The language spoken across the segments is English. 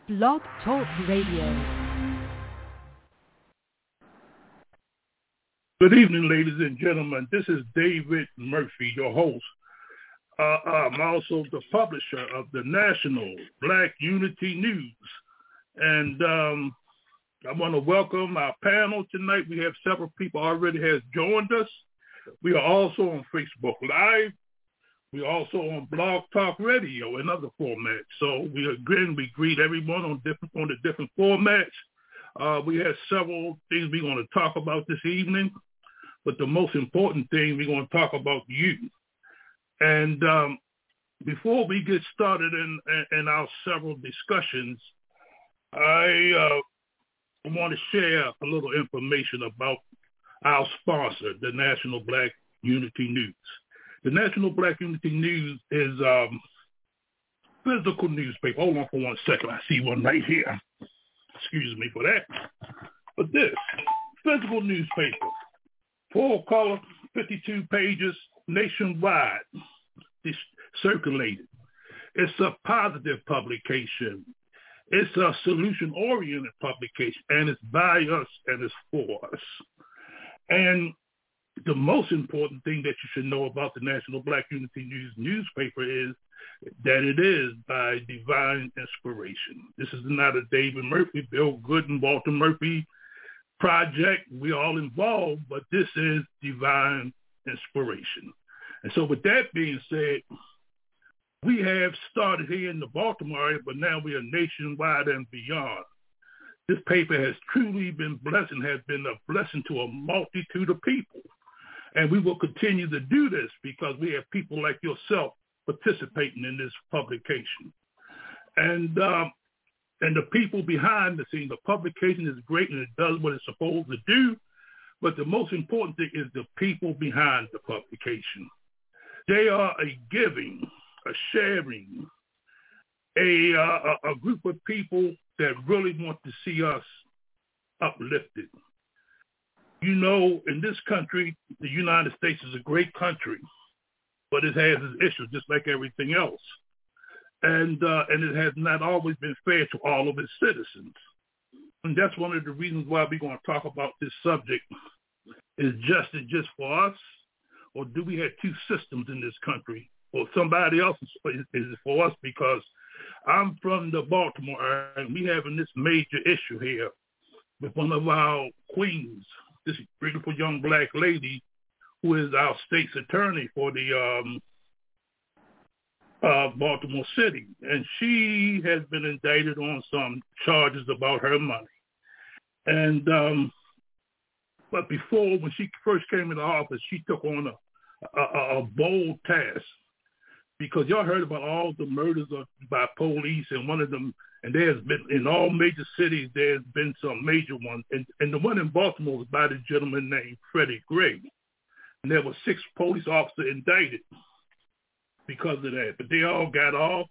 Blog Talk Radio. Good evening, ladies and gentlemen. This is David Murphy, your host. I'm also the publisher of the National Black Unity News. And I want to welcome our panel tonight. We have several people already has joined us. We are also on Facebook Live. We're also on Blog Talk Radio and other formats. So we greet everyone on the different formats. We have several things we're going to talk about this evening, but the most important thing we're going to talk about you. And before we get started in our several discussions, I want to share a little information about our sponsor, the National Black Unity News. The National Black Unity News is physical newspaper. Hold on for 1 second. I see one right here. Excuse me for that. But this physical newspaper, full color, 52 pages, nationwide, circulated. It's a positive publication. It's a solution-oriented publication, and it's by us and it's for us. And the most important thing that you should know about the National Black Unity News newspaper is that it is by divine inspiration. This is not a David Murphy, Bill Gooden, Walter Murphy project. We're all involved, but this is divine inspiration. And so with that being said, we have started here in the Baltimore area, but now we are nationwide and beyond. This paper has truly been blessed and has been a blessing to a multitude of people. And we will continue to do this because we have people like yourself participating in this publication. And the people behind the scene, the publication is great and it does what it's supposed to do. But the most important thing is the people behind the publication. They are a giving, a sharing, a group of people that really want to see us uplifted. You know, in this country, the United States is a great country, but it has its issues just like everything else. And it has not always been fair to all of its citizens. And that's one of the reasons why we're going to talk about this subject. Is justice just for us, or do we have two systems in this country? Or somebody else is it for us? Because I'm from the Baltimore area, and we having this major issue here with one of our queens, this beautiful young black lady who is our state's attorney for the Baltimore City. And she has been indicted on some charges about her money. And but before, when she first came into office, she took on a bold task. Because y'all heard about all the murders by police, and one of them, and there's been, in all major cities, there's been some major ones. And the one in Baltimore was by the gentleman named Freddie Gray. And there were 6 police officers indicted because of that. But they all got off,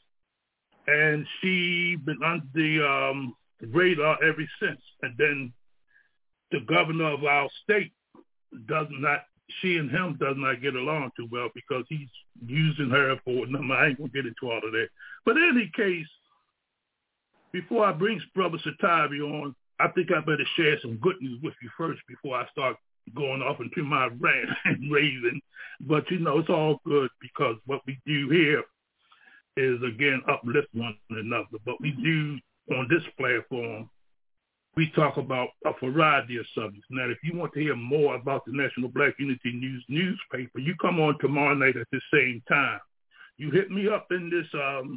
and she been under the radar ever since. And then the governor of our state she and him does not get along too well because he's using her for a number. I ain't going to get into all of that. But in any case, before I bring Brother Satavi on, I think I better share some good news with you first before I start going off into my rant and raving. But, you know, it's all good because what we do here is, again, uplift one another. But we do, on this platform, we talk about a variety of subjects. Now, if you want to hear more about the National Black Unity News newspaper, you come on tomorrow night at the same time. You hit me up in this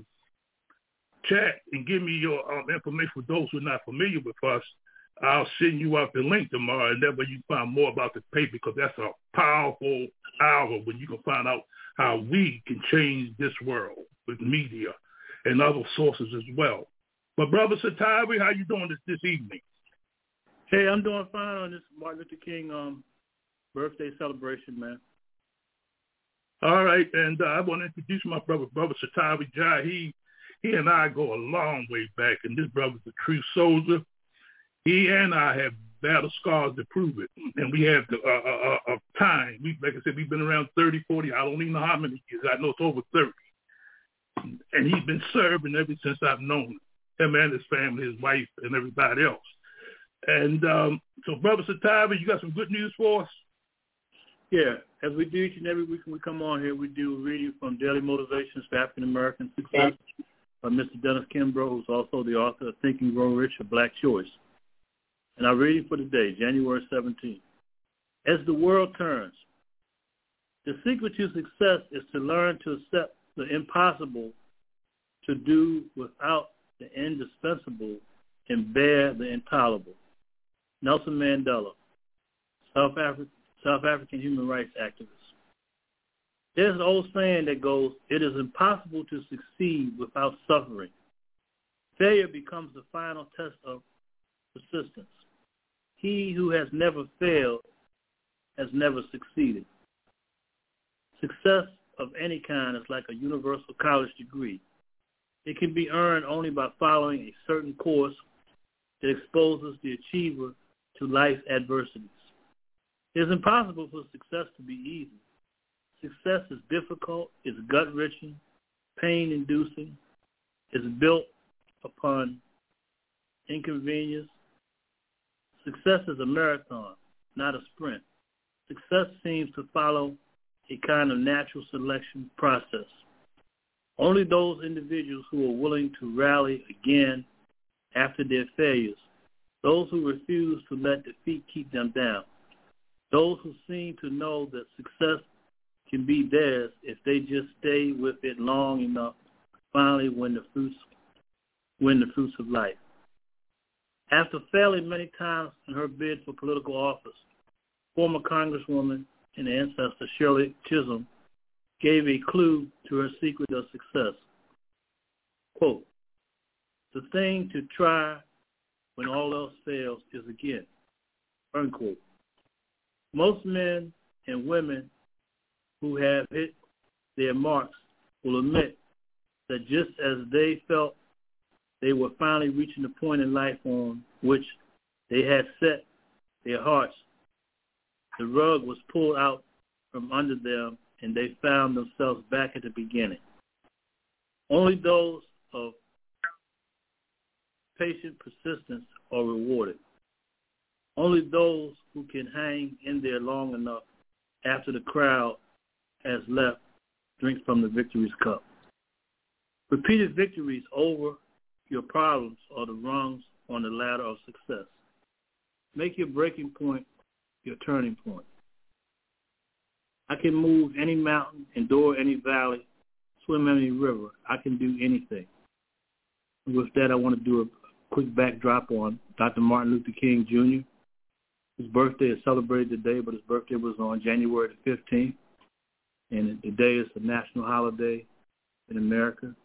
chat and give me your information for those who are not familiar with us. I'll send you out the link tomorrow, and that way you find more about the paper because that's a powerful hour when you can find out how we can change this world with media and other sources as well. But Brother Satavi, how you doing this evening? Hey, I'm doing fine on this Martin Luther King birthday celebration, man. All right, and I want to introduce my brother Satavi Jai. He and I go a long way back, and this brother's a true soldier. He and I have battle scars to prove it, and we have a time. Like I said, we've been around 30, 40, I don't even know how many years. I know it's over 30. And he's been serving ever since I've known him. him and his family, his wife, and everybody else. And so, Brother Satavi, you got some good news for us? Yeah, as we do each and every week when we come on here, we do a reading from Daily Motivations for African American Success by Mr. Dennis Kimbrough, who's also the author of Think and Grow Rich, A Black Choice. And our reading for today, January 17th. As the world turns, the secret to success is to learn to accept the impossible, to do without the indispensable, and bear the intolerable. Nelson Mandela, South African human rights activist. There's an old saying that goes, it is impossible to succeed without suffering. Failure becomes the final test of persistence. He who has never failed has never succeeded. Success of any kind is like a universal college degree. It can be earned only by following a certain course that exposes the achiever to life's adversities. It is impossible for success to be easy. Success is difficult, is gut-wrenching, pain-inducing, is built upon inconvenience. Success is a marathon, not a sprint. Success seems to follow a kind of natural selection process. Only those individuals who are willing to rally again after their failures, those who refuse to let defeat keep them down, those who seem to know that success can be theirs if they just stay with it long enough, finally win the fruits of life. After failing many times in her bid for political office, former Congresswoman and ancestor Shirley Chisholm gave a clue to her secret of success. Quote, the thing to try when all else fails is again, unquote. Most men and women who have hit their marks will admit that just as they felt they were finally reaching the point in life on which they had set their hearts, the rug was pulled out from under them and they found themselves back at the beginning. Only those of patient persistence are rewarded. Only those who can hang in there long enough after the crowd has left drink from the victory's cup. Repeated victories over your problems are the rungs on the ladder of success. Make your breaking point your turning point. I can move any mountain, endure any valley, swim any river. I can do anything. And with that, I want to do a quick backdrop on Dr. Martin Luther King, Jr. His birthday is celebrated today, but his birthday was on January the 15th, and today is a national holiday in America.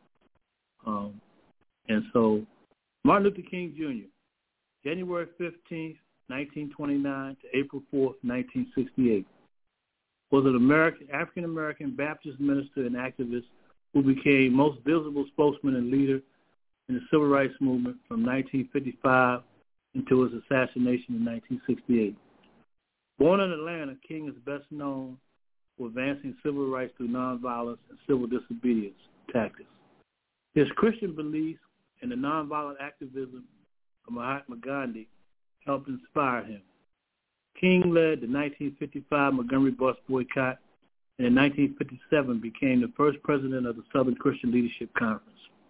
And so Martin Luther King, Jr., January 15th, 1929 to April 4th, 1968, was an African-American Baptist minister and activist who became most visible spokesman and leader in the civil rights movement from 1955 until his assassination in 1968. Born in Atlanta, King is best known for advancing civil rights through nonviolence and civil disobedience tactics. His Christian beliefs and the nonviolent activism of Mahatma Gandhi helped inspire him. King led the 1955 Montgomery bus boycott and in 1957 became the first president of the Southern Christian Leadership Conference,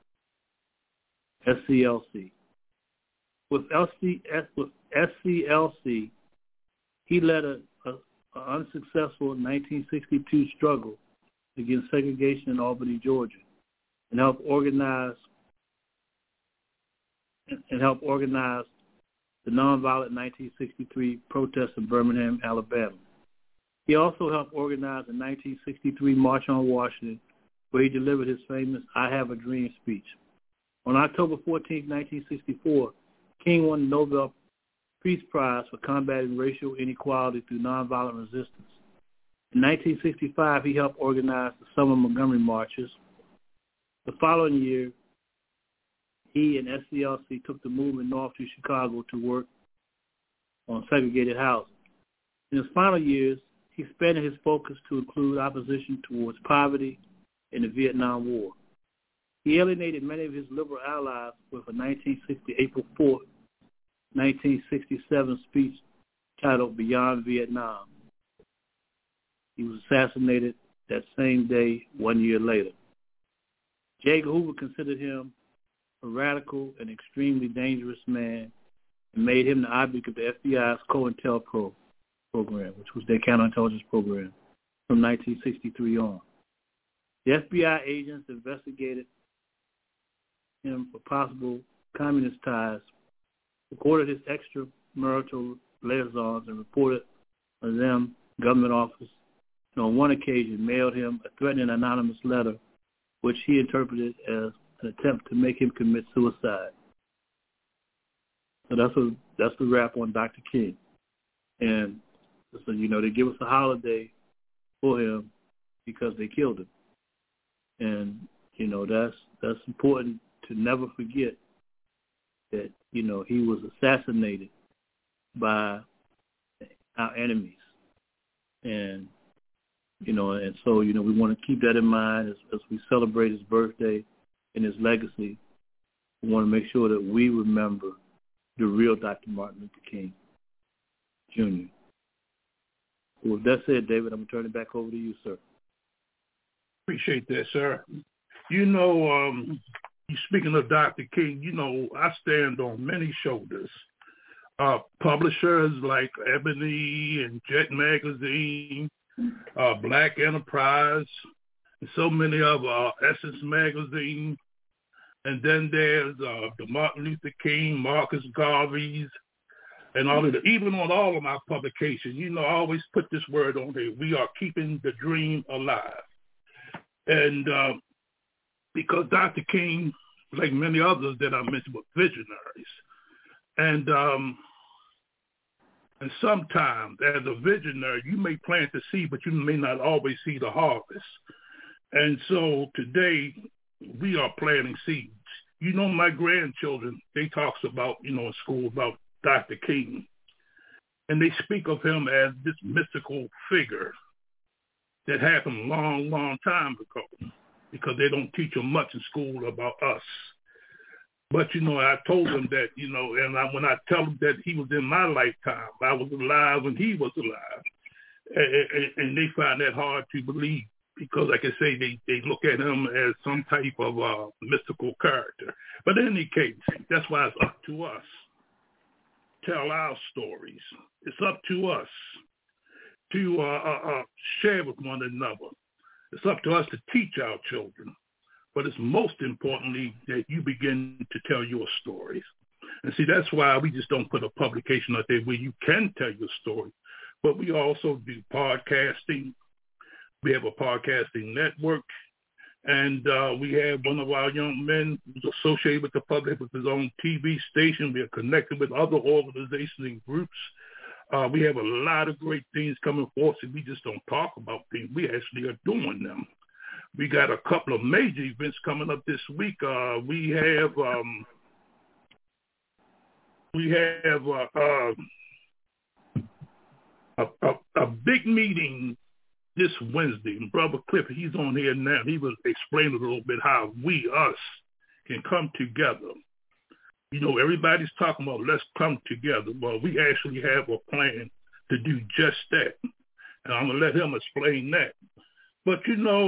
SCLC. With SCLC, he led an unsuccessful 1962 struggle against segregation in Albany, Georgia, and helped organize the nonviolent 1963 protests in Birmingham, Alabama. He also helped organize the 1963 March on Washington, where he delivered his famous I Have a Dream speech. On October 14, 1964, King won the Nobel Peace Prize for combating racial inequality through nonviolent resistance. In 1965, he helped organize the Summer Montgomery marches. The following year, he and SCLC took the movement north to Chicago to work on segregated housing. In his final years, he expanded his focus to include opposition towards poverty and the Vietnam War. He alienated many of his liberal allies with a April 4, 1967 speech titled Beyond Vietnam. He was assassinated that same day 1 year later. J. Edgar Hoover considered him a radical and extremely dangerous man and made him the object of the FBI's COINTELPRO program, which was their counterintelligence program, from 1963 on. The FBI agents investigated him for possible communist ties, recorded his extramarital liaisons, and reported them government office, and on one occasion mailed him a threatening anonymous letter, which he interpreted as an attempt to make him commit suicide. So that's the wrap on Dr. King. And so, they give us a holiday for him because they killed him. And, that's important to never forget that, he was assassinated by our enemies. And, and so, we want to keep that in mind as we celebrate his birthday and his legacy. We want to make sure that we remember the real Dr. Martin Luther King, Jr. With that said, David, I'm going to turn it back over to you, sir. Appreciate that, sir. Speaking of Dr. King, I stand on many shoulders. Publishers like Ebony and Jet Magazine, Black Enterprise, and so many of Essence Magazine. And then there's the Martin Luther King, Marcus Garvey's, and all of the, even on all of my publications, I always put this word on there: we are keeping the dream alive. And because Dr. King, like many others that I mentioned, were visionaries. And sometimes as a visionary, you may plant the seed, but you may not always see the harvest. And so today we are planting seeds. My grandchildren, they talks about, in school about Dr. King. And they speak of him as this mystical figure that happened a long, long time ago, because they don't teach them much in school about us. But, I told them that, and when I tell them that he was in my lifetime, I was alive when he was alive. And they find that hard to believe because, like I say, they look at him as some type of mystical character. But in any case, that's why it's up to us to tell our stories. It's up to us to share with one another. It's up to us to teach our children. But it's most importantly that you begin to tell your stories. And see, that's why we just don't put a publication out there where you can tell your story. But we also do podcasting. We have a podcasting network. And we have one of our young men who's associated with the public with his own TV station. We are connected with other organizations and groups. We have a lot of great things coming forth, and we just don't talk about things. We actually are doing them. We got a couple of major events coming up this week. We have a big meeting this Wednesday. And Brother Cliff, he's on here now. He was explaining a little bit how us, can come together. Everybody's talking about let's come together. Well, we actually have a plan to do just that. And I'm going to let him explain that. But,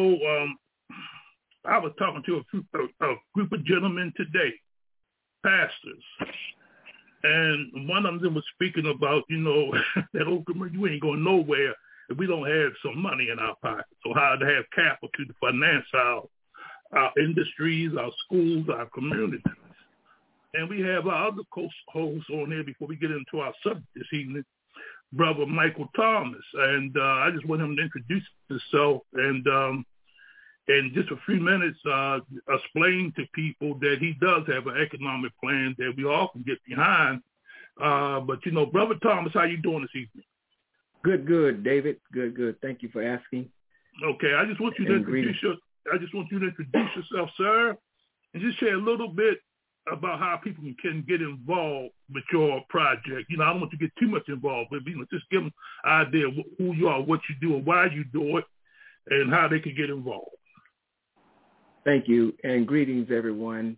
I was talking to a group of gentlemen today, pastors, and one of them was speaking about, that you ain't going nowhere if we don't have some money in our pocket. So how to have capital to finance our industries, our schools, our communities. And we have our other hosts on here before we get into our subject this evening, Brother Michael Thomas. And I just want him to introduce himself and in just a few minutes explain to people that he does have an economic plan that we all can get behind. But, Brother Thomas, how you doing this evening? Good, David. Good. Thank you for asking. Okay, I just want you to introduce yourself, sir, and just share a little bit about how people can get involved with your project. I don't want to get too much involved, but just give them an idea of who you are, what you do, and why you do it, and how they can get involved. Thank you, and greetings, everyone.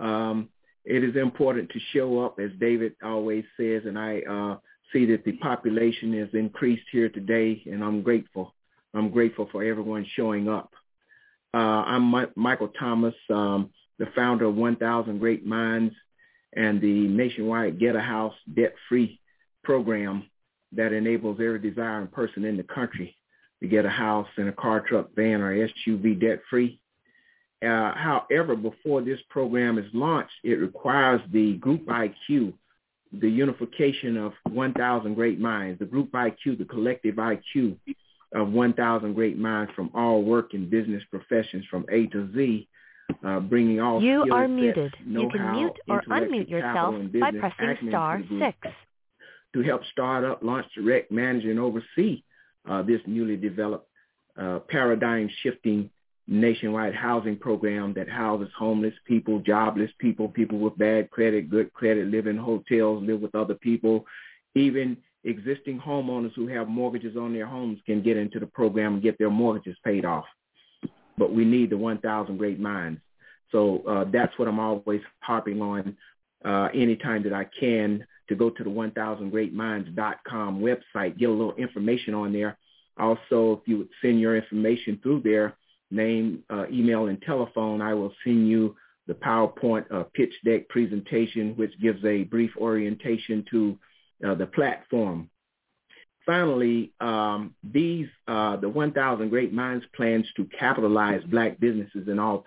It is important to show up, as David always says, and I see that the population has increased here today, and I'm grateful. I'm grateful for everyone showing up. I'm Michael Thomas, the founder of 1,000 Great Minds and the nationwide Get a House debt-free program that enables every desiring person in the country to get a house in a car, truck, van, or SUV debt-free. However, before this program is launched, it requires the group IQ, the unification of 1,000 great minds, the group IQ, the collective IQ of 1,000 great minds from all work and business professions from A to Z, bringing all You skill are sets, muted. know-how, You can mute or intellectual unmute yourself capital, and by business pressing acumen star to the group 6. to help start up, launch, direct, manage, and oversee this newly developed paradigm-shifting nationwide housing program that houses homeless people, jobless people, people with bad credit, good credit, live in hotels, live with other people. Even existing homeowners who have mortgages on their homes can get into the program and get their mortgages paid off. But we need the 1,000 great minds. So that's what I'm always harping on anytime that I can, to go to the 1000greatminds.com website, get a little information on there. Also, if you would send your information through there, name, email, and telephone, I will send you the PowerPoint pitch deck presentation, which gives a brief orientation to the platform. Finally, the 1,000 Great Minds plans to capitalize Black businesses in all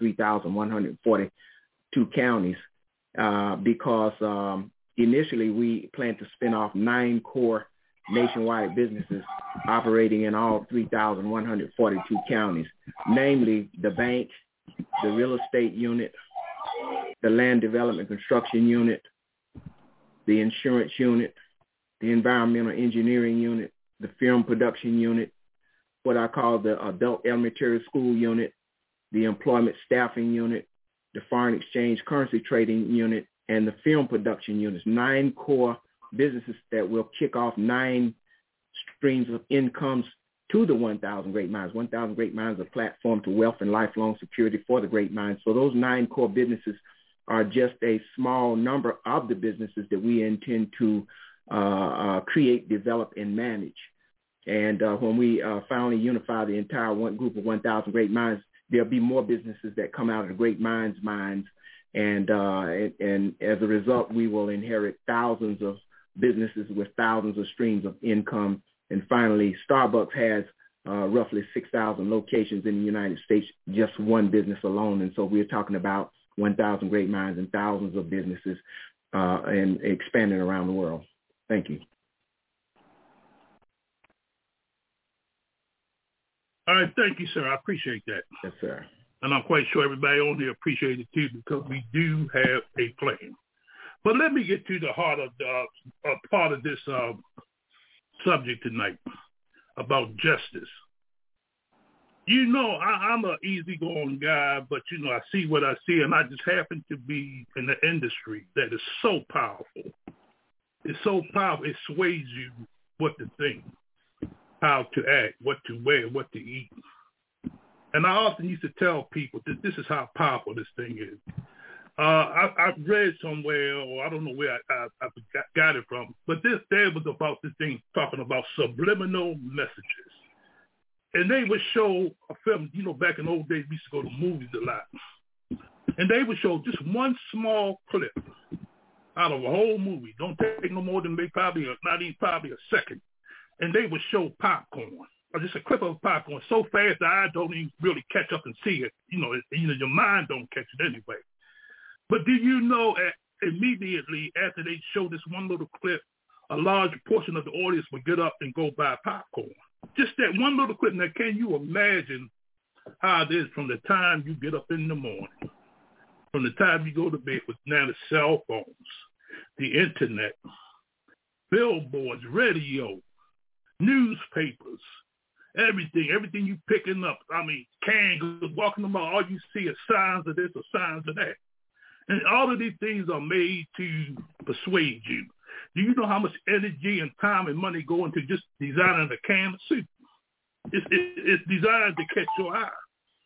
3,142 counties because initially we plan to spin off 9 core nationwide businesses operating in all 3,142 counties, namely the bank, the real estate unit, the land development construction unit, the insurance unit, the environmental engineering unit, the film production unit, what I call the adult elementary school unit, the employment staffing unit, the foreign exchange currency trading unit, and the film production units. 9 core businesses that will kick off 9 streams of incomes to the 1,000 Great Minds. 1,000 Great Minds is a platform to wealth and lifelong security for the Great Minds. So those 9 core businesses are just a small number of the businesses that we intend to create, develop, and manage. And when we finally unify the entire group of 1,000 Great Minds, there'll be more businesses that come out of the Great Minds' minds. And as a result, we will inherit thousands of businesses with thousands of streams of income. And finally, Starbucks has roughly 6,000 locations in the United States, just one business alone. And so we're talking about 1,000 Great Minds and thousands of businesses and expanding around the world. Thank you. All right, thank you, sir. I appreciate that. Yes, sir. And I'm quite sure everybody on here appreciates it too, because we do have a plan. But let me get to the heart of part of this subject tonight about justice. You know, I'm an easygoing guy, but, you know, I see what I see, and I just happen to be in the industry that is so powerful. It's so powerful, it sways you what to think, how to act, what to wear, what to eat. And I often used to tell people that this is how powerful this thing is. I've read somewhere, or I don't know where I got it from, but there was about this thing talking about subliminal messages. And they would show a film, you know, back in the old days, we used to go to movies a lot. And they would show just one small clip out of a whole movie. Don't take no more than not even a second. And they would show popcorn, or just a clip of popcorn so fast that I don't even really catch up and see it. You know, your mind don't catch it anyway. But do you know immediately after they show this one little clip, a large portion of the audience would get up and go buy popcorn? Just that one little clip. Now, can you imagine how it is from the time you get up in the morning, from the time you go to bed, with now the cell phones, the internet, billboards, radio, newspapers, everything you picking up. I mean, cans, walking them out, all you see is signs of this or signs of that. And all of these things are made to persuade you. Do you know how much energy and time and money go into just designing a can of soup? It's designed to catch your eye.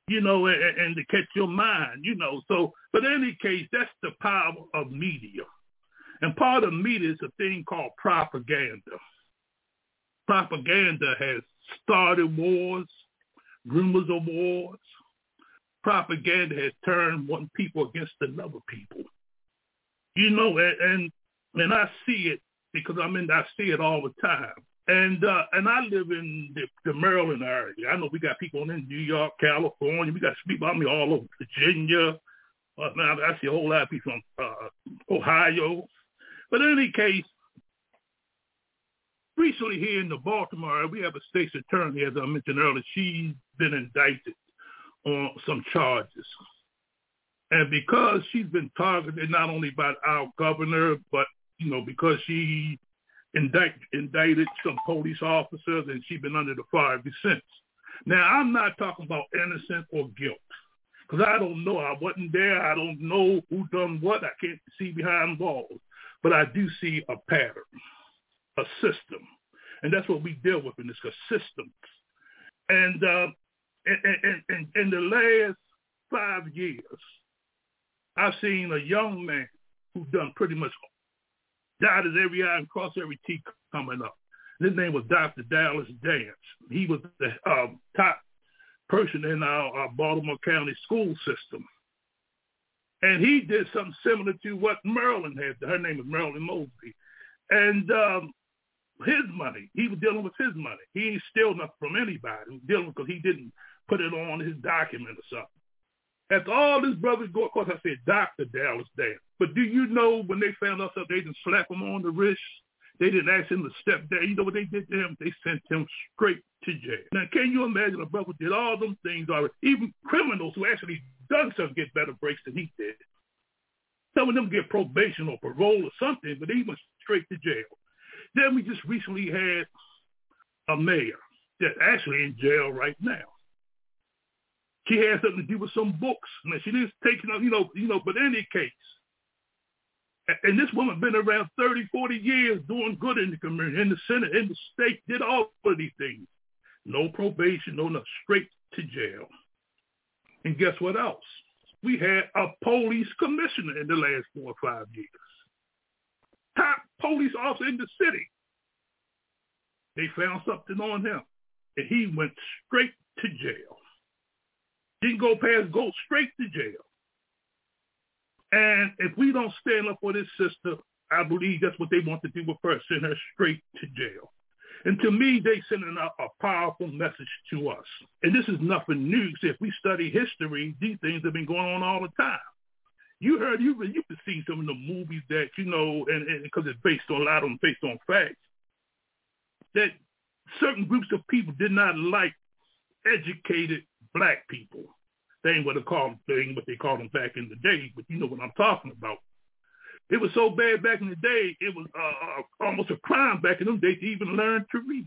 and to catch your mind, So, but in any case, that's the power of media. And part of media is a thing called propaganda. Propaganda has started wars, rumors of wars. Propaganda has turned one people against another people. And I see it because I see it all the time. And I live in the Maryland area. I know we got people in New York, California. We got people all over Virginia. Now I see a whole lot of people from Ohio. But in any case, recently here in the Baltimore area, we have a state's attorney, as I mentioned earlier. She's been indicted on some charges. And because she's been targeted not only by our governor, but, because she indicted some police officers and she's been under the fire ever since. Now, I'm not talking about innocent or guilt because I don't know. I wasn't there. I don't know who done what. I can't see behind walls. But I do see a pattern, a system. And that's what we deal with in this system. And in the last 5 years, I've seen a young man who done pretty much dotted every I and crossed every T coming up. His name was Dr. Dallas Dance. He was the top person in our Baltimore County school system. And he did something similar to what Marilyn had. Her name is Marilyn Mosby. And his money, he was dealing with his money. He ain't stealing nothing from anybody. He was dealing because he didn't put it on his document or something. After all this brothers go, of course I said Dr. Dallas Dance. But do you know when they found out something, they didn't slap him on the wrist? They didn't ask him to step down. You know what they did to him? They sent him straight to jail. Now, can you imagine a brother did all them things already? Even criminals who actually done something get better breaks than he did. Some of them get probation or parole or something, but he went straight to jail. Then we just recently had a mayor that's actually in jail right now. She had something to do with some books. Now, she didn't take, but in any case, and this woman been around 30, 40 years doing good in the community, in the Senate, in the state, did all of these things. No probation, no nothing, straight to jail. And guess what else? We had a police commissioner in the last 4 or 5 years. Top police officer in the city. They found something on him, and he went straight to jail. Didn't go straight to jail. And if we don't stand up for this sister, I believe that's what they want to do with her, send her straight to jail. And to me, they sending out a powerful message to us. And this is nothing new. If we study history, these things have been going on all the time. You could see some of the movies that, and because it's based on a lot of them based on facts, that certain groups of people did not like educated black people. They ain't what they called them back in the day, but you know what I'm talking about. It was so bad back in the day, it was almost a crime back in them days to even learn to read.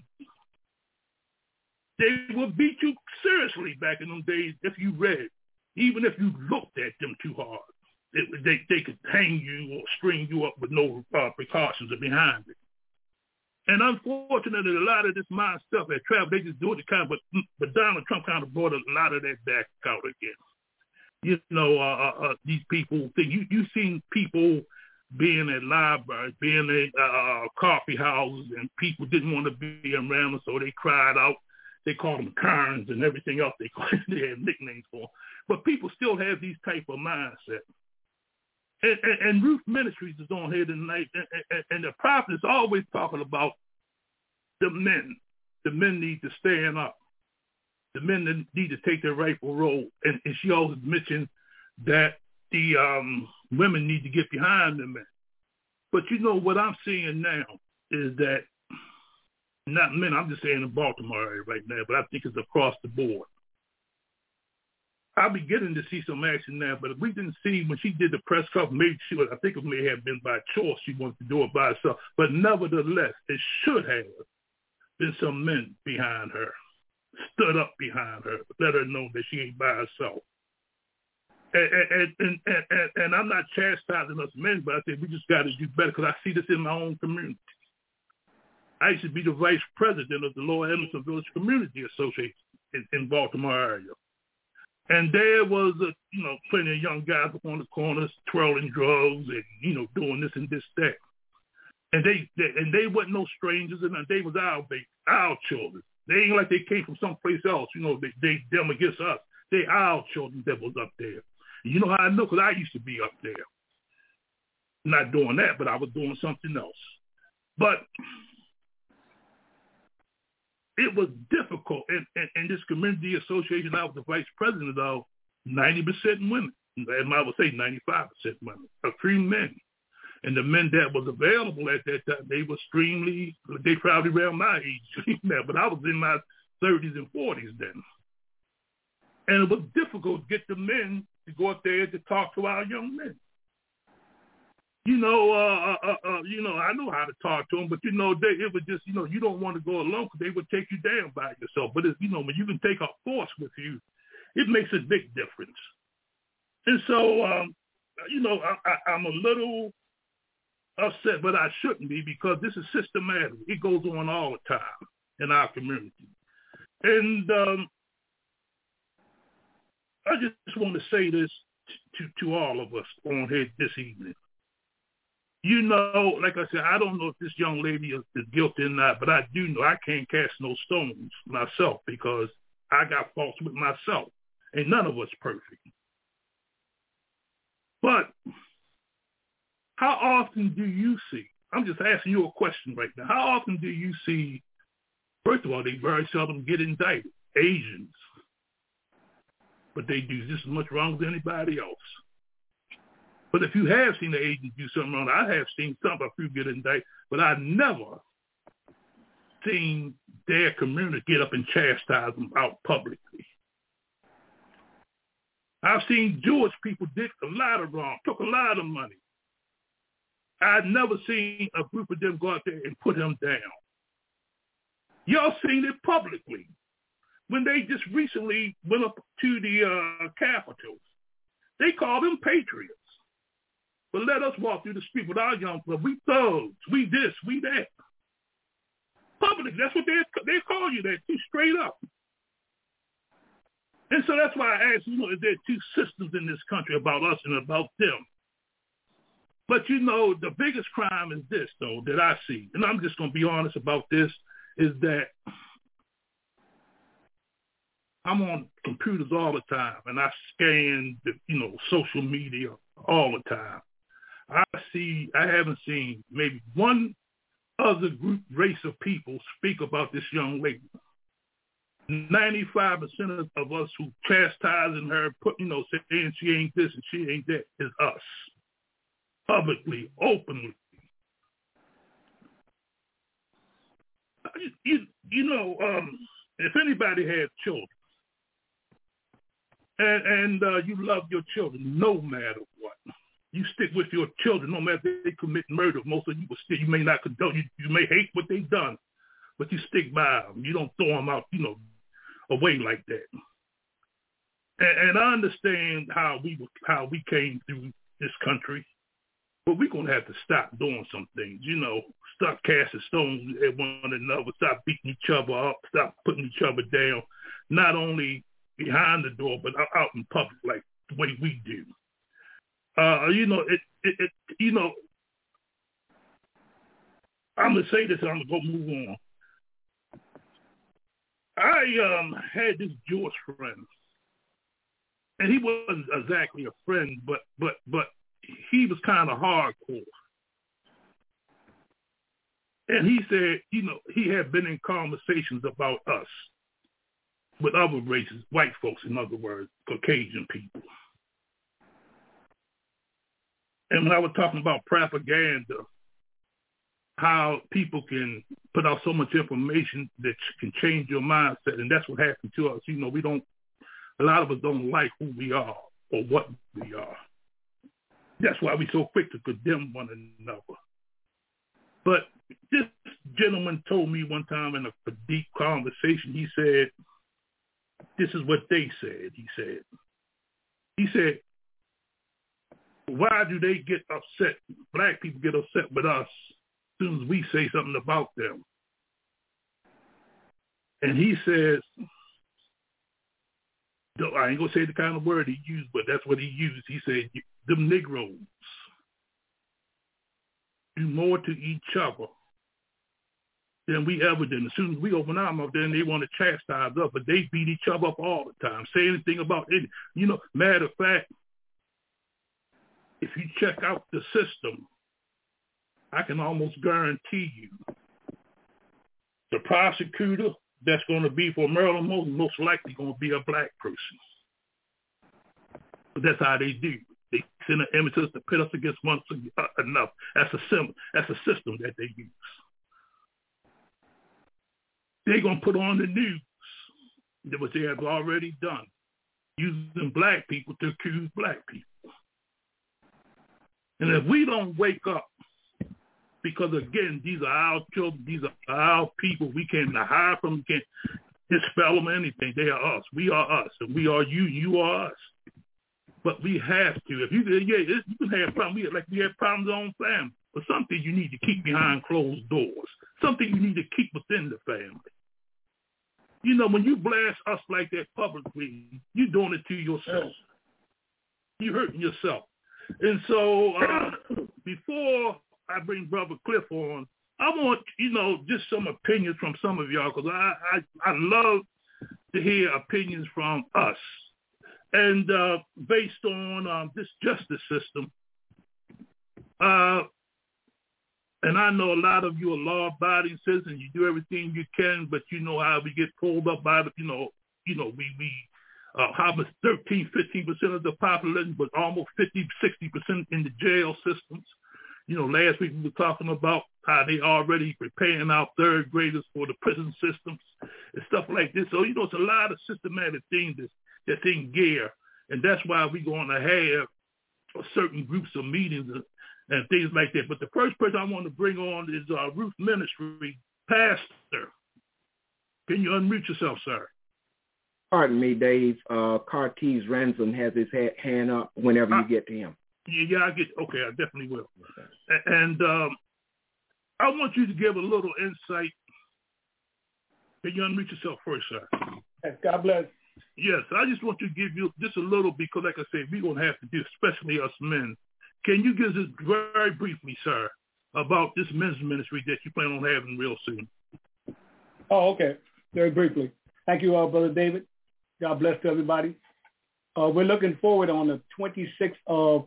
They would beat you seriously back in them days if you read, even if you looked at them too hard. They could hang you or string you up with no precautions behind it. And unfortunately, a lot of this mind stuff at travel, they just do it but Donald Trump kind of brought a lot of that back out again. These people think you've seen people being at libraries, being at coffee houses, and people didn't want to be around them, so they cried out. They called them Karns and everything else. They had nicknames for them. But people still have these type of mindset. And Ruth Ministries is on here tonight, and the prophet is always talking about the men. The men need to stand up. The men need to take their rightful role. And she always mentioned that the women need to get behind the men. But what I'm seeing now is that, not men, I'm just saying in Baltimore area right now, but I think it's across the board. I'll be getting to see some action now, but if we didn't see when she did the press conference, I think it may have been by choice she wanted to do it by herself. But nevertheless, it should have been some men behind her, stood up behind her, let her know that she ain't by herself. And I'm not chastising us men, but I think we just got to do better because I see this in my own community. I used to be the vice president of the Lower Emerson Village Community Association in Baltimore area. And there was, plenty of young guys up on the corners twirling drugs and, doing this and this, that. And they wasn't no strangers, and they was our children. They ain't like they came from someplace else, they them against us. They our children that was up there. And you know how I know? Because I used to be up there. Not doing that, but I was doing something else. But it was difficult in this community association I was the vice president of, 90% women. And I would say 95% women, three men. And the men that was available at that time, they probably around my age, but I was in my 30s and 40s then. And it was difficult to get the men to go up there to talk to our young men. I know how to talk to them, but, it was just, you don't want to go alone because they would take you down by yourself. But, when you can take a force with you, it makes a big difference. And so, I'm a little upset, but I shouldn't be because this is systematic. It goes on all the time in our community. And I just want to say this to all of us on here this evening. Like I said, I don't know if this young lady is guilty or not, but I do know I can't cast no stones myself because I got faults with myself, and none of us perfect. But how often do you see, I'm just asking you a question right now, how often do you see, first of all, they very seldom get indicted, Asians, but they do just as much wrong as anybody else. But if you have seen the Asians do something wrong, I have seen some of you get indicted, but I've never seen their community get up and chastise them out publicly. I've seen Jewish people did a lot of wrong, took a lot of money. I've never seen a group of them go out there and put them down. Y'all seen it publicly. When they just recently went up to the Capitol, they called them patriots. But let us walk through the street with our young people. We thugs. We this. We that. Public. That's what they call you that too, straight up. And so that's why I asked, is there two systems in this country about us and about them? But, the biggest crime is this, though, that I see, and I'm just going to be honest about this, is that I'm on computers all the time, and I scan, social media all the time. I haven't seen maybe one other race of people speak about this young lady. 95% of us who chastising her, saying she ain't this and she ain't that, is us. Publicly, openly. If anybody has children, and you love your children no matter what, you stick with your children no matter if they commit murder. Most of you will still, you may not condone, you may hate what they've done, but you stick by them. You don't throw them out, away like that. And I understand how we came through this country. But we're going to have to stop doing some things, stop casting stones at one another, stop beating each other up, stop putting each other down, not only behind the door, but out in public like the way we do. I'm going to say this and I'm going to go move on. I had this Jewish friend, and he wasn't exactly a friend, but he was kind of hardcore. And he said, he had been in conversations about us with other races, white folks, in other words, Caucasian people. And when I was talking about propaganda, how people can put out so much information that can change your mindset, and that's what happened to us. A lot of us don't like who we are or what we are. That's why we're so quick to condemn one another. But this gentleman told me one time in a deep conversation, he said, this is what they said, He said, why do they get upset? Black people get upset with us as soon as we say something about them. And he says, I ain't gonna say the kind of word he used, but that's what he used. He said, "Them Negroes do more to each other than we ever did. As soon as we open our mouth, then they want to chastise us, but they beat each other up all the time. Say anything about it. Matter of fact, if you check out the system, I can almost guarantee you the prosecutor that's going to be for Marilyn Monroe most likely going to be a black person. But that's how they do. They send an images to pit us against one enough. That's a system that they use. They're going to put on the news what they have already done, using black people to accuse black people. And if we don't wake up, because again, these are our children, these are our people, we can't hide from them, we can't dispel them or anything. They are us. We are us. And we are you, you are us. But we have to. If you can have problems. We have problems in our own family. But something you need to keep behind closed doors. Something you need to keep within the family. When you blast us like that publicly, you're doing it to yourself. You're hurting yourself. And so before I bring Brother Cliff on, I want, just some opinions from some of y'all, because I love to hear opinions from us. And based on this justice system, and I know a lot of you are law-abiding citizens. You do everything you can, but you know how we get pulled up by the, we how much 13, 15% of the population, but almost 50, 60% in the jail systems. Last week we were talking about how they already preparing our third graders for the prison systems and stuff like this. So, it's a lot of systematic things that's in gear. And that's why we're going to have certain groups of meetings and things like that. But the first person I want to bring on is Ruth Ministry Pastor. Can you unmute yourself, sir? Pardon me, Dave. Cartes Ransom has his hand up whenever you get to him. Yeah, okay, I definitely will. Okay. And I want you to give a little insight. Can you unmute yourself first, sir? Yes, God bless. Yes, I just want to give you just a little, because like I said, we're going to have to do, especially us men. Can you give us very briefly, sir, about this men's ministry that you plan on having real soon? Oh, okay. Very briefly. Thank you, Brother David. God bless to everybody. We're looking forward on the 26th of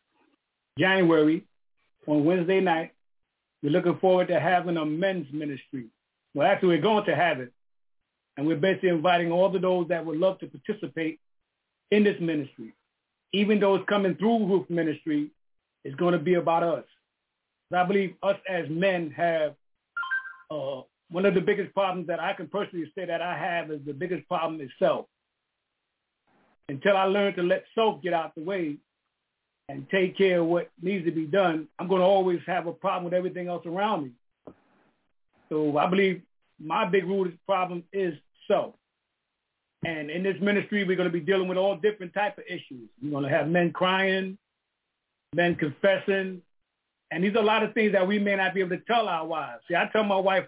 January on Wednesday night. We're looking forward to having a men's ministry. Well, actually, we're going to have it. And we're basically inviting all of those that would love to participate in this ministry. Even those coming through Ruth Ministry, it's going to be about us. I believe us as men have one of the biggest problems that I can personally say that I have is the biggest problem is self. Until I learn to let self get out the way and take care of what needs to be done, I'm going to always have a problem with everything else around me. So I believe my big root problem is self. And in this ministry, we're going to be dealing with all different types of issues. We're going to have men crying, men confessing, and these are a lot of things that we may not be able to tell our wives. See, I tell my wife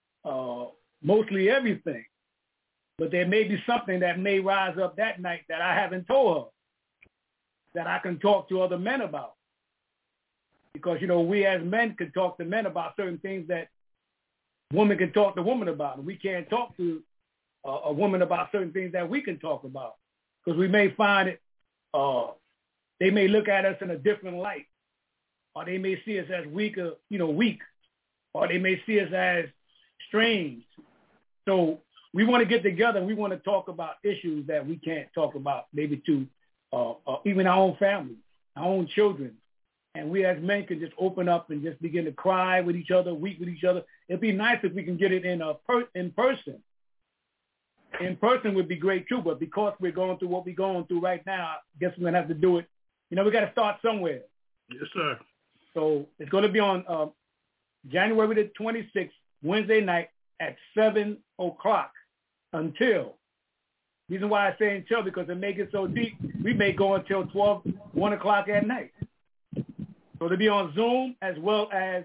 mostly everything, but there may be something that may rise up that night that I haven't told her that I can talk to other men about. Because, we as men can talk to men about certain things that women can talk to women about, and we can't talk to a woman about certain things that we can talk about, because we may find it, they may look at us in a different light, or they may see us as weak, or they may see us as strange. So we want to get together and we want to talk about issues that we can't talk about maybe to even our own family, our own children. And we as men can just open up and just begin to cry with each other, weep with each other. It'd be nice if we can get it in person. In person would be great too, but because we're going through what we're going through right now, I guess we're going to have to do it. We got to start somewhere. Yes, sir. So it's going to be on January the 26th, Wednesday night at 7 o'clock until. Reason why I say until, because it may get so deep, we may go until 1 o'clock at night. So it'll be on Zoom as well as,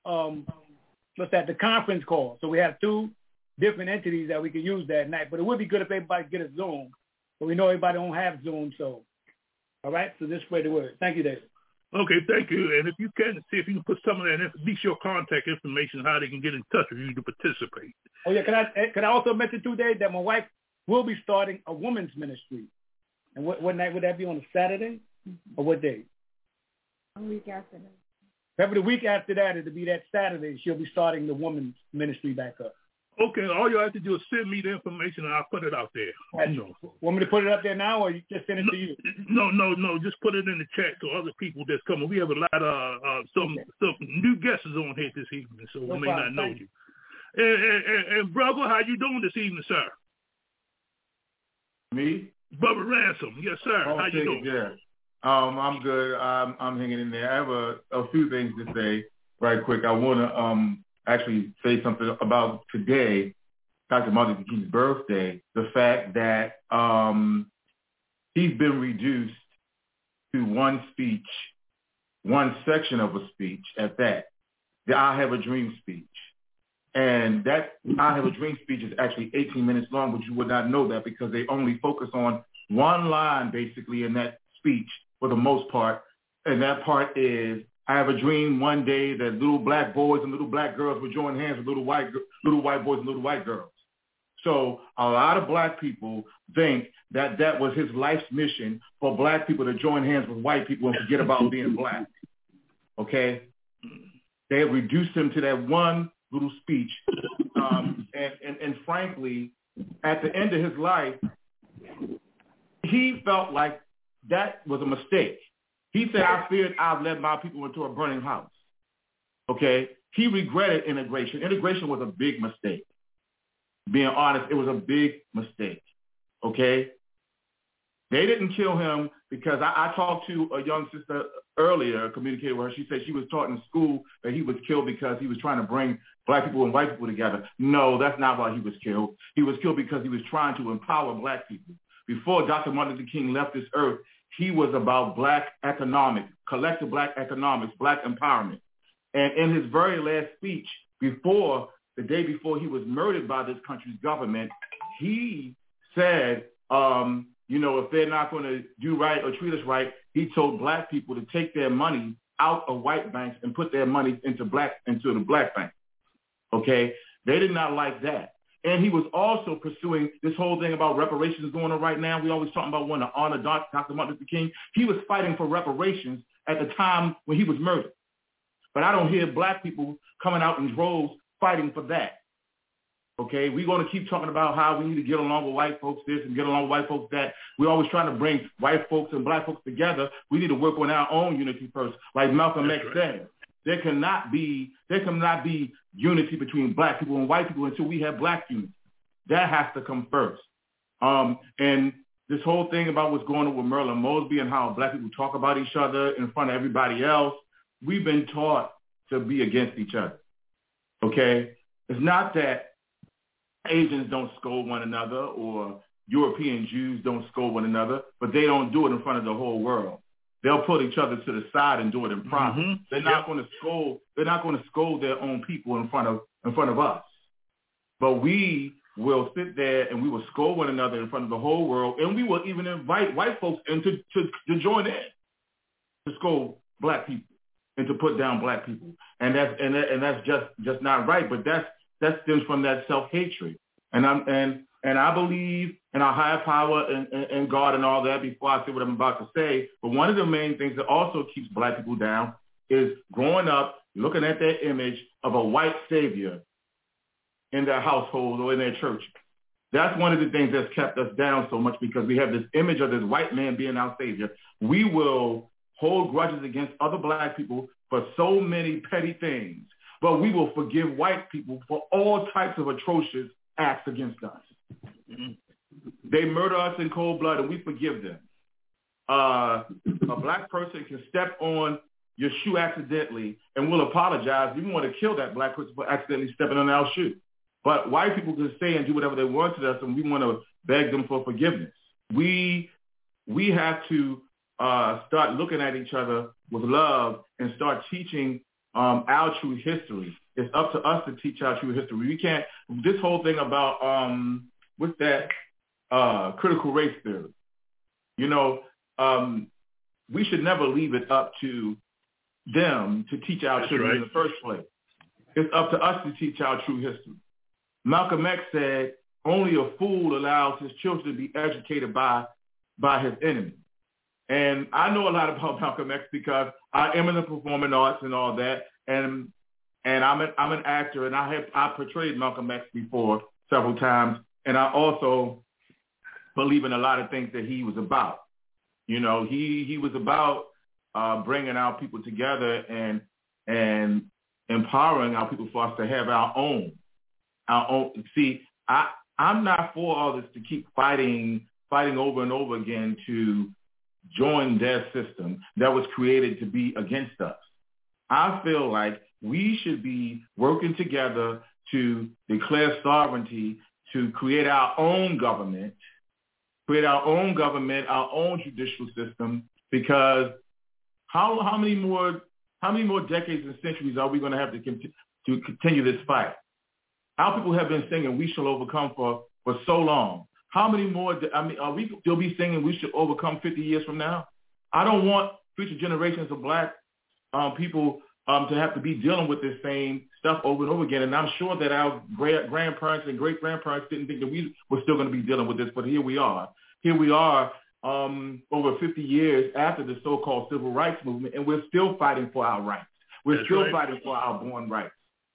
the conference call. So we have two different entities that we can use that night. But it would be good if everybody get a Zoom But we know everybody don't have Zoom, so all right. So just spread the word. Thank you, David. Okay, thank you. And if you can, see if you can put some of that, at least your contact information, how they can get in touch with you to participate. Oh yeah, can I also mention too, Dave, that my wife will be starting a women's ministry. And what night would that be, on a Saturday or what day? A week after that. Probably the week after that, it'll be that Saturday. She'll be starting the women's ministry back up. Okay, all you have to do is send me the information and I'll put it out there. Want me to put it up there now, or you just send it to you? No. Just put it in the chat so other people that's coming. We have a lot of some new guests on here this evening, so we may not know you. And brother, how you doing this evening, sir? Me? Brother Ransom, yes, sir. How you doing? Yeah. I'm good. I'm hanging in there. I have a few things to say right quick. I want to actually say something about today, Dr. Martin Luther King's birthday, the fact that he's been reduced to one speech, one section of a speech at that, the I Have a Dream speech. And that I Have a Dream speech is actually 18 minutes long, but you would not know that because they only focus on one line basically in that speech for the most part. And that part is, I have a dream one day that little black boys and little black girls would join hands with little white boys and little white girls. So a lot of black people think that that was his life's mission, for black people to join hands with white people and forget about being black. Okay? They have reduced him to that one little speech. And frankly, at the end of his life, he felt like that was a mistake. He said, I feared I've led my people into a burning house. Okay? He regretted integration. Integration was a big mistake. Being honest, it was a big mistake. Okay? They didn't kill him because I talked to a young sister earlier, communicated with her. She said she was taught in school that he was killed because he was trying to bring black people and white people together. No, that's not why he was killed. He was killed because he was trying to empower black people. Before Dr. Martin Luther King left this earth, he was about black economics, collective black economics, black empowerment. And in his very last speech, the day before he was murdered by this country's government, he said, if they're not going to do right or treat us right, he told black people to take their money out of white banks and put their money into the black bank. Okay? They did not like that. And he was also pursuing this whole thing about reparations going on right now. We always talking about wanting to honor Dr. Martin Luther King. He was fighting for reparations at the time when he was murdered. But I don't hear black people coming out in droves fighting for that. Okay, we're going to keep talking about how we need to get along with white folks this and get along with white folks that. We're always trying to bring white folks and black folks together. We need to work on our own unity first, like Malcolm X said. There cannot be unity between black people and white people until we have black unity. That has to come first. And this whole thing about what's going on with Merlin Mosby and how black people talk about each other in front of everybody else, we've been taught to be against each other. Okay? It's not that Asians don't scold one another or European Jews don't scold one another, but they don't do it in front of the whole world. They'll put each other to the side and do it in private. Mm-hmm. They're not going to scold. They're not going to scold their own people in front of us. But we will sit there and we will scold one another in front of the whole world, and we will even invite white folks in to join in to scold black people and to put down black people. And that's just not right. But that stems from that self-hatred. And I believe in our higher power and God and all that before I say what I'm about to say. But one of the main things that also keeps black people down is growing up, looking at that image of a white savior in their household or in their church. That's one of the things that's kept us down so much, because we have this image of this white man being our savior. We will hold grudges against other black people for so many petty things, but we will forgive white people for all types of atrocious acts against us. Mm-hmm. They murder us in cold blood and we forgive them. A black person can step on your shoe accidentally and we'll apologize. We want to kill that black person for accidentally stepping on our shoe. But white people can say and do whatever they want to us, and we want to beg them for forgiveness. We have to start looking at each other with love and start teaching our true history. It's up to us to teach our true history. We can't, this whole thing about, what's that critical race theory. You know, we should never leave it up to them to teach our children in the first place. It's up to us to teach our true history. Malcolm X said, only a fool allows his children to be educated by his enemy. And I know a lot about Malcolm X because I am in the performing arts and all that, and I'm an actor, and I portrayed Malcolm X before several times, and I also believe in a lot of things that he was about. You know, he was about bringing our people together and empowering our people for us to have our own. See, I'm not for all this to keep fighting over and over again to join their system that was created to be against us. I feel like we should be working together to declare sovereignty, to create our own government, our own judicial system, because how many more decades and centuries are we going to have to continue this fight? Our people have been singing "We Shall Overcome" for so long. How many more? Are we still be singing "We Shall Overcome" 50 years from now? I don't want future generations of black people to have to be dealing with this same stuff over and over again. And I'm sure that our grandparents and great-grandparents didn't think that we were still going to be dealing with this, but here we are. Here we are over 50 years after the so-called civil rights movement, and we're still fighting for our rights. We're still fighting for our born rights.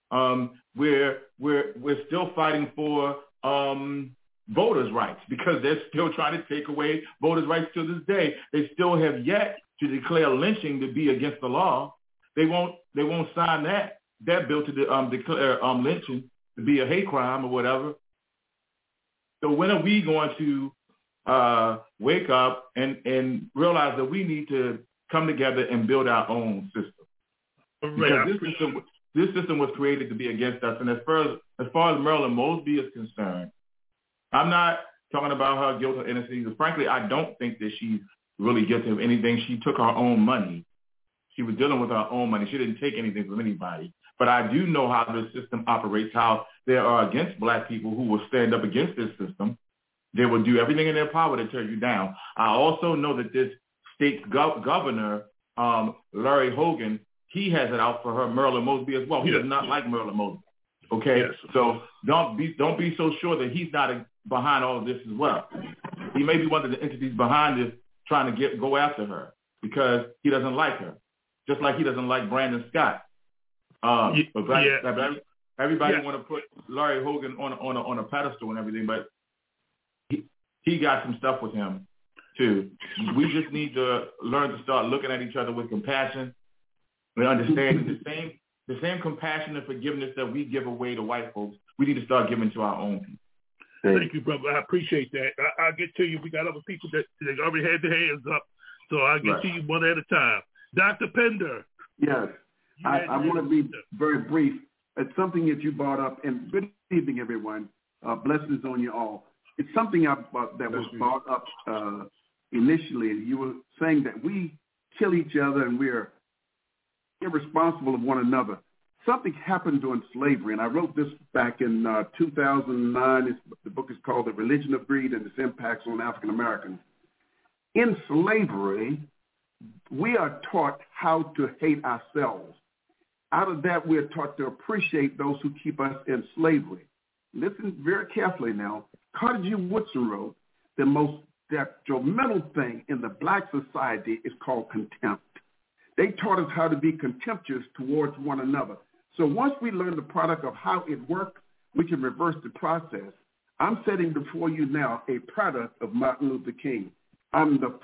We're still fighting for voters' rights because they're still trying to take away voters' rights to this day. They still have yet to declare lynching to be against the law. They won't sign that bill to declare lynching to be a hate crime or whatever. So when are we going to wake up and realize that we need to come together and build our own system? Because this system was created to be against us. And as far as Marilyn Mosby is concerned, I'm not talking about her guilt or innocence. Because frankly, I don't think that she's really guilty of anything. She took her own money. She was dealing with her own money. She didn't take anything from anybody. But I do know how this system operates, how they are against black people who will stand up against this system. They will do everything in their power to tear you down. I also know that this state's governor, Larry Hogan, he has it out for her, Marilyn Mosby, as well. He does not like Marilyn Mosby. Okay? Yes. So don't be so sure that he's not behind all of this as well. He may be one of the entities behind this trying to go after her because he doesn't like her, just like he doesn't like Brandon Scott. Everybody want to put Larry Hogan on a pedestal and everything, but he got some stuff with him too. We just need to learn to start looking at each other with compassion and understanding the same compassion and forgiveness that we give away to white folks. We need to start giving to our own people. Thank you, brother. I appreciate that. I'll get to you. We got other people that already had their hands up, so I'll get to you one at a time. Dr. Pender. Yes. I want to be very brief. It's something that you brought up, and good evening, everyone. Blessings on you all. It's something that was brought up initially. You were saying that we kill each other and we're irresponsible of one another. Something happened during slavery, and I wrote this back in 2009. The book is called The Religion of Greed and Its Impacts on African Americans. In slavery, we are taught how to hate ourselves. Out of that, we are taught to appreciate those who keep us in slavery. Listen very carefully now. Carter G. Woodson wrote, the most detrimental thing in the black society is called contempt. They taught us how to be contemptuous towards one another. So once we learn the product of how it works, we can reverse the process. I'm setting before you now a product of Martin Luther King. I'm the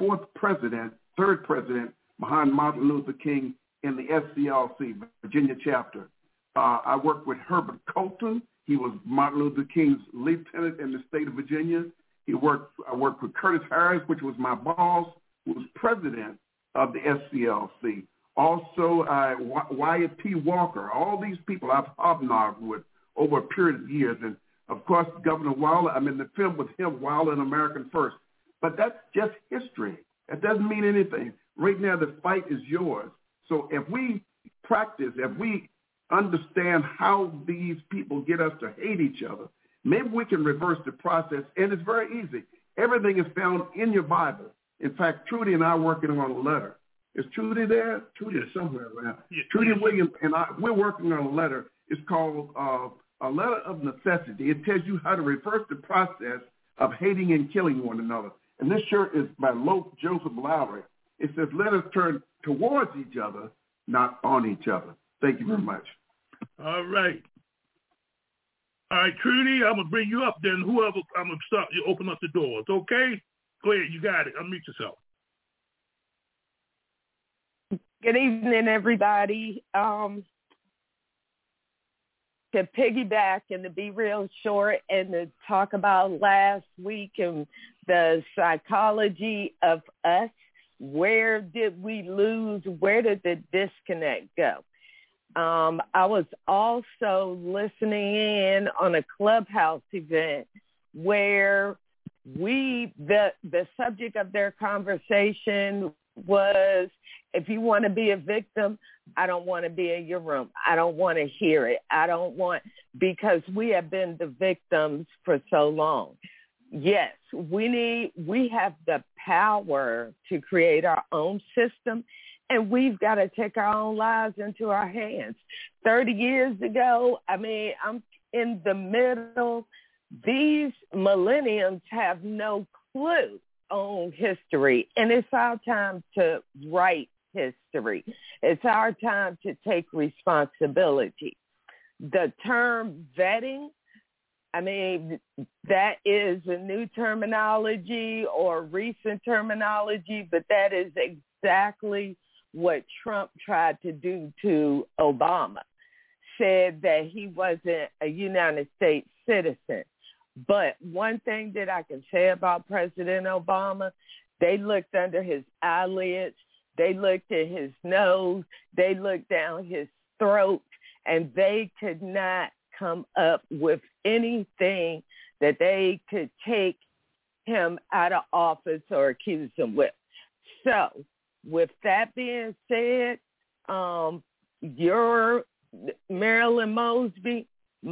third president behind Martin Luther King in the SCLC, Virginia chapter. I worked with Herbert Colton. He was Martin Luther King's lieutenant in the state of Virginia. I worked with Curtis Harris, which was my boss, who was president of the SCLC. Also, Wyatt P. Walker. All these people I've hobnobbed with over a period of years. And, of course, Governor Wilder, I'm in the film with him, Wilder and American First. But that's just history. That doesn't mean anything. Right now, the fight is yours. So if we practice, if we understand how these people get us to hate each other, maybe we can reverse the process. And it's very easy. Everything is found in your Bible. In fact, Trudy and I are working on a letter. Is Trudy there? Trudy is somewhere around. Yeah. Trudy Williams and we're working on a letter. It's called A Letter of Necessity. It tells you how to reverse the process of hating and killing one another. And this shirt is by Joseph Lowry. It says, let us turn towards each other, not on each other. Thank you very much. All right. All right, Trudy, I'm going to bring you up then. Whoever, I'm going to start you open up the doors, okay? Go ahead, you got it. Unmute yourself. Good evening, everybody. To piggyback and to be real short and to talk about last week and the psychology of us, where did we lose? Where did the disconnect go? I was also listening in on a Clubhouse event where the subject of their conversation was, if you want to be a victim, I don't want to be in your room. I don't want to hear it. Because we have been the victims for so long. Yes, we have the power to create our own system, and we've got to take our own lives into our hands. 30 years ago, I'm in the middle. These millenniums have no clue on history, and it's our time to write history. It's our time to take responsibility. The term vetting, that is a new terminology or recent terminology, but that is exactly what Trump tried to do to Obama. Said that he wasn't a United States citizen. But one thing that I can say about President Obama, they looked under his eyelids, they looked at his nose, they looked down his throat, and they could not come up with anything that they could take him out of office or accuse him with. So, with that being said, your Marilyn Mosby,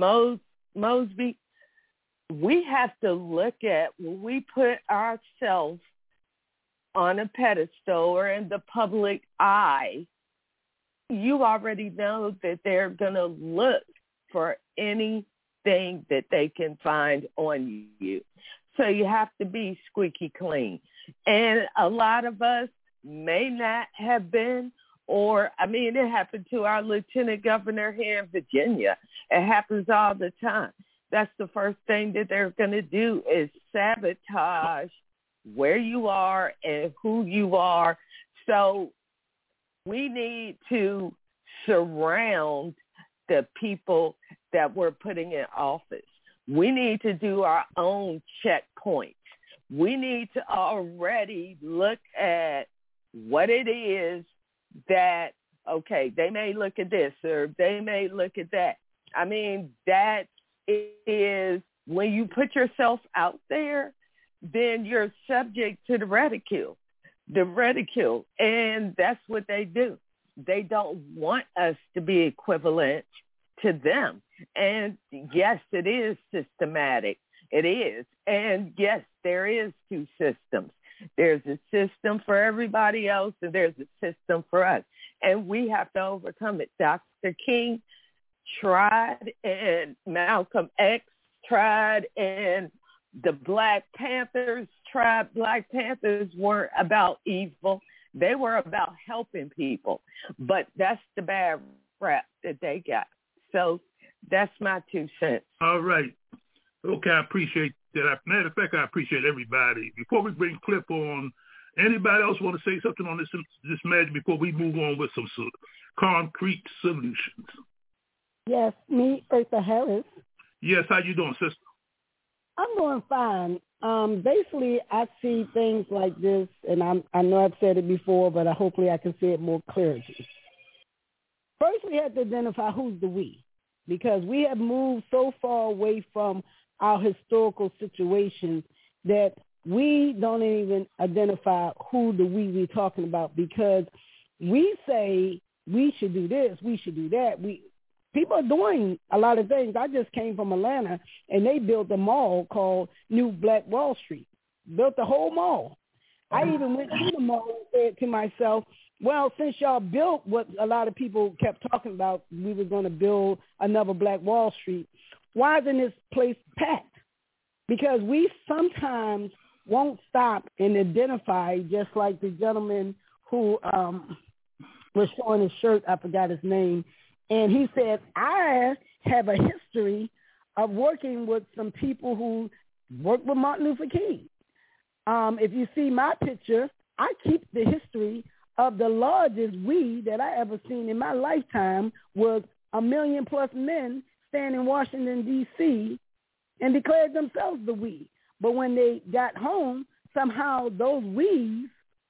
we have to look at when we put ourselves on a pedestal or in the public eye, you already know that they're going to look for anything that they can find on you. So you have to be squeaky clean. And a lot of us may not have been, or, it happened to our lieutenant governor here in Virginia. It happens all the time. That's the first thing that they're going to do is sabotage where you are and who you are. So we need to surround the people that we're putting in office. We need to do our own checkpoints. We need to already look at what it is that, okay, they may look at this or they may look at that. That is when you put yourself out there, then you're subject to the ridicule. And that's what they do. They don't want us to be equivalent to them. And yes, it is systematic. It is. And yes, there is two systems. There's a system for everybody else and there's a system for us. And we have to overcome it. Dr. King tried and Malcolm X tried and the Black Panthers tried. Black Panthers weren't about evil. They were about helping people. But that's the bad rap that they got. So that's my 2 cents. All right. Okay, I appreciate that. Matter of fact, I appreciate everybody. Before we bring Clip on, anybody else want to say something on this matter before we move on with some concrete solutions? Yes, me, Eartha Harris. Yes, how you doing, sister? I'm doing fine. Basically, I see things like this, and I know I've said it before, but hopefully I can say it more clearly. First, we have to identify who's the we, because we have moved so far away from our historical situation that we don't even identify who the we're talking about, because we say we should do this, we should do that. People are doing a lot of things. I just came from Atlanta, and they built a mall called New Black Wall Street. built the whole mall. I even went to the mall and said to myself, well, since y'all built what a lot of people kept talking about, we were going to build another Black Wall Street, why isn't this place packed? Because we sometimes won't stop and identify, just like the gentleman who was showing his shirt, I forgot his name, and he said, I have a history of working with some people who worked with Martin Luther King. If you see my picture, I keep the history of the largest we that I ever seen in my lifetime was 1 million plus men stand in Washington, D.C. and declared themselves the we. But when they got home, somehow those we's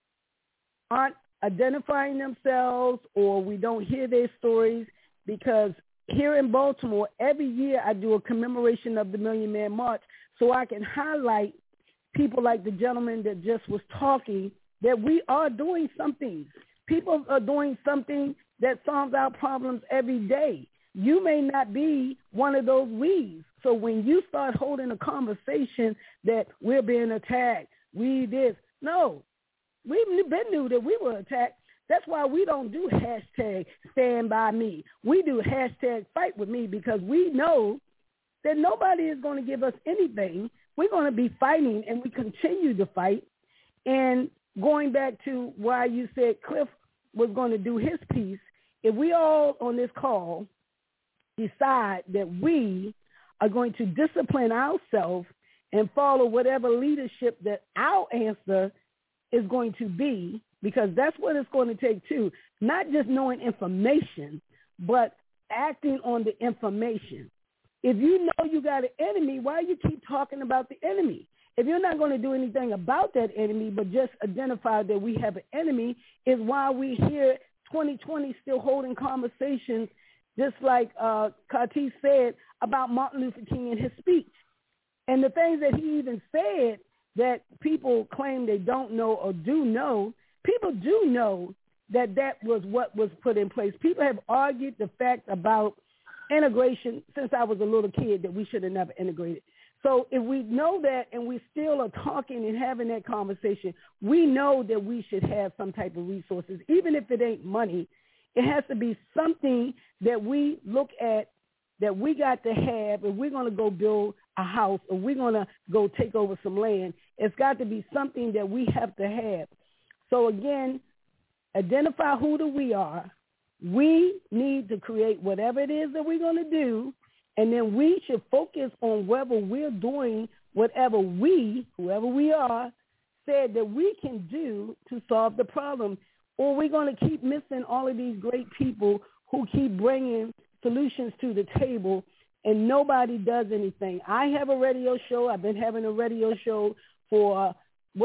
aren't identifying themselves, or we don't hear their stories, because here in Baltimore, every year I do a commemoration of the Million Man March so I can highlight people like the gentleman that just was talking, that we are doing something. People are doing something that solves our problems every day. You may not be one of those we's. So when you start holding a conversation that we're being attacked, we this, no, we've been knew that we were attacked. That's why we don't do hashtag stand by me. We do hashtag fight with me, because we know that nobody is going to give us anything. We're going to be fighting, and we continue to fight. And going back to why you said Cliff was going to do his piece, if we all on this call decide that we are going to discipline ourselves and follow whatever leadership that our answer is going to be, because that's what it's going to take too, not just knowing information, but acting on the information. If you know you got an enemy, why you keep talking about the enemy? If you're not going to do anything about that enemy, but just identify that we have an enemy, is why we here 2020 still holding conversations, just like Kati said about Martin Luther King and his speech. And the things that he even said that people claim they don't know or do know, people do know that that was what was put in place. People have argued the fact about integration since I was a little kid, that we should have never integrated. So if we know that and we still are talking and having that conversation, we know that we should have some type of resources, even if it ain't money. It has to be something that we look at that we got to have if we're going to go build a house or we're going to go take over some land. It's got to be something that we have to have. So again, identify who the we are. We need to create whatever it is that we're going to do, and then we should focus on whether we're doing whatever we, whoever we are, said that we can do to solve the problem. Or we're going to keep missing all of these great people who keep bringing solutions to the table, and nobody does anything. I have a radio show. I've been having a radio show for,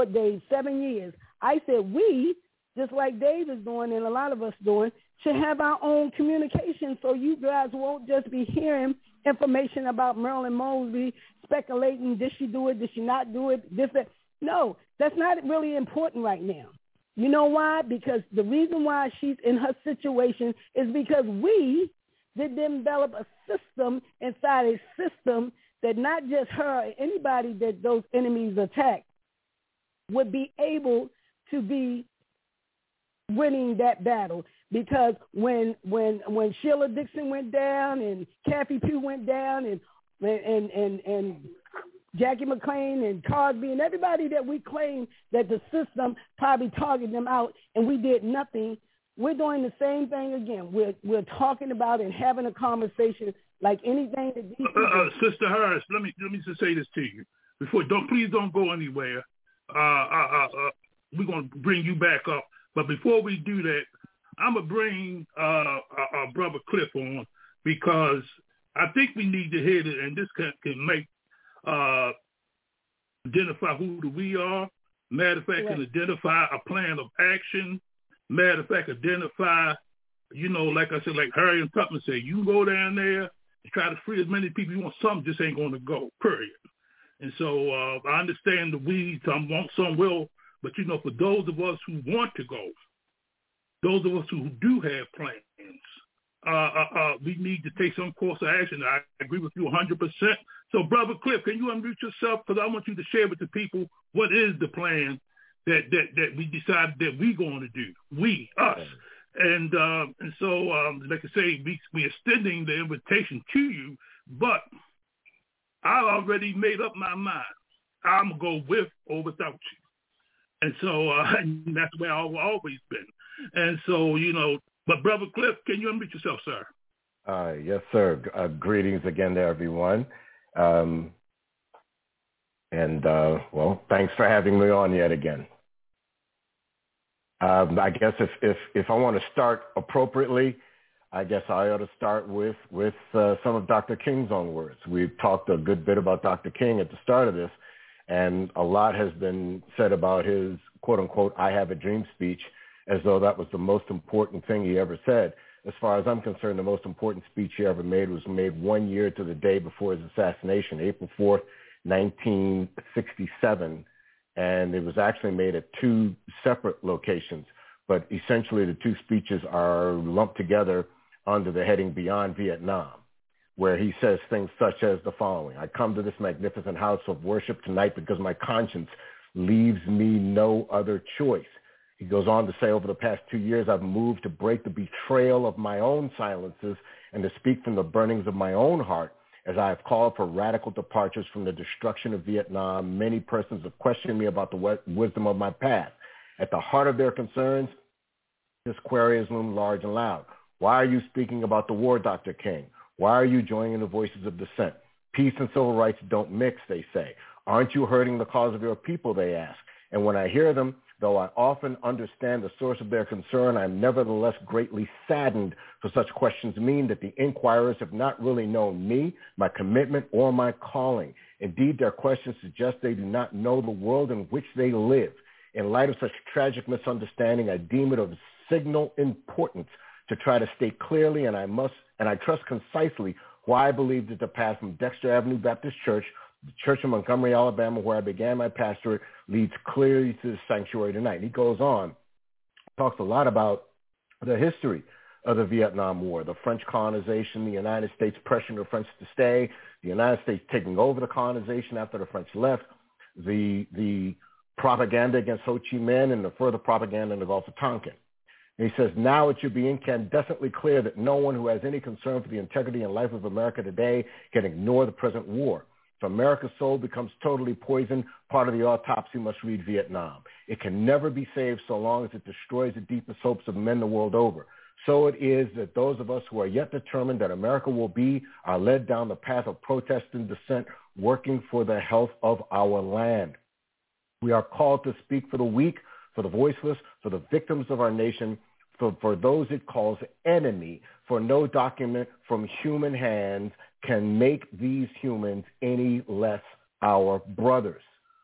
7 years. I said we, just like Dave is doing and a lot of us doing, should have our own communication, so you guys won't just be hearing information about Marilyn Mosby, speculating, did she do it, did she not do it, this, that. No, that's not really important right now. You know why? Because the reason why she's in her situation is because we did develop a system inside a system that not just her, anybody that those enemies attack would be able to be winning that battle. Because when Sheila Dixon went down and Kathy Pugh went down and Jackie McClain and Cosby and everybody that we claim that the system probably targeted them out and we did nothing, we're doing the same thing again. We're talking about and having a conversation like anything that these people... Sister Harris, let me just say this to you. Please don't go anywhere. We're going to bring you back up. But before we do that, I'm going to bring our brother Cliff on, because I think we need to hear it, and this can make identify who we are. Matter of fact, can identify a plan of action. Matter of fact, identify, like I said, like Harriet Tubman said, you go down there and try to free as many people you want. Some just ain't going to go, period. And so I understand the we, some won't, some will. But, for those of us who want to go, those of us who do have plans, we need to take some course of action. I agree with you 100%. So, Brother Cliff, can you unmute yourself? Because I want you to share with the people what is the plan that we decided that we're going to do, us. And so, like I say, we're extending the invitation to you, but I already made up my mind. I'm going to go with or without you. And so and that's where I've always been. And so, but Brother Cliff, can you unmute yourself, sir? Yes, sir. Greetings again to everyone. Well, thanks for having me on yet again. I guess if I want to start appropriately, I guess I ought to start with some of Dr. King's own words. We've talked a good bit about Dr. King at the start of this, and a lot has been said about his quote-unquote "I Have a Dream" speech, as though that was the most important thing he ever said. As far as I'm concerned, the most important speech he ever made was made 1 year to the day before his assassination, April 4th, 1967. And it was actually made at two separate locations. But essentially, the two speeches are lumped together under the heading Beyond Vietnam, where he says things such as the following: I come to this magnificent house of worship tonight because my conscience leaves me no other choice. He goes on to say, over the past 2 years, I've moved to break the betrayal of my own silences and to speak from the burnings of my own heart, as I have called for radical departures from the destruction of Vietnam. Many persons have questioned me about the wisdom of my path. At the heart of their concerns, this query has loomed large and loud. Why are you speaking about the war, Dr. King? Why are you joining the voices of dissent? Peace and civil rights don't mix, they say. Aren't you hurting the cause of your people, they ask. And when I hear them, though I often understand the source of their concern, I am nevertheless greatly saddened, for such questions mean that the inquirers have not really known me, my commitment, or my calling. Indeed, their questions suggest they do not know the world in which they live. In light of such tragic misunderstanding, I deem it of signal importance to try to state clearly, and I trust concisely, why I believe that the path from Dexter Avenue Baptist Church, the Church of Montgomery, Alabama, where I began my pastorate, leads clearly to the sanctuary tonight. And he goes on, talks a lot about the history of the Vietnam War, the French colonization, the United States pressuring the French to stay, the United States taking over the colonization after the French left, the propaganda against Ho Chi Minh, and the further propaganda in the Gulf of Tonkin. And he says, now it should be incandescently clear that no one who has any concern for the integrity and life of America today can ignore the present war. If America's soul becomes totally poisoned, part of the autopsy must read Vietnam. It can never be saved so long as it destroys the deepest hopes of men the world over. So it is that those of us who are yet determined that America will be are led down the path of protest and dissent, working for the health of our land. We are called to speak for the weak, for the voiceless, for the victims of our nation, for those it calls enemy, for no document from human hands can make these humans any less our brothers.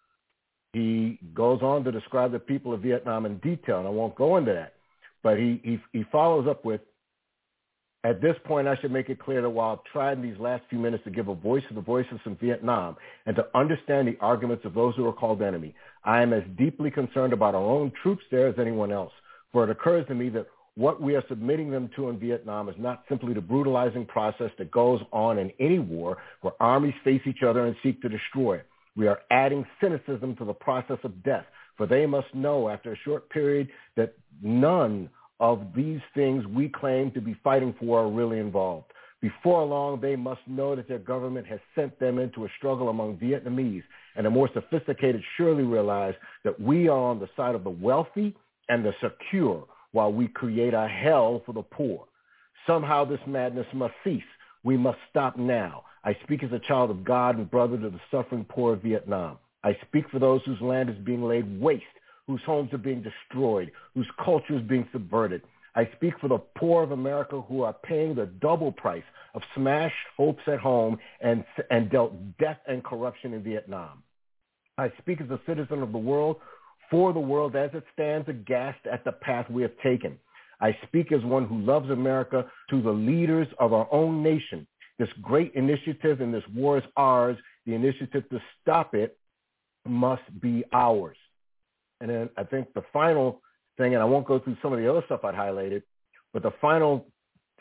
He goes on to describe the people of Vietnam in detail, and I won't go into that. But he follows up with, at this point, I should make it clear that while I've tried in these last few minutes to give a voice to the voiceless in Vietnam and to understand the arguments of those who are called enemy, I am as deeply concerned about our own troops there as anyone else. For it occurs to me that what we are submitting them to in Vietnam is not simply the brutalizing process that goes on in any war where armies face each other and seek to destroy. We are adding cynicism to the process of death, for they must know after a short period that none of these things we claim to be fighting for are really involved. Before long, they must know that their government has sent them into a struggle among Vietnamese, and the more sophisticated surely realize that we are on the side of the wealthy and the secure, while we create a hell for the poor. Somehow this madness must cease. We must stop now. I speak as a child of God and brother to the suffering poor of Vietnam. I speak for those whose land is being laid waste, whose homes are being destroyed, whose culture is being subverted. I speak for the poor of America who are paying the double price of smashed hopes at home and dealt death and corruption in Vietnam. I speak as a citizen of the world, for the world as it stands aghast at the path we have taken. I speak as one who loves America to the leaders of our own nation. This great initiative in this war is ours. The initiative to stop it must be ours. And then I think the final thing, and I won't go through some of the other stuff I'd highlighted, but the final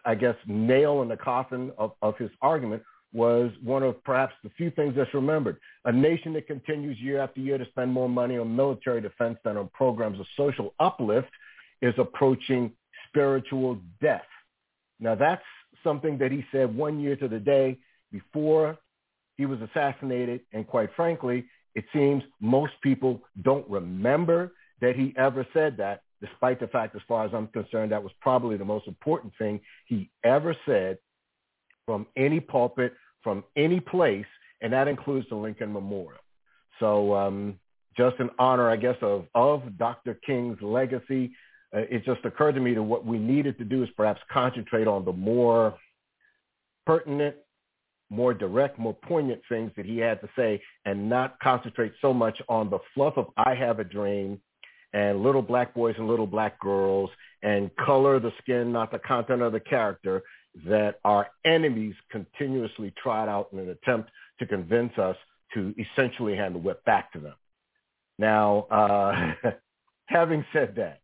I guess, nail in the coffin of his argument was one of perhaps the few things that's remembered. A nation that continues year after year to spend more money on military defense than on programs of social uplift is approaching spiritual death. Now, that's something that he said 1 year to the day before he was assassinated. And quite frankly, it seems most people don't remember that he ever said that, despite the fact, as far as I'm concerned, that was probably the most important thing he ever said from any pulpit, from any place, and that includes the Lincoln Memorial. So just in honor, I guess, of Dr. King's legacy, it just occurred to me that what we needed to do is perhaps concentrate on the more pertinent, more direct, more poignant things that he had to say, and not concentrate so much on the fluff of I Have a Dream and little black boys and little black girls and color the skin, not the content of the character, that our enemies continuously trot out in an attempt to convince us to essentially hand the whip back to them. Now, having said that,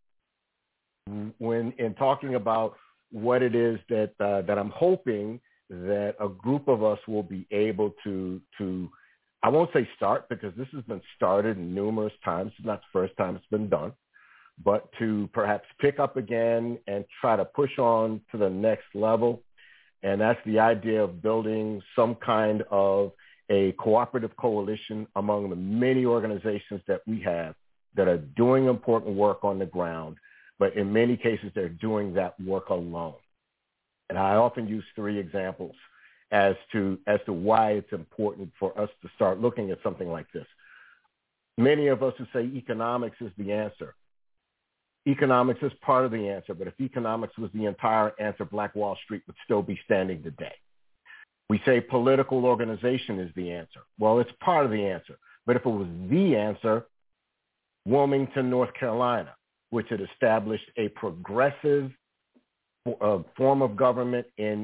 when in talking about what it is that I'm hoping that a group of us will be able to I won't say start, because this has been started numerous times. It's not the first time it's been done, but to perhaps pick up again and try to push on to the next level. And that's the idea of building some kind of a cooperative coalition among the many organizations that we have that are doing important work on the ground, but in many cases they're doing that work alone. And I often use three examples as to why it's important for us to start looking at something like this. Many of us who say economics is the answer. Economics is part of the answer, but if economics was the entire answer, Black Wall Street would still be standing today. We say political organization is the answer. Well, it's part of the answer. But if it was the answer, Wilmington, North Carolina, which had established a progressive form of government in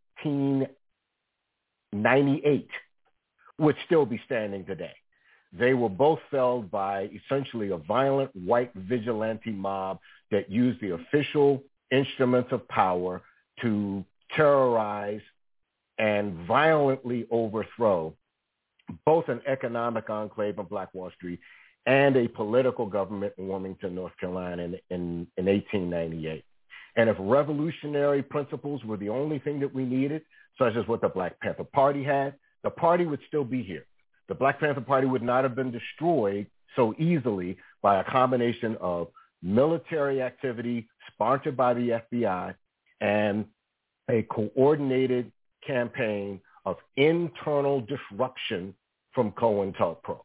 1898, would still be standing today. They were both felled by essentially a violent white vigilante mob that used the official instruments of power to terrorize and violently overthrow both an economic enclave on Black Wall Street and a political government in Wilmington, North Carolina in 1898. And if revolutionary principles were the only thing that we needed, such as what the Black Panther Party had, the party would still be here. The Black Panther Party would not have been destroyed so easily by a combination of military activity sponsored by the FBI and a coordinated campaign of internal disruption from COINTELPRO.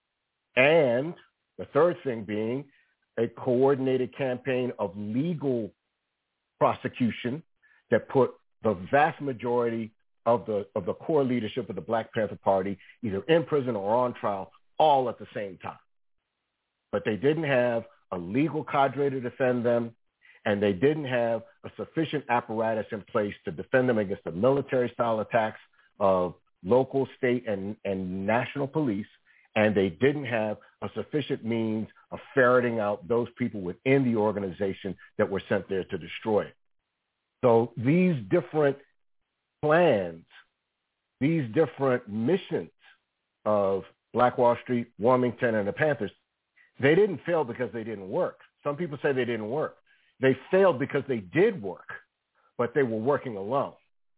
And the third thing being a coordinated campaign of legal prosecution that put the vast majority of the core leadership of the Black Panther Party either in prison or on trial all at the same time. But they didn't have a legal cadre to defend them, and they didn't have a sufficient apparatus in place to defend them against the military-style attacks of local, state, and national police, and they didn't have a sufficient means of ferreting out those people within the organization that were sent there to destroy it. So these different plans, these different missions of Black Wall Street, Wilmington, and the Panthers, they didn't fail because they didn't work. Some people say they didn't work. They failed because they did work, but they were working alone.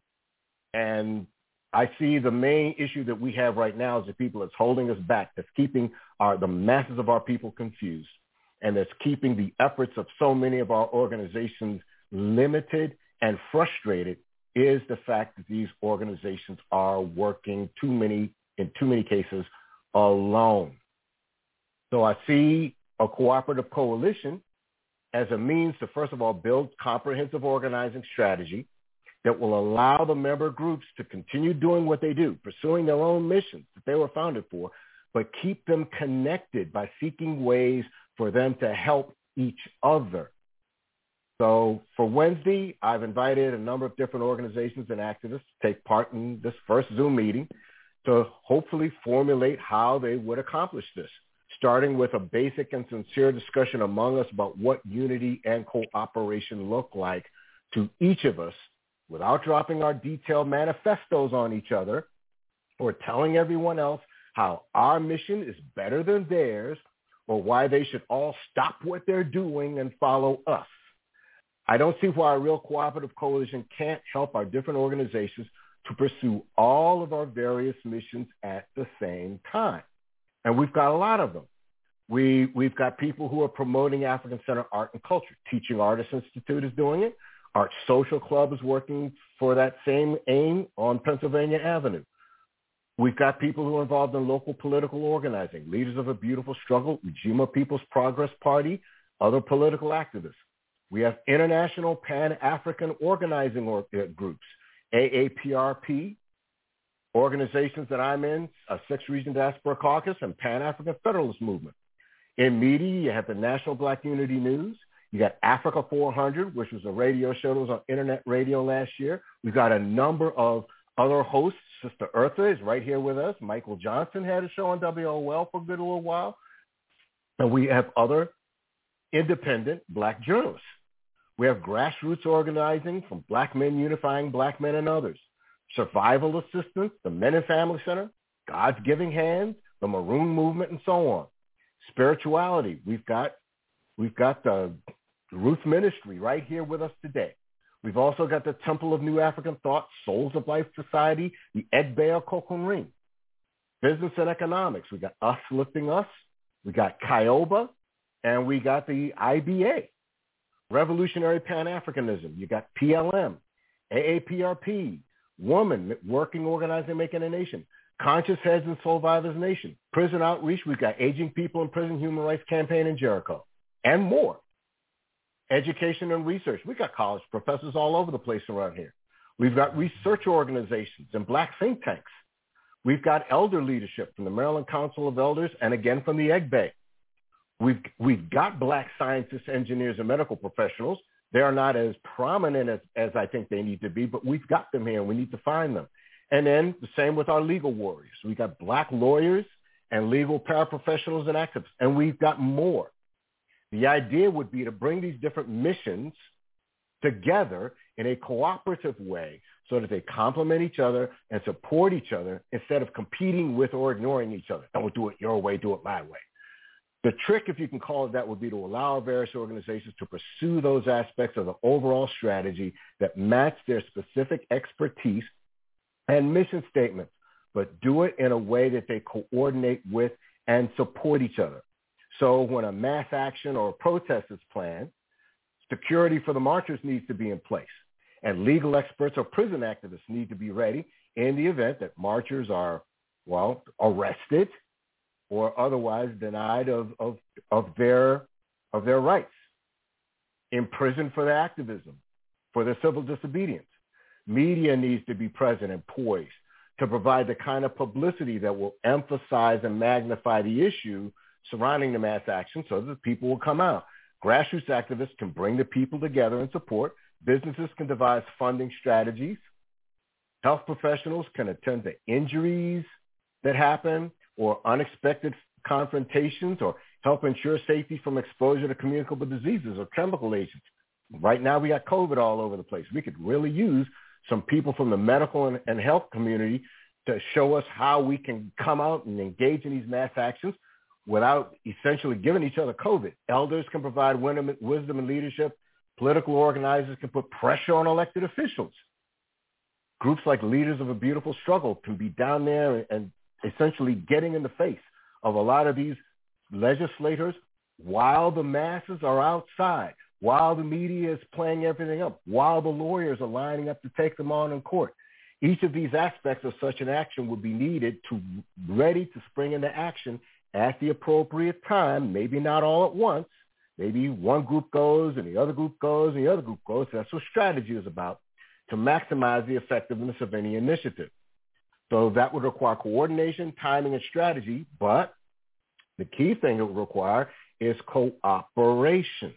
And I see the main issue that we have right now is the people that's holding us back, that's keeping the masses of our people confused, and that's keeping the efforts of so many of our organizations limited and frustrated, is the fact that these organizations are working in too many cases alone. So I see a cooperative coalition as a means to, first of all, build comprehensive organizing strategy that will allow the member groups to continue doing what they do, pursuing their own missions that they were founded for, but keep them connected by seeking ways for them to help each other. So for Wednesday, I've invited a number of different organizations and activists to take part in this first Zoom meeting to hopefully formulate how they would accomplish this, starting with a basic and sincere discussion among us about what unity and cooperation look like to each of us without dropping our detailed manifestos on each other or telling everyone else how our mission is better than theirs or why they should all stop what they're doing and follow us. I don't see why a real cooperative coalition can't help our different organizations to pursue all of our various missions at the same time. And we've got a lot of them. We've got people who are promoting African Center art and culture. Teaching Artists Institute is doing it. Art Social Club is working for that same aim on Pennsylvania Avenue. We've got people who are involved in local political organizing, Leaders of a Beautiful Struggle, Ujima People's Progress Party, other political activists. We have international Pan-African organizing groups, AAPRP, organizations that I'm in, a Sixth Region Diaspora Caucus, and Pan-African Federalist Movement. In media, you have the National Black Unity News. You got Africa 400, which was a radio show that was on internet radio last year. We've got a number of other hosts. Sister Eartha is right here with us. Michael Johnson had a show on WOL for a good little while. And we have other independent Black journalists. We have grassroots organizing from Black Men Unifying Black Men and others. Survival Assistance, the Men and Family Center, God's Giving Hand, the Maroon Movement, and so on. Spirituality, we've got the Ruth Ministry right here with us today. We've also got the Temple of New African Thought, Souls of Life Society, the Egbe Kokunring. Business and economics, we got Us Lifting Us, we got Kioba, and we got the IBA. Revolutionary Pan-Africanism, you got PLM, AAPRP, Woman, Working, Organizing, Making a Nation, Conscious Heads and Survivors Nation, Prison Outreach, we've got Aging People in Prison Human Rights Campaign in Jericho, and more. Education and research, we got college professors all over the place around here. We've got research organizations and Black think tanks. We've got elder leadership from the Maryland Council of Elders and again from the Egbe. We've got Black scientists, engineers, and medical professionals. They are not as prominent as I think they need to be, but we've got them here and we need to find them. And then the same with our legal warriors. We've got Black lawyers and legal paraprofessionals and activists, and we've got more. The idea would be to bring these different missions together in a cooperative way so that they complement each other and support each other instead of competing with or ignoring each other. Don't do it your way, do it my way. The trick, if you can call it that, would be to allow various organizations to pursue those aspects of the overall strategy that match their specific expertise and mission statements, but do it in a way that they coordinate with and support each other. So when a mass action or a protest is planned, security for the marchers needs to be in place, and legal experts or prison activists need to be ready in the event that marchers are, arrested or otherwise denied of their rights, imprisoned for their activism, for their civil disobedience. Media needs to be present and poised to provide the kind of publicity that will emphasize and magnify the issue surrounding the mass action so that people will come out. Grassroots activists can bring the people together and support. Businesses can devise funding strategies. Health professionals can attend to injuries that happen or unexpected confrontations or help ensure safety from exposure to communicable diseases or chemical agents. Right now we got COVID all over the place. We could really use some people from the medical and health community to show us how we can come out and engage in these mass actions without essentially giving each other COVID. Elders can provide wisdom and leadership. Political organizers can put pressure on elected officials. Groups like Leaders of a Beautiful Struggle can be down there and essentially getting in the face of a lot of these legislators while the masses are outside, while the media is playing everything up, while the lawyers are lining up to take them on in court. Each of these aspects of such an action would be needed to ready to spring into action at the appropriate time, maybe not all at once. Maybe one group goes and the other group goes and the other group goes. That's what strategy is about, to maximize the effectiveness of any initiative. So that would require coordination, timing, and strategy, but the key thing it would require is cooperation.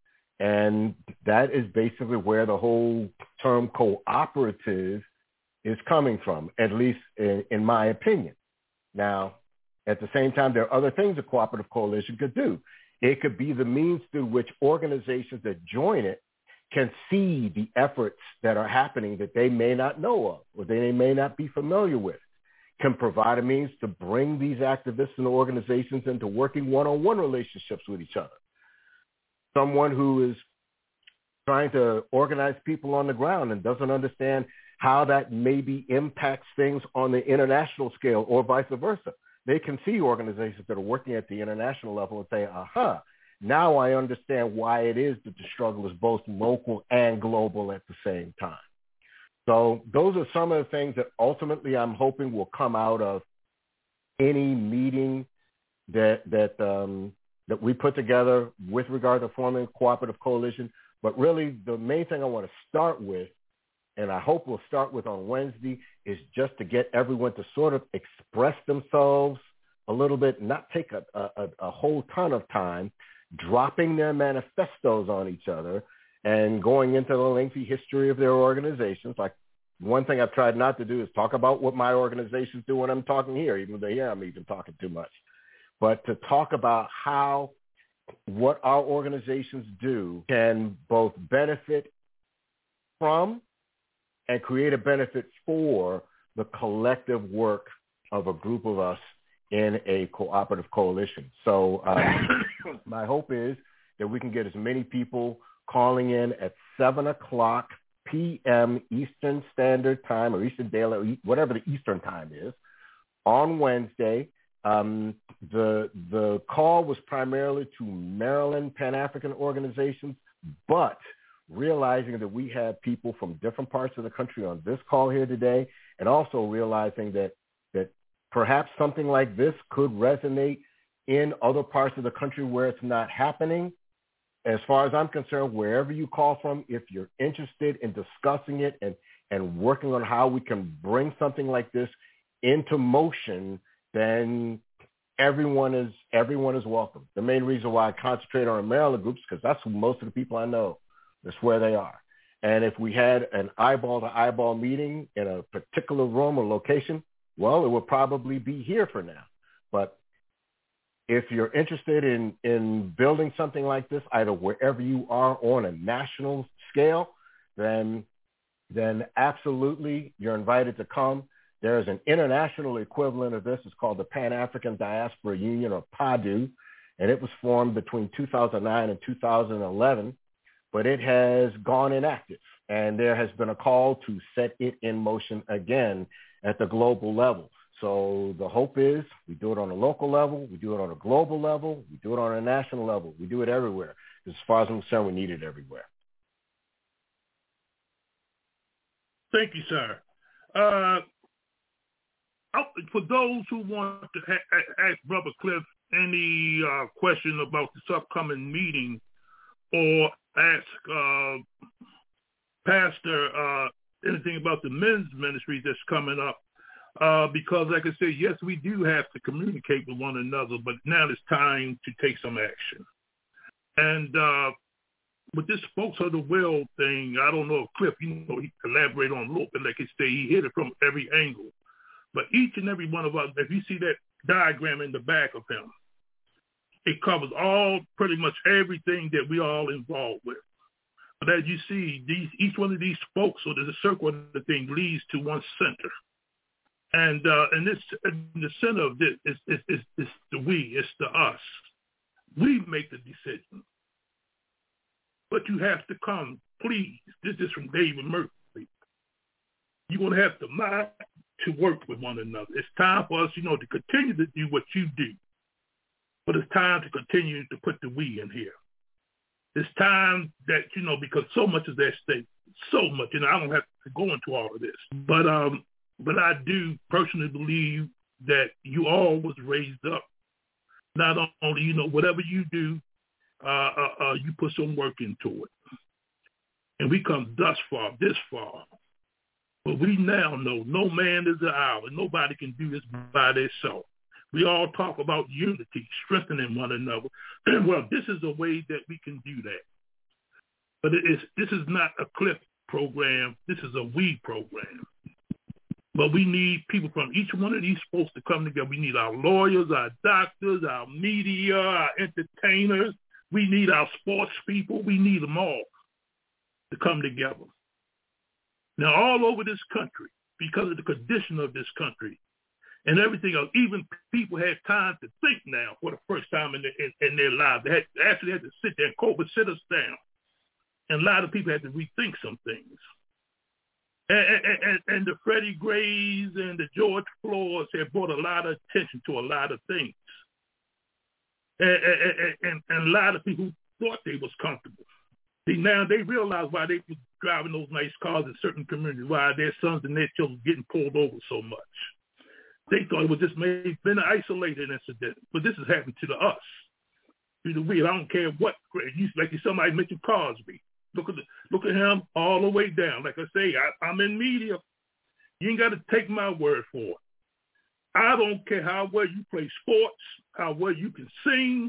And that is basically where the whole term cooperative is coming from, at least in my opinion. Now, at the same time, there are other things a cooperative coalition could do. It could be the means through which organizations that join it can see the efforts that are happening that they may not know of or they may not be familiar with, can provide a means to bring these activists and organizations into working one-on-one relationships with each other. Someone who is trying to organize people on the ground and doesn't understand how that maybe impacts things on the international scale or vice versa. They can see organizations that are working at the international level and say, aha, now I understand why it is that the struggle is both local and global at the same time. So those are some of the things that ultimately I'm hoping will come out of any meeting that we put together with regard to forming a cooperative coalition. But really the main thing I want to start with, and I hope we'll start with on Wednesday, is just to get everyone to sort of express themselves a little bit, not take a whole ton of time, dropping their manifestos on each other and going into the lengthy history of their organizations. Like, one thing I've tried not to do is talk about what my organizations do when I'm talking here, even though I'm even talking too much. But to talk about how what our organizations do can both benefit from and create a benefit for the collective work of a group of us in a cooperative coalition. So my hope is that we can get as many people calling in at 7:00 p.m. Eastern Standard Time or Eastern Daylight, whatever the Eastern Time is, on Wednesday. The call was primarily to Maryland Pan-African organizations, but realizing that we had people from different parts of the country on this call here today, and also realizing that perhaps something like this could resonate in other parts of the country where it's not happening. As far as I'm concerned, wherever you call from, if you're interested in discussing it and working on how we can bring something like this into motion, then everyone is welcome. The main reason why I concentrate on Maryland groups, because that's who most of the people I know. That's where they are. And if we had an eyeball-to-eyeball meeting in a particular room or location, well, it would probably be here for now. But if you're interested in building something like this, either wherever you are on a national scale, then absolutely you're invited to come. There's an international equivalent of this. It's called the Pan-African Diaspora Union, or PADU, and it was formed between 2009 and 2011, but it has gone inactive, and there has been a call to set it in motion again at the global level. So the hope is we do it on a local level, we do it on a global level, we do it on a national level, we do it everywhere. As far as I'm concerned, we need it everywhere. Thank you, sir. For those who want to ask Brother Cliff any question about this upcoming meeting, or ask Pastor anything about the men's ministry that's coming up, because like I said, yes, we do have to communicate with one another, but now it's time to take some action. And with this folks of the will thing, I don't know if Cliff, he elaborate on a little bit, like I say, he hit it from every angle. But each and every one of us, if you see that diagram in the back of him, it covers pretty much everything that we all involved with. But as you see, each one of these folks, so there's a circle of the thing, leads to one center. And in the center of this is the we, it's the us. We make the decision. But you have to come, please. This is from David Murphy. You're going to have to mind to work with one another. It's time for us, to continue to do what you do. But it's time to continue to put the we in here. It's time that, because so much is at stake, so much, I don't have to go into all of this. But I do personally believe that you all was raised up. Not only, whatever you do, you put some work into it. And we come this far. But we now know no man is an island. Nobody can do this by themselves. We all talk about unity, strengthening one another. Well, this is a way that we can do that. But this is not a Cliff program. This is a we program. But we need people from each one of these folks to come together. We need our lawyers, our doctors, our media, our entertainers. We need our sports people. We need them all to come together. Now, all over this country, because of the condition of this country and everything else, even people had time to think now for the first time in their lives. They actually had to sit there, and COVID sit us down. And a lot of people had to rethink some things. And the Freddie Grays and the George Floyds had brought a lot of attention to a lot of things. And a lot of people thought they was comfortable. See, now they realize why they were driving those nice cars in certain communities, why their sons and their children were getting pulled over so much. They thought it was just been an isolated incident, but this has happened to us. I don't care what, like somebody mentioned Cosby. Look at him all the way down. Like I say, I'm in media. You ain't got to take my word for it. I don't care how well you play sports, how well you can sing,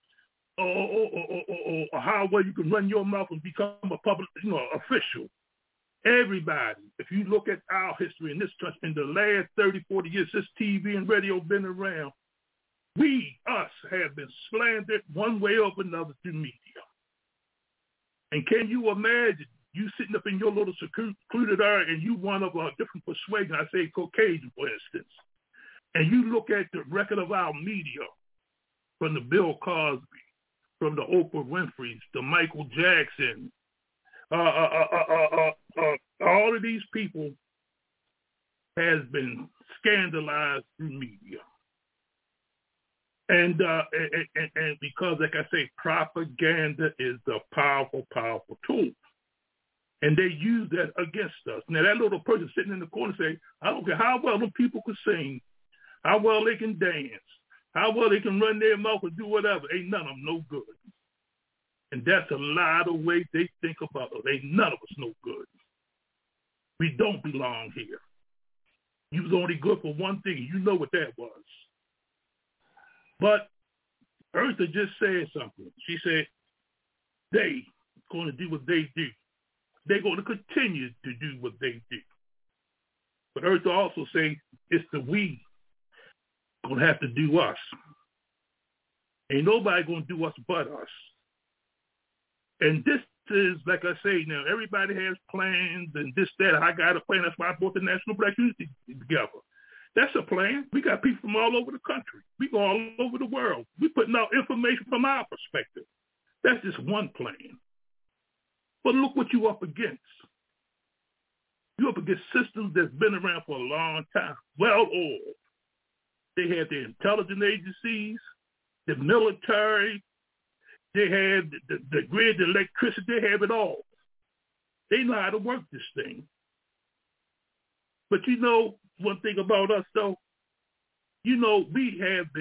or how well you can run your mouth and become a public, official. Everybody, if you look at our history in this country, in the last 30, 40 years since TV and radio been around, us have been slandered one way or another through media. And can you imagine you sitting up in your little secluded area and you one of a different persuasion, I say Caucasian, for instance, and you look at the record of our media, from the Bill Cosby, from the Oprah Winfrey's, the Michael Jackson, all of these people has been scandalized through media. And because, like I say, propaganda is a powerful, powerful tool. And they use that against us. Now, that little person sitting in the corner say, I don't care how well them people can sing, how well they can dance, how well they can run their mouth and do whatever. Ain't none of them no good. And that's a lot of ways they think about us. Ain't none of us no good. We don't belong here. You was only good for one thing. You know what that was. But Eartha just said something. She said they going to do what they do. They're going to continue to do what they do. But Eartha also say it's the we going to have to do us. Ain't nobody going to do us but us. And this is, like I say, now everybody has plans and this, that. I got a plan. That's why I brought the National Black Unity together. That's a plan. We got people from all over the country. We go all over the world. We putting out information from our perspective. That's just one plan. But look what you're up against. You're up against systems that's been around for a long time, well-oiled. They have the intelligence agencies, the military, they have the grid, the electricity, they have it all. They know how to work this thing. But one thing about us, though, we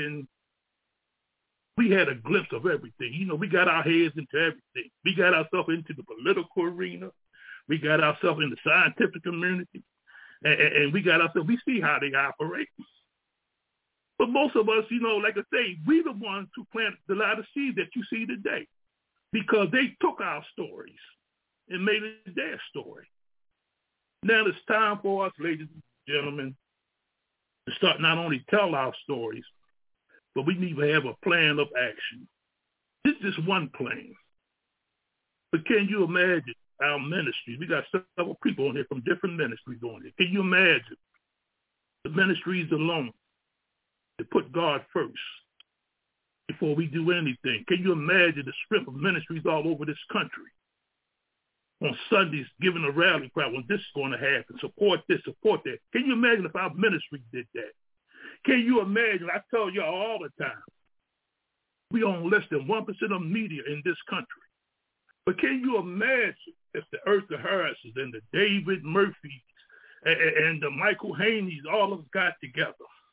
had a glimpse of everything. We got our heads into everything. We got ourselves into the political arena. We got ourselves in the scientific community. And we got ourselves, we see how they operate. But most of us, like I say, we the ones who planted a lot of seeds that you see today because they took our stories and made it their story. Now it's time for us, ladies and gentlemen, to start not only tell our stories, but we need to have a plan of action. This is just one plan. But can you imagine our ministries? We got several people on here from different ministries on here. Can you imagine the ministries alone to put God first before we do anything? Can you imagine the strength of ministries all over this country? On Sundays, giving a rally cry when this is going to happen. Support this, support that. Can you imagine if our ministry did that? Can you imagine? I tell y'all all the time, we own less than 1% of media in this country. But can you imagine if the Eartha Harrises and the David Murphys and the Michael Haneys all of us got together?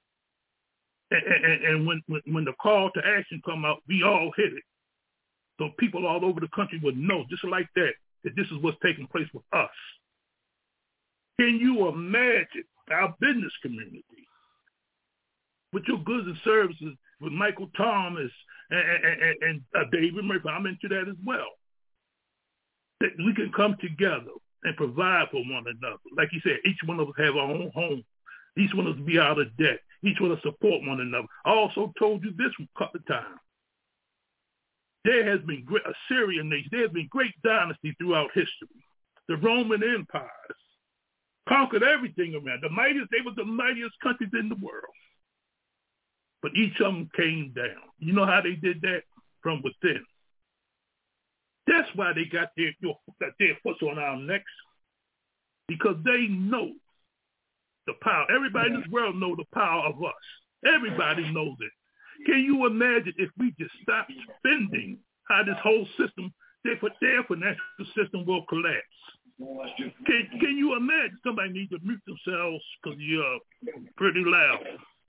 And when the call to action come out, we all hit it. So people all over the country would know, just like that this is what's taking place with us. Can you imagine our business community with your goods and services, with Michael Thomas and David Murphy? I'm into that as well. That we can come together and provide for one another. Like you said, each one of us have our own home. Each one of us be out of debt. Each one of us support one another. I also told you this a couple of times. There has been great Assyrian nation. There has been great dynasty throughout history. the Roman empires, conquered everything around. They were the mightiest countries in the world. But each of them came down. You know how they did that? From within. That's why they got their foot on our necks, because they know the power. Everybody in this world knows the power of us. Everybody knows it. Can you imagine if we just stop spending, how this whole system, their financial system will collapse? Can you imagine? Somebody needs to mute themselves because you're pretty loud.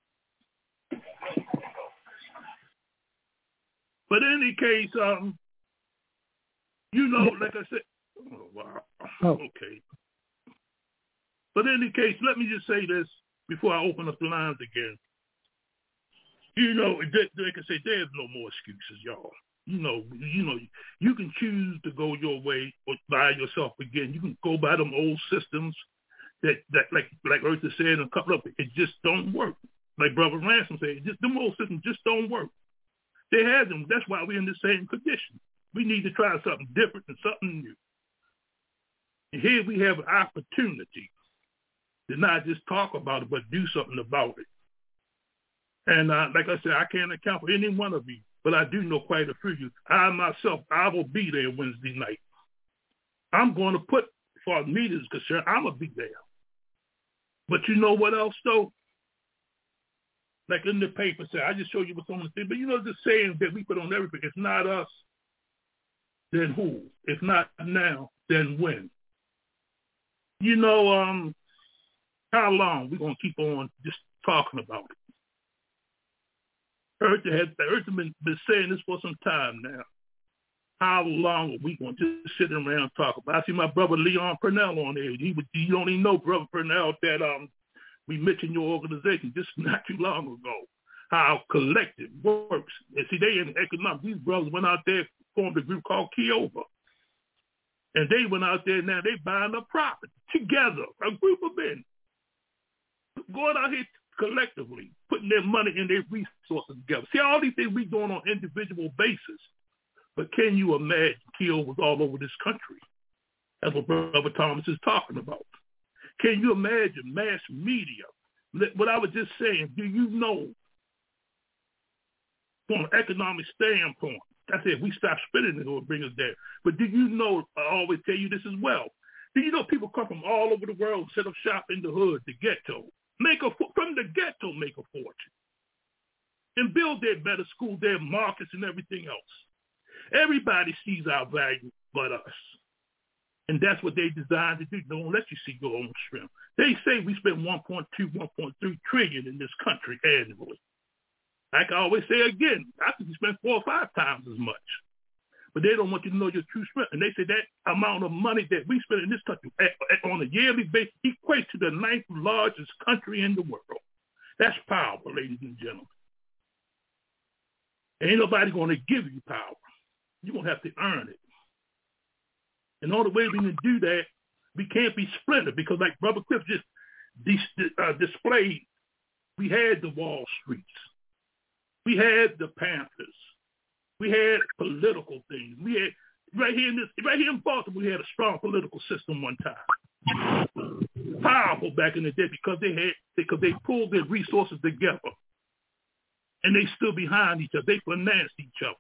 But in any case, like I said, oh, wow. Okay. But in any case, let me just say this before I open up the lines again. They can say there's no more excuses, y'all. You can choose to go your way or by yourself again. You can go by them old systems that like Eartha said, and a couple of it just don't work. Like Brother Ransom said, them old systems just don't work. They had them. That's why we're in the same condition. We need to try something different and something new. And here we have an opportunity to not just talk about it, but do something about it. And like I said, I can't account for any one of you, but I do know quite a few of you. I myself, I will be there Wednesday night. I'm going to put, as far as media is concerned, I'm going to be there. But you know what else, though? Like in the paper said, I just show you what someone said, but the saying that we put on everything, it's not us, then who? If not now, then when? How long we going to keep on just talking about it? Eartha been saying this for some time now. How long are we going to just sit around and talk about it? I see my brother Leon Purnell on there. You don't even know, Brother Purnell, that we mentioned your organization just not too long ago, how collective works. And see, they in economics. These brothers went out there, formed a group called Kiowa. And they went out there now, they buying up property together, a group of men, going out here collectively, putting their money and their resources together. See, all these things we doing on individual basis. But can you imagine Kiowa was all over this country? That's what Brother Thomas is talking about. Can you imagine mass media? What I was just saying, do you know from an economic standpoint, I said if we stop spending it, it will bring us there. But do you know, I always tell you this as well, do you know people come from all over the world, set up shop in the hood, the ghetto, from the ghetto make a fortune, and build their better schools, their markets, and everything else. Everybody sees our value but us. And that's what they designed to do. Don't let you see your own strength. They say we spend 1.2, 1.3 trillion in this country annually. Like I always say again, I think we spend 4 or 5 times as much. But they don't want you to know your true strength. And they say that amount of money that we spend in this country on a yearly basis equates to the 9th largest country in the world. That's power, ladies and gentlemen. Ain't nobody going to give you power. You're going to have to earn it. And the only way we can do that, we can't be splintered, because like Brother Cliff just displayed, we had the Wall Streets. We had the Panthers. We had political things. We had right here in Baltimore, we had a strong political system one time. Powerful back in the day because they pulled their resources together. And they stood behind each other. They financed each other.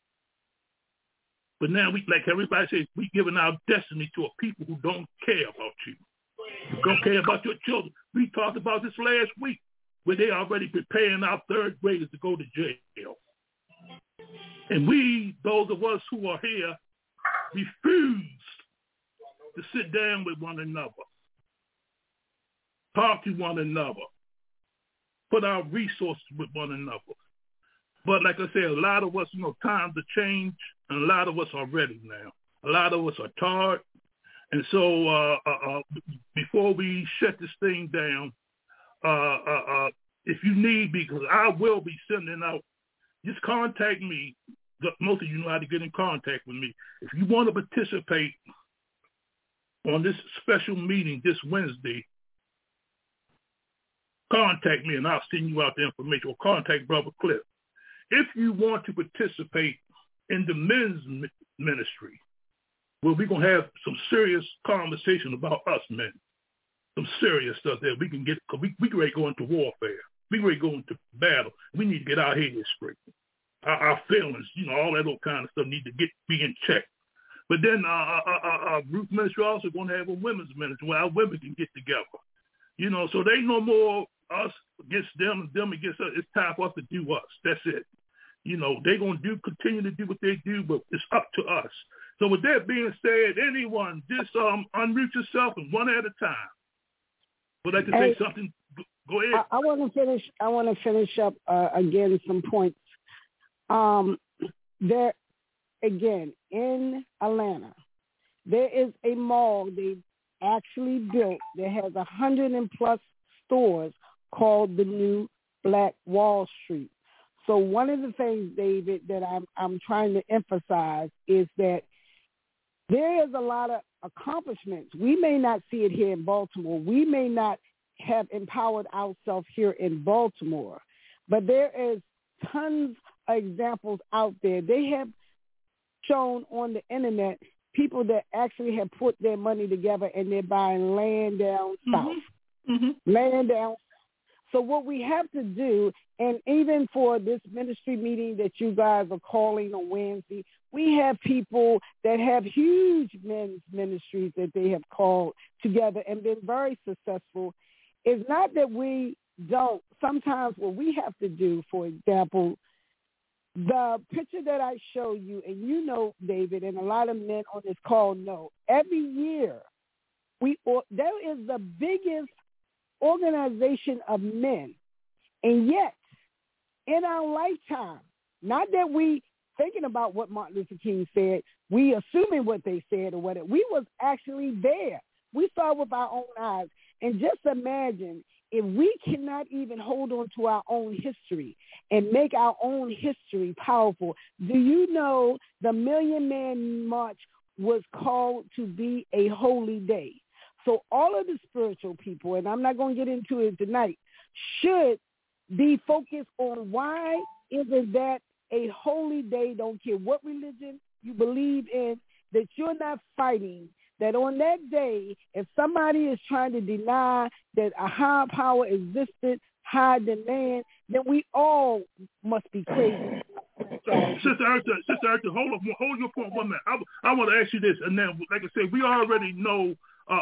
But now, like everybody says, we're giving our destiny to a people who don't care about you, who don't care about your children. We talked about this last week, where they already preparing our third graders to go to jail. And we, those of us who are here, refuse to sit down with one another, talk to one another, put our resources with one another. But like I said, a lot of us, times have changed, and a lot of us are ready now. A lot of us are tired. And so before we shut this thing down, if you need me, because I will be sending out, just contact me. Most of you know how to get in contact with me. If you want to participate on this special meeting this Wednesday, contact me and I'll send you out the information, or contact Brother Cliff. If you want to participate in the men's ministry, where we're going to have some serious conversation about us men. Some serious stuff that we can get, because we ready to go into warfare. We ready to go into battle. We need to get our heads straight. Our feelings, all that little kind of stuff need to be in check. But then our Ruth Ministry also going to have a women's ministry where our women can get together. So they no more us against them and them against us. It's time for us to do us. That's it. They're going to continue to do what they do, but it's up to us. So with that being said, anyone, just unmute yourself and one at a time. Would like to say something? Go ahead. I want to finish up again some points. There again in Atlanta, there is a mall they actually built that has 100+ stores called the New Black Wall Street. So one of the things, David, that I'm trying to emphasize is that there is a lot of accomplishments. We may not see it here in Baltimore. We may not have empowered ourselves here in Baltimore, but there is tons of examples out there. They have shown on the internet people that actually have put their money together and they're buying land down south. Land down. So what we have to do, and even for this ministry meeting that you guys are calling on Wednesday, we have people that have huge men's ministries that they have called together and been very successful. It's not that we don't. Sometimes what we have to do, for example, the picture that I show you, and David, and a lot of men on this call know, every year there is the biggest organization of men, and yet in our lifetime, not that we thinking about what Martin Luther King said, we assuming what they said or whatever, we was actually there. We saw with our own eyes. And just imagine if we cannot even hold on to our own history and make our own history powerful. Do you know the Million Man March was called to be a holy day? So all of the spiritual people, and I'm not going to get into it tonight, should be focused on why is it that a holy day, don't care what religion you believe in, that you're not fighting, that on that day, if somebody is trying to deny that a higher power existed, higher than man, then we all must be crazy. Sister Arthur, hold your point 1 minute. I want to ask you this, and then, like I said, we already know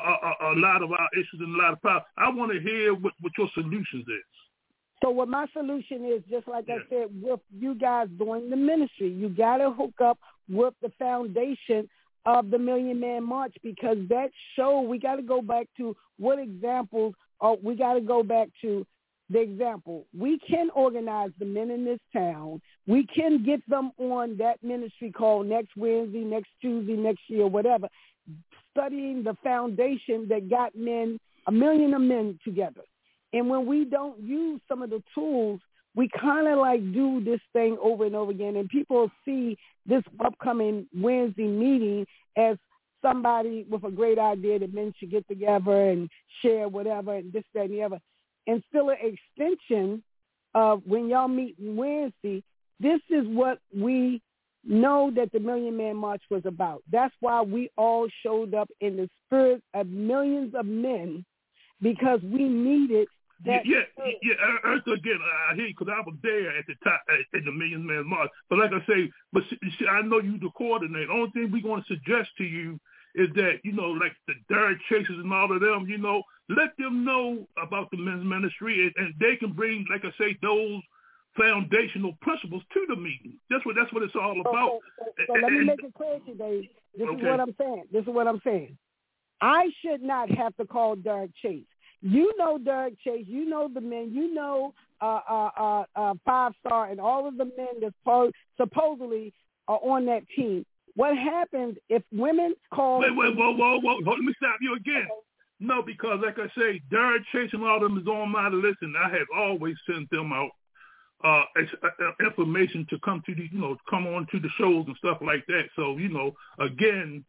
a lot of our issues and a lot of problems. I want to hear what your solutions is. So what my solution is, just like I said, with you guys doing the ministry, you got to hook up with the foundation of the Million Man March, because that show, we got to go back to what examples, we got to go back to the example. We can organize the men in this town. We can get them on that ministry call next Wednesday, next Tuesday, next year, whatever, studying the foundation that got men, 1 million of men together. And when we don't use some of the tools, we kind of like do this thing over and over again. And people see this upcoming Wednesday meeting as somebody with a great idea that men should get together and share whatever and this, that, and the other. And still an extension of when y'all meet Wednesday, this is what we know that the Million Man March was about. That's why we all showed up in the spirit of millions of men, because we needed that. Earth, again, I hear you, because I was there at the top at the Million Man March. But like I say, I know you the coordinator. The only thing we're going to suggest to you is that, like the Derek Chasers and all of them, let them know about the men's ministry, and they can bring, like I say, those foundational principles to the meeting. That's what it's all about. So let me make it clear to you, Dave. This is what I'm saying. I should not have to call Derek Chase. You know Derek Chase. You know the men. You know 5-Star and all of the men that supposedly are on that team. What happens if women call? Whoa! Let me stop you again. Okay. No, because like I say, Derek Chase and all of them is on my list, and I have always sent them out information to come to the, come on to the shows and stuff like that. So, again.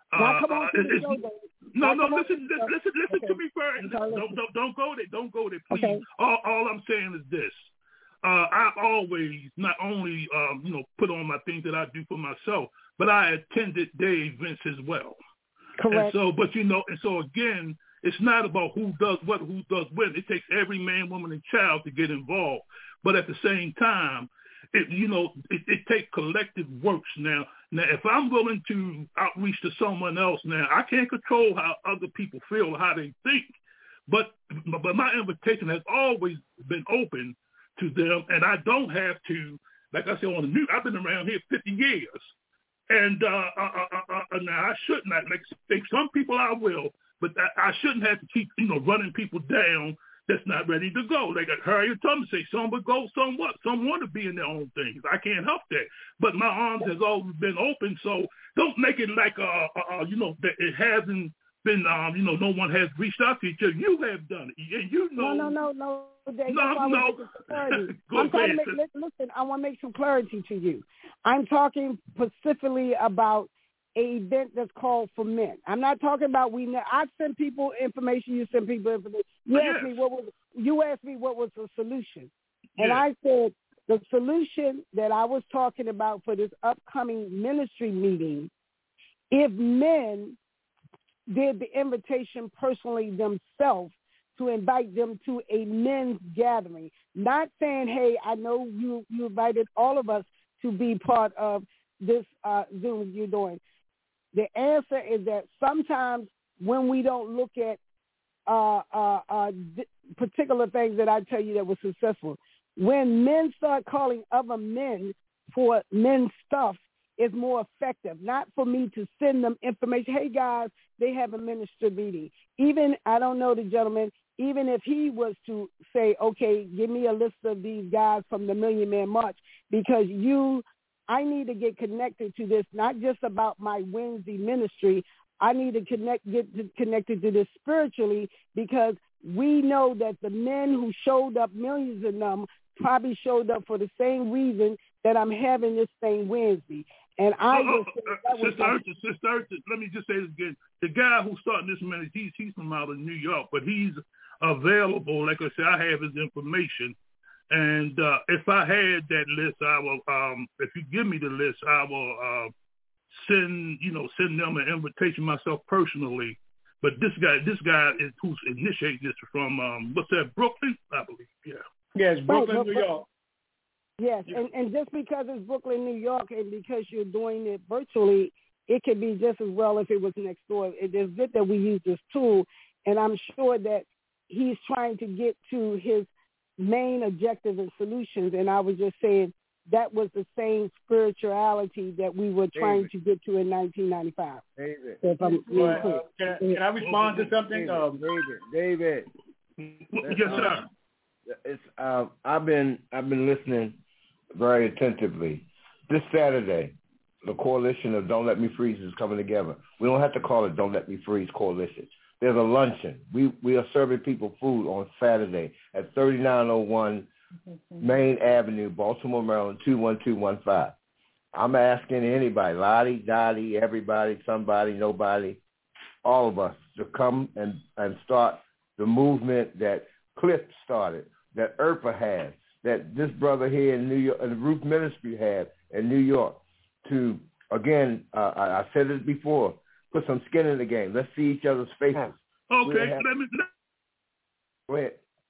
Listen to me first. Don't go there, please. Okay. All I'm saying is this. I've always not only, put on my things that I do for myself, but I attended their events as well. Correct. And so, again, it's not about who does what, who does when. It takes every man, woman, and child to get involved. But at the same time, it takes collective works now. Now, if I'm willing to outreach to someone else now, I can't control how other people feel or how they think. But my invitation has always been open to them, and I don't have to, like I said, I've been around here 50 years. And now I shouldn't, like some people I will, but I shouldn't have to keep, running people down that's not ready to go. Like Harriet Tubman say, some would go, some what? Some want to be in their own things. I can't help that. But my arms has always been open, so don't make it like, that it hasn't been, no one has reached out to each other. You have done it. No. Dave, No. Listen, I want to make some clarity to you. I'm talking specifically about an event that's called For Men. I'm not talking about I send people information. You send people information. You asked me what was the solution, and I said the solution that I was talking about for this upcoming ministry meeting. If men did the invitation personally themselves to invite them to a men's gathering, not saying, hey, I know you invited all of us to be part of this Zoom you're doing. The answer is that sometimes when we don't look at particular things that I tell you that were successful, when men start calling other men for men's stuff, is more effective, not for me to send them information. Hey, guys, they have a ministry meeting. Even, I don't know the gentleman, even if he was to say, okay, give me a list of these guys from the Million Man March, because I need to get connected to this, not just about my Wednesday ministry. I need to get connected to this spiritually, because we know that the men who showed up, millions of them, probably showed up for the same reason that I'm having this thing Wednesday. And Sister Ursa, let me just say this again. The guy who's starting this ministry, he's from out of New York, but he's available. Like I said, I have his information. And if I had that list, I will, if you give me the list, I will send them an invitation myself personally. But this guy is who's initiating this from, what's that, Brooklyn, I believe, yeah. Yes, Brooklyn, New York. Yes, and just because it's Brooklyn, New York, and because you're doing it virtually, it could be just as well if it was next door. It is good that we use this tool, and I'm sure that he's trying to get to his main objective and solutions, and I was just saying that was the same spirituality that we were trying to get to in 1995. David. So if I'm can I respond to something? David. Yes, sir. It's I've been listening very attentively. This Saturday, the coalition of Don't Let Me Freeze is coming together. We don't have to call it Don't Let Me Freeze Coalition. There's a luncheon. We are serving people food on Saturday at 3901 Main Avenue, Baltimore, Maryland, 21215. I'm asking anybody, Lottie, Dottie, everybody, somebody, nobody, all of us to come and start the movement that Cliff started, that IRPA has, that this brother here in New York, and the Roof Ministry have in New York, to, again, I said it before, put some skin in the game. Let's see each other's faces. Okay, Go ahead.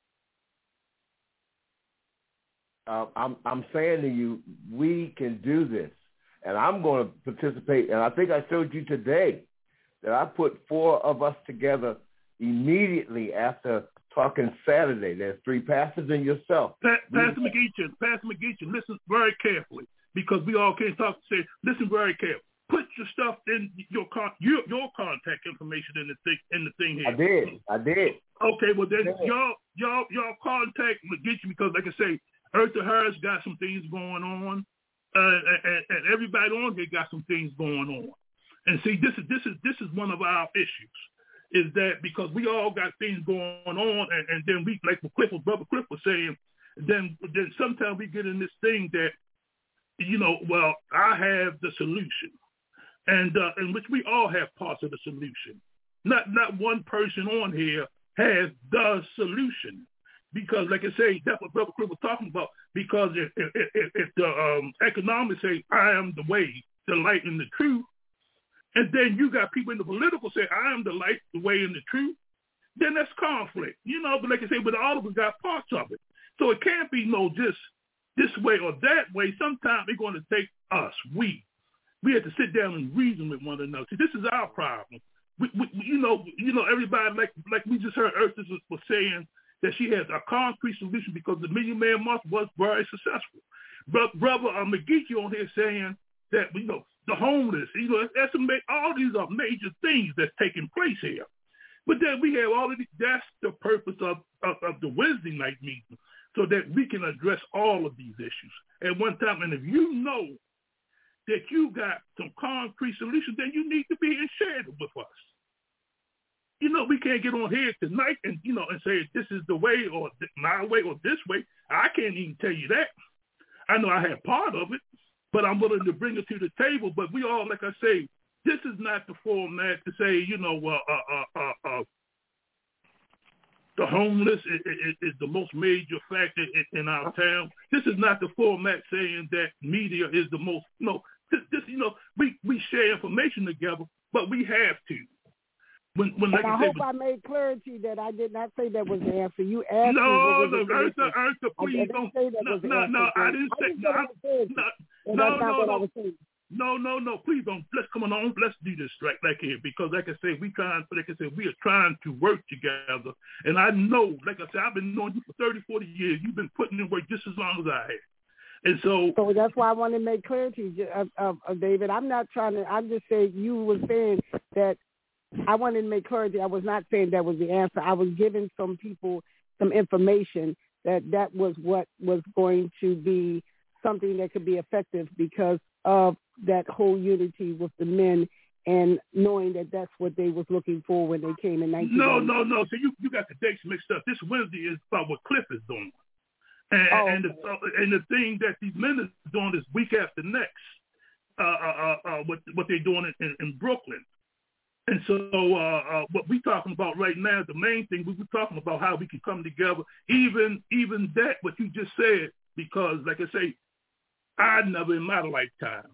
I'm saying to you, we can do this, and I'm going to participate. And I think I showed you today that I put 4 of us together immediately after talking Saturday. There's 3 pastors and yourself. Pastor McGeechan, listen very carefully, because we all can't talk. Say, listen very carefully. Put your stuff in your contact information in the thing here. I did. Okay, well then y'all contact McGeechan, because like I say, Eartha Harris got some things going on, and everybody on here got some things going on. And see, this is one of our issues, is that because we all got things going on, and then we, like Brother Cliff was saying, then sometimes we get in this thing that, well, I have the solution, and in which we all have parts of the solution. Not one person on here has the solution. Because, like I say, that's what Brother Chris was talking about. Because if the economics say, I am the way, the light, and the truth, and then you got people in the political say, I am the light, the way, and the truth, then that's conflict. You know, but like I say, but all of us got parts of it. So it can't be no just this way or that way. Sometimes they're going to take us, we have to sit down and reason with one another. See, this is our problem. We you know, everybody, like we just heard Earth was saying that she has a concrete solution because the Million Man March was very successful. Brother McGeechee on here saying that, you know, the homeless, you know, all these are major things that's taking place here. But then we have all of these, that's the purpose of the Wednesday night meeting, so that we can address all of these issues at one time. And if you know that you got some concrete solutions, then you need to be and share it with us. You know, we can't get on here tonight and, you know, and say this is the way or my way or this way. I can't even tell you that. I know I have part of it, but I'm willing to bring it to the table. But we all, like I say, this is not the format to say, you know, the homeless is the most major factor in our town. This is not the format saying that media is the most, no, this you know, we share information together, but we have to. When like I hope I made clarity that I did not say that was the answer. You asked me. Eartha, please don't. No, I didn't say. No, please don't. Let's come on. Let's do this right here because, like I say, we are trying to work together. And I know, like I said, I've been knowing you for 30, 40 years. You've been putting in work just as long as I have. And so that's why I want to make clarity, David. I'm not trying to. I'm just saying you were saying that. I wanted to make clarity. I was not saying that was the answer. I was giving some people some information that was what was going to be something that could be effective because of that whole unity with the men and knowing that that's what they was looking for when they came in 1990. No. So you got the dates mixed up. This Wednesday is about what Cliff is doing. And the thing that these men are doing is week after next, what they're doing in Brooklyn. And so what we're talking about right now, the main thing, we were talking about how we can come together, even that, what you just said, because, like I say, I never in my lifetime,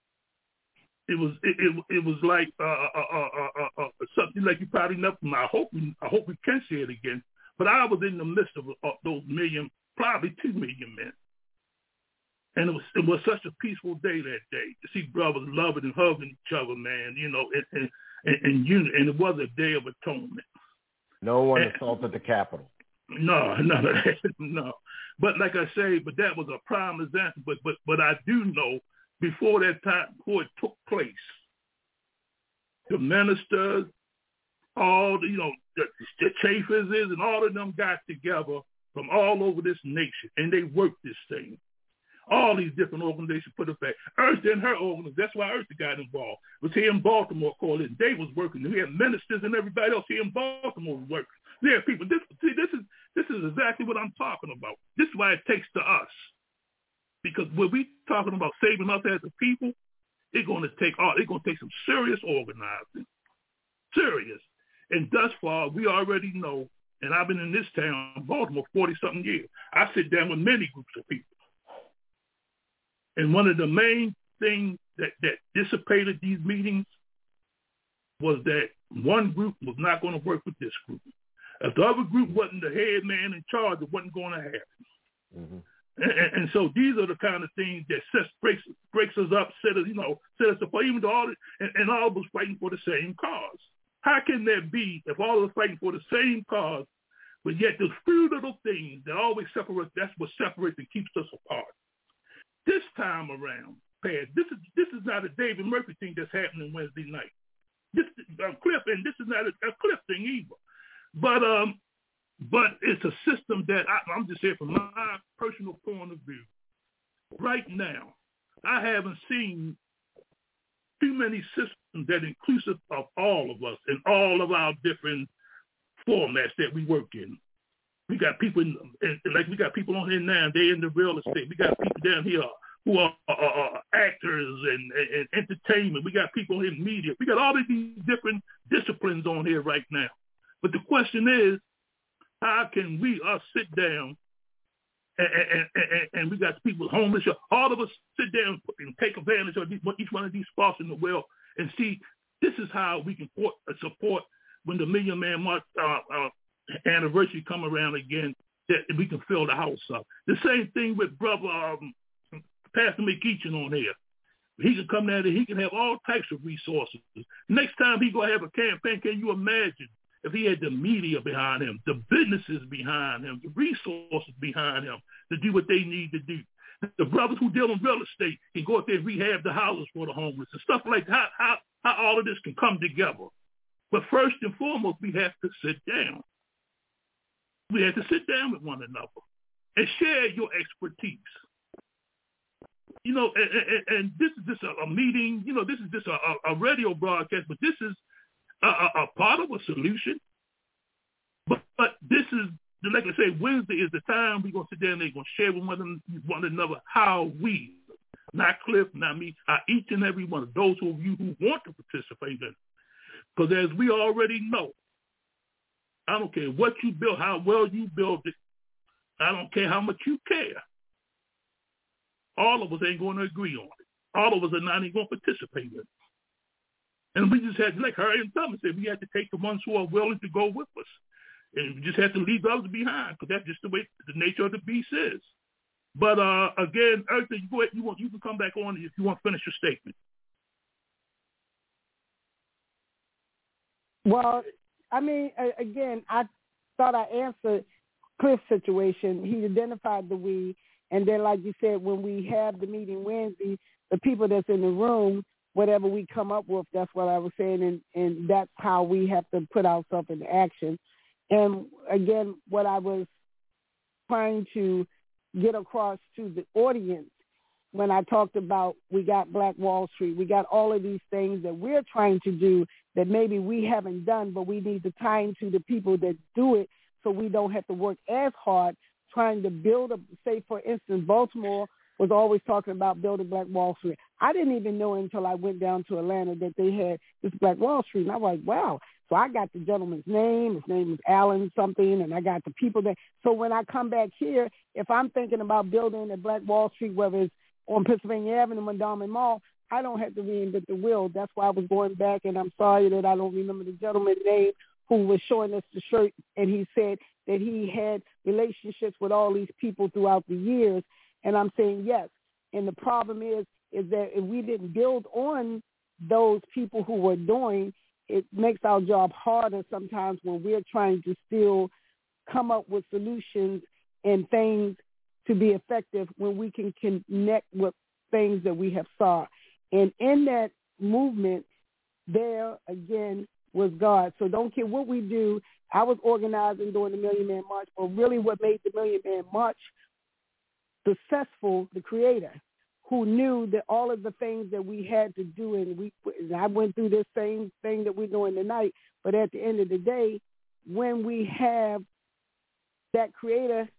it was like something like you probably never, I hope we can see it again, but I was in the midst of those probably 2 million men. And it was such a peaceful day that day to see brothers loving and hugging each other, man, you know, and it was a day of atonement. No one assaulted the Capitol. No. But like I say, but that was a prime example. But I do know before that time, before it took place, the ministers, all the, you know, the Chafers and all of them got together from all over this nation, and they worked this thing. All these different organizations put it back. Eartha and her organization, that's why Eartha got involved. It was here in Baltimore, Coalition. They was working. We had ministers and everybody else here in Baltimore was working. There are people. This is exactly what I'm talking about. This is why it takes to us. Because when we talking about saving us as a people, it's going to take some serious organizing. Serious. And thus far, we already know, and I've been in this town, Baltimore, 40-something years. I sit down with many groups of people. And one of the main things that dissipated these meetings was that one group was not going to work with this group. If the other group wasn't the head man in charge, it wasn't going to happen. Mm-hmm. And so these are the kind of things that breaks us up, set us apart, even though all of us fighting for the same cause. How can that be if all of us fighting for the same cause, but yet there's few little things that always separate, that's what separates and keeps us apart. This time around, Pat, this is not a David Murphy thing that's happening Wednesday night. This Cliff, and this is not a Cliff thing either. But it's a system that I'm just saying from my personal point of view. Right now, I haven't seen too many systems that are inclusive of all of us and all of our different formats that we work in. We got people we got people on here now. They're in the real estate. We got people down here who are actors and entertainment. We got people in media. We got all of these different disciplines on here right now. But the question is, How can we sit down and we got people homeless? All of us sit down and take advantage of each one of these spots in the world and see this is how we can support when the Million Man March anniversary come around again, that we can fill the house up. The same thing with Brother Pastor McEachin on here. He can come down there, he can have all types of resources. Next time he going to have a campaign, can you imagine if he had the media behind him, the businesses behind him, the resources behind him to do what they need to do? The brothers who deal in real estate can go out there and rehab the houses for the homeless and stuff like that. How all of this can come together. But first and foremost, we have to sit down. We have to sit down with one another and share your expertise. You know, and this is just a meeting, you know, this is just a radio broadcast, but this is a part of a solution. But this is, like I say, Wednesday is the time we're going to sit down and they're going to share with one another how we, not Cliff, not me, each and every one of those of you who want to participate in it. Because as we already know, I don't care what you build, how well you build it. I don't care how much you care. All of us ain't going to agree on it. All of us are not even going to participate in it. And we just had to, like Harry and Thomas said, we had to take the ones who are willing to go with us. And we just had to leave the others behind because that's just the way the nature of the beast is. But again, Eartha, you can come back on if you want to finish your statement. Well, I mean, again, I thought I answered Cliff's situation. He identified the we, and then, like you said, when we have the meeting Wednesday, the people that's in the room, whatever we come up with, that's what I was saying, and that's how we have to put ourselves into action. And again, what I was trying to get across to the audience when I talked about we got Black Wall Street, we got all of these things that we're trying to do that maybe we haven't done, but we need to tie into the people that do it so we don't have to work as hard trying to build a, say, for instance, Baltimore was always talking about building Black Wall Street. I didn't even know until I went down to Atlanta that they had this Black Wall Street. And I was like, wow. So I got the gentleman's name. His name is Allen something, and I got the people there. So when I come back here, if I'm thinking about building a Black Wall Street, whether it's on Pennsylvania Avenue, Mondawmin Mall, I don't have to reinvent the wheel. That's why I was going back, and I'm sorry that I don't remember the gentleman's name who was showing us the shirt, and he said that he had relationships with all these people throughout the years. And I'm saying yes. And the problem is that if we didn't build on those people who were doing, it makes our job harder sometimes when we're trying to still come up with solutions and things to be effective when we can connect with things that we have saw. And in that movement, there again was God. So don't care what we do. I was organizing during the Million Man March, but really what made the Million Man March successful, the Creator, who knew that all of the things that we had to do, and I went through this same thing that we're doing tonight, but at the end of the day, when we have that Creator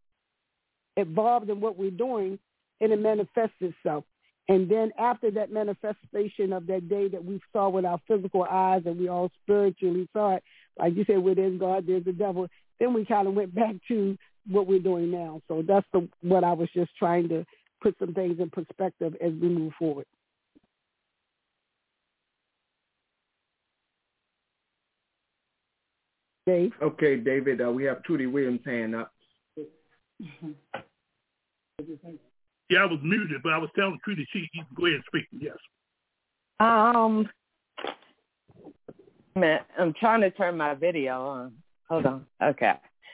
involved in what we're doing, it manifests itself. And then after that manifestation of that day that we saw with our physical eyes and we all spiritually saw it, like you said, where there's God, there's the devil, then we kind of went back to what we're doing now. So that's what I was just trying to put some things in perspective as we move forward. Dave? Okay, David, we have Trudy Williams hand up. Yeah, I was muted, but I was telling Trudy she can go ahead and speak. Yes. Man, I'm trying to turn my video on. Hold on. Okay.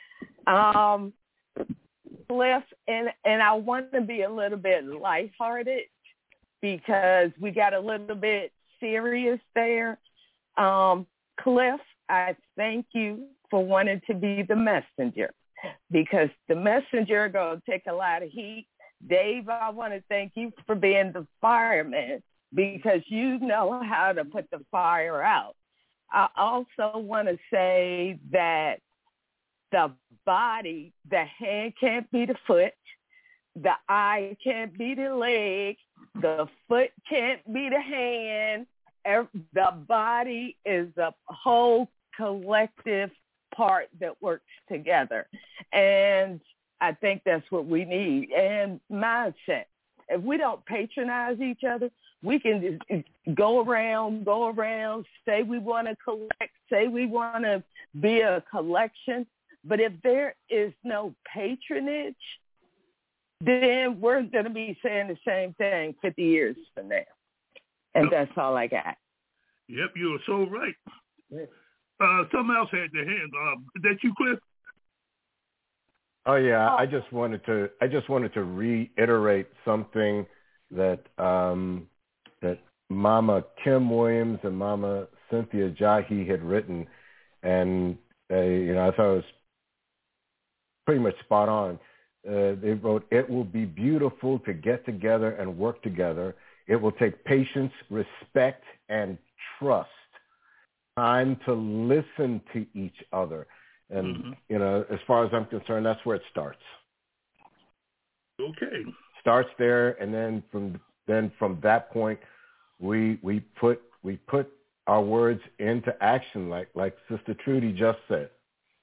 Cliff, and I want to be a little bit lighthearted because we got a little bit serious there. Cliff, I thank you for wanting to be the messenger because the messenger going to take a lot of heat. Dave, I want to thank you for being the fireman because you know how to put the fire out. I also want to say that the body, the hand can't be the foot, the eye can't be the leg, the foot can't be the hand. The body is a whole collective part that works together. And I think that's what we need. And mindset. If we don't patronize each other, we can just go around, say we want to collect, say we want to be a collection. But if there is no patronage, then we're going to be saying the same thing 50 years from now. And that's all I got. Yep, you're so right. Someone else had their hand. Is that you, Cliff? Oh yeah, I just wanted to reiterate something that that Mama Kim Williams and Mama Cynthia Jahi had written, and I thought it was pretty much spot on. They wrote, "It will be beautiful to get together and work together. It will take patience, respect, and trust. Time to listen to each other." And, as far as I'm concerned, that's where it starts. Okay. Starts there, and then from that point, we put our words into action, like Sister Trudy just said.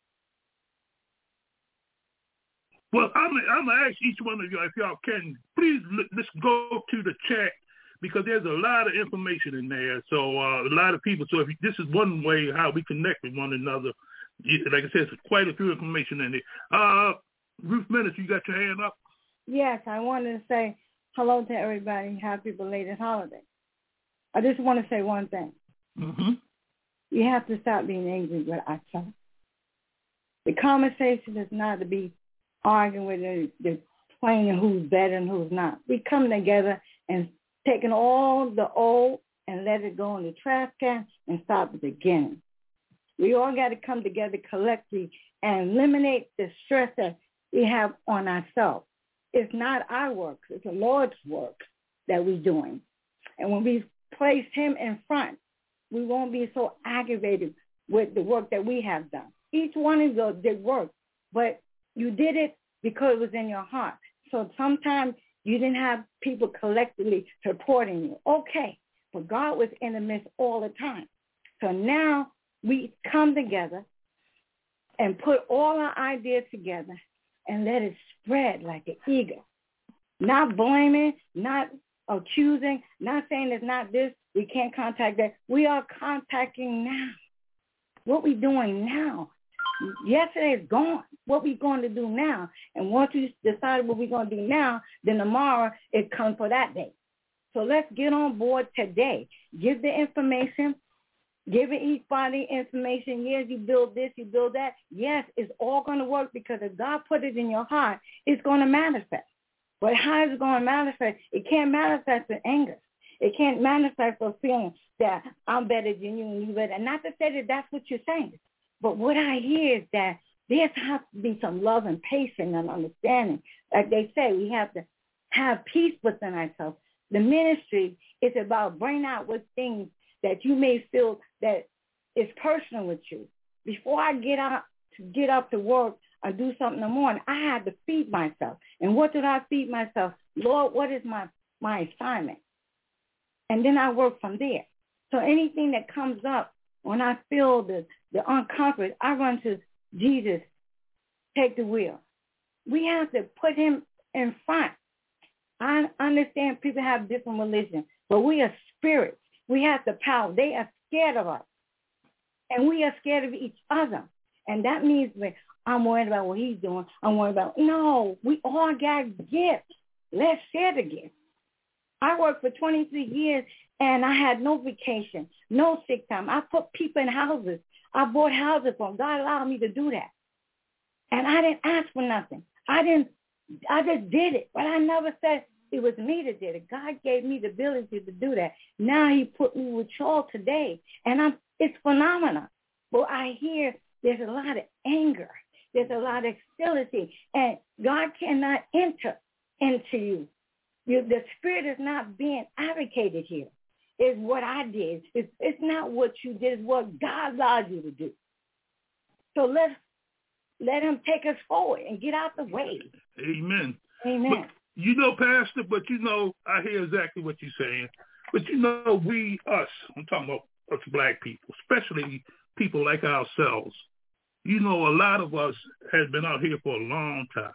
Well, I'm going to ask each one of you, if y'all can, please let's go to the chat, because there's a lot of information in there. So a lot of people. So this is one way how we connect with one another. Like I said, there's quite a few information in there. Ruth Menace, you got your hand up? Yes, I wanted to say hello to everybody. Happy belated holiday. I just want to say one thing. Mm-hmm. You have to stop being angry with ourselves. The conversation is not to be arguing with the playing who's better and who's not. We come together and taking all the old and let it go in the trash can and start at the beginning. We all got to come together collectively and eliminate the stress that we have on ourselves. It's not our work. It's the Lord's work that we're doing. And when we place him in front, we won't be so aggravated with the work that we have done. Each one of you did work, but you did it because it was in your heart. So sometimes you didn't have people collectively supporting you. Okay, but God was in the midst all the time. So now we come together and put all our ideas together and let it spread like an eagle. Not blaming, not accusing, not saying it's not this, we can't contact that. We are contacting now. What we doing now? Yesterday is gone. What we going to do now? And once we decide what we're going to do now, then tomorrow it comes for that day. So let's get on board today. Give the information. Give each body information. Yes, you build this, you build that. Yes, it's all going to work, because if God put it in your heart, it's going to manifest. But how is it going to manifest? It can't manifest with anger. It can't manifest with feeling that I'm better than you and you better. And not to say that that's what you're saying. But what I hear is that there has to be some love and patience and understanding. Like they say, we have to have peace within ourselves. The ministry is about bringing out what things that you may feel that is personal with you. Before I get up to work or do something in the morning, I had to feed myself. And what did I feed myself? Lord, what is my assignment? And then I work from there. So anything that comes up, when I feel the uncomfort, I run to Jesus, take the wheel. We have to put him in front. I understand people have different religions, but we are spirits. We have the power. They are scared of us. And we are scared of each other. And that means that I'm worried about what he's doing. I'm worried about, no, we all got gifts. Let's share the gift. I worked for 23 years, and I had no vacation, no sick time. I put people in houses. I bought houses for them. God allowed me to do that. And I didn't ask for nothing. I just did it. But I never said it was me that did it. God gave me the ability to do that. Now he put me with y'all today, and it's phenomenal. But I hear there's a lot of anger. There's a lot of hostility, and God cannot enter into you. The spirit is not being advocated here. It's what I did. It's not what you did. It's what God allowed you to do. So let him take us forward and get out the way. Amen. Amen. But, Pastor, I hear exactly what you're saying. But, us, I'm talking about us black people, especially people like ourselves, you know, a lot of us have been out here for a long time.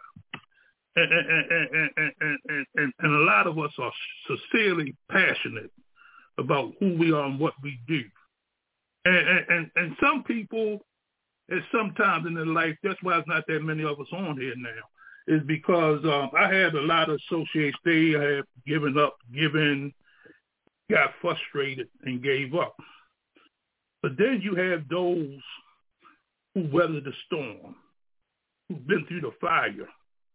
And a lot of us are sincerely passionate about who we are and what we do. And some people, at some times in their life, that's why it's not that many of us on here now, is because I had a lot of associates, they have given up, got frustrated, and gave up. But then you have those who weathered the storm, who've been through the fire.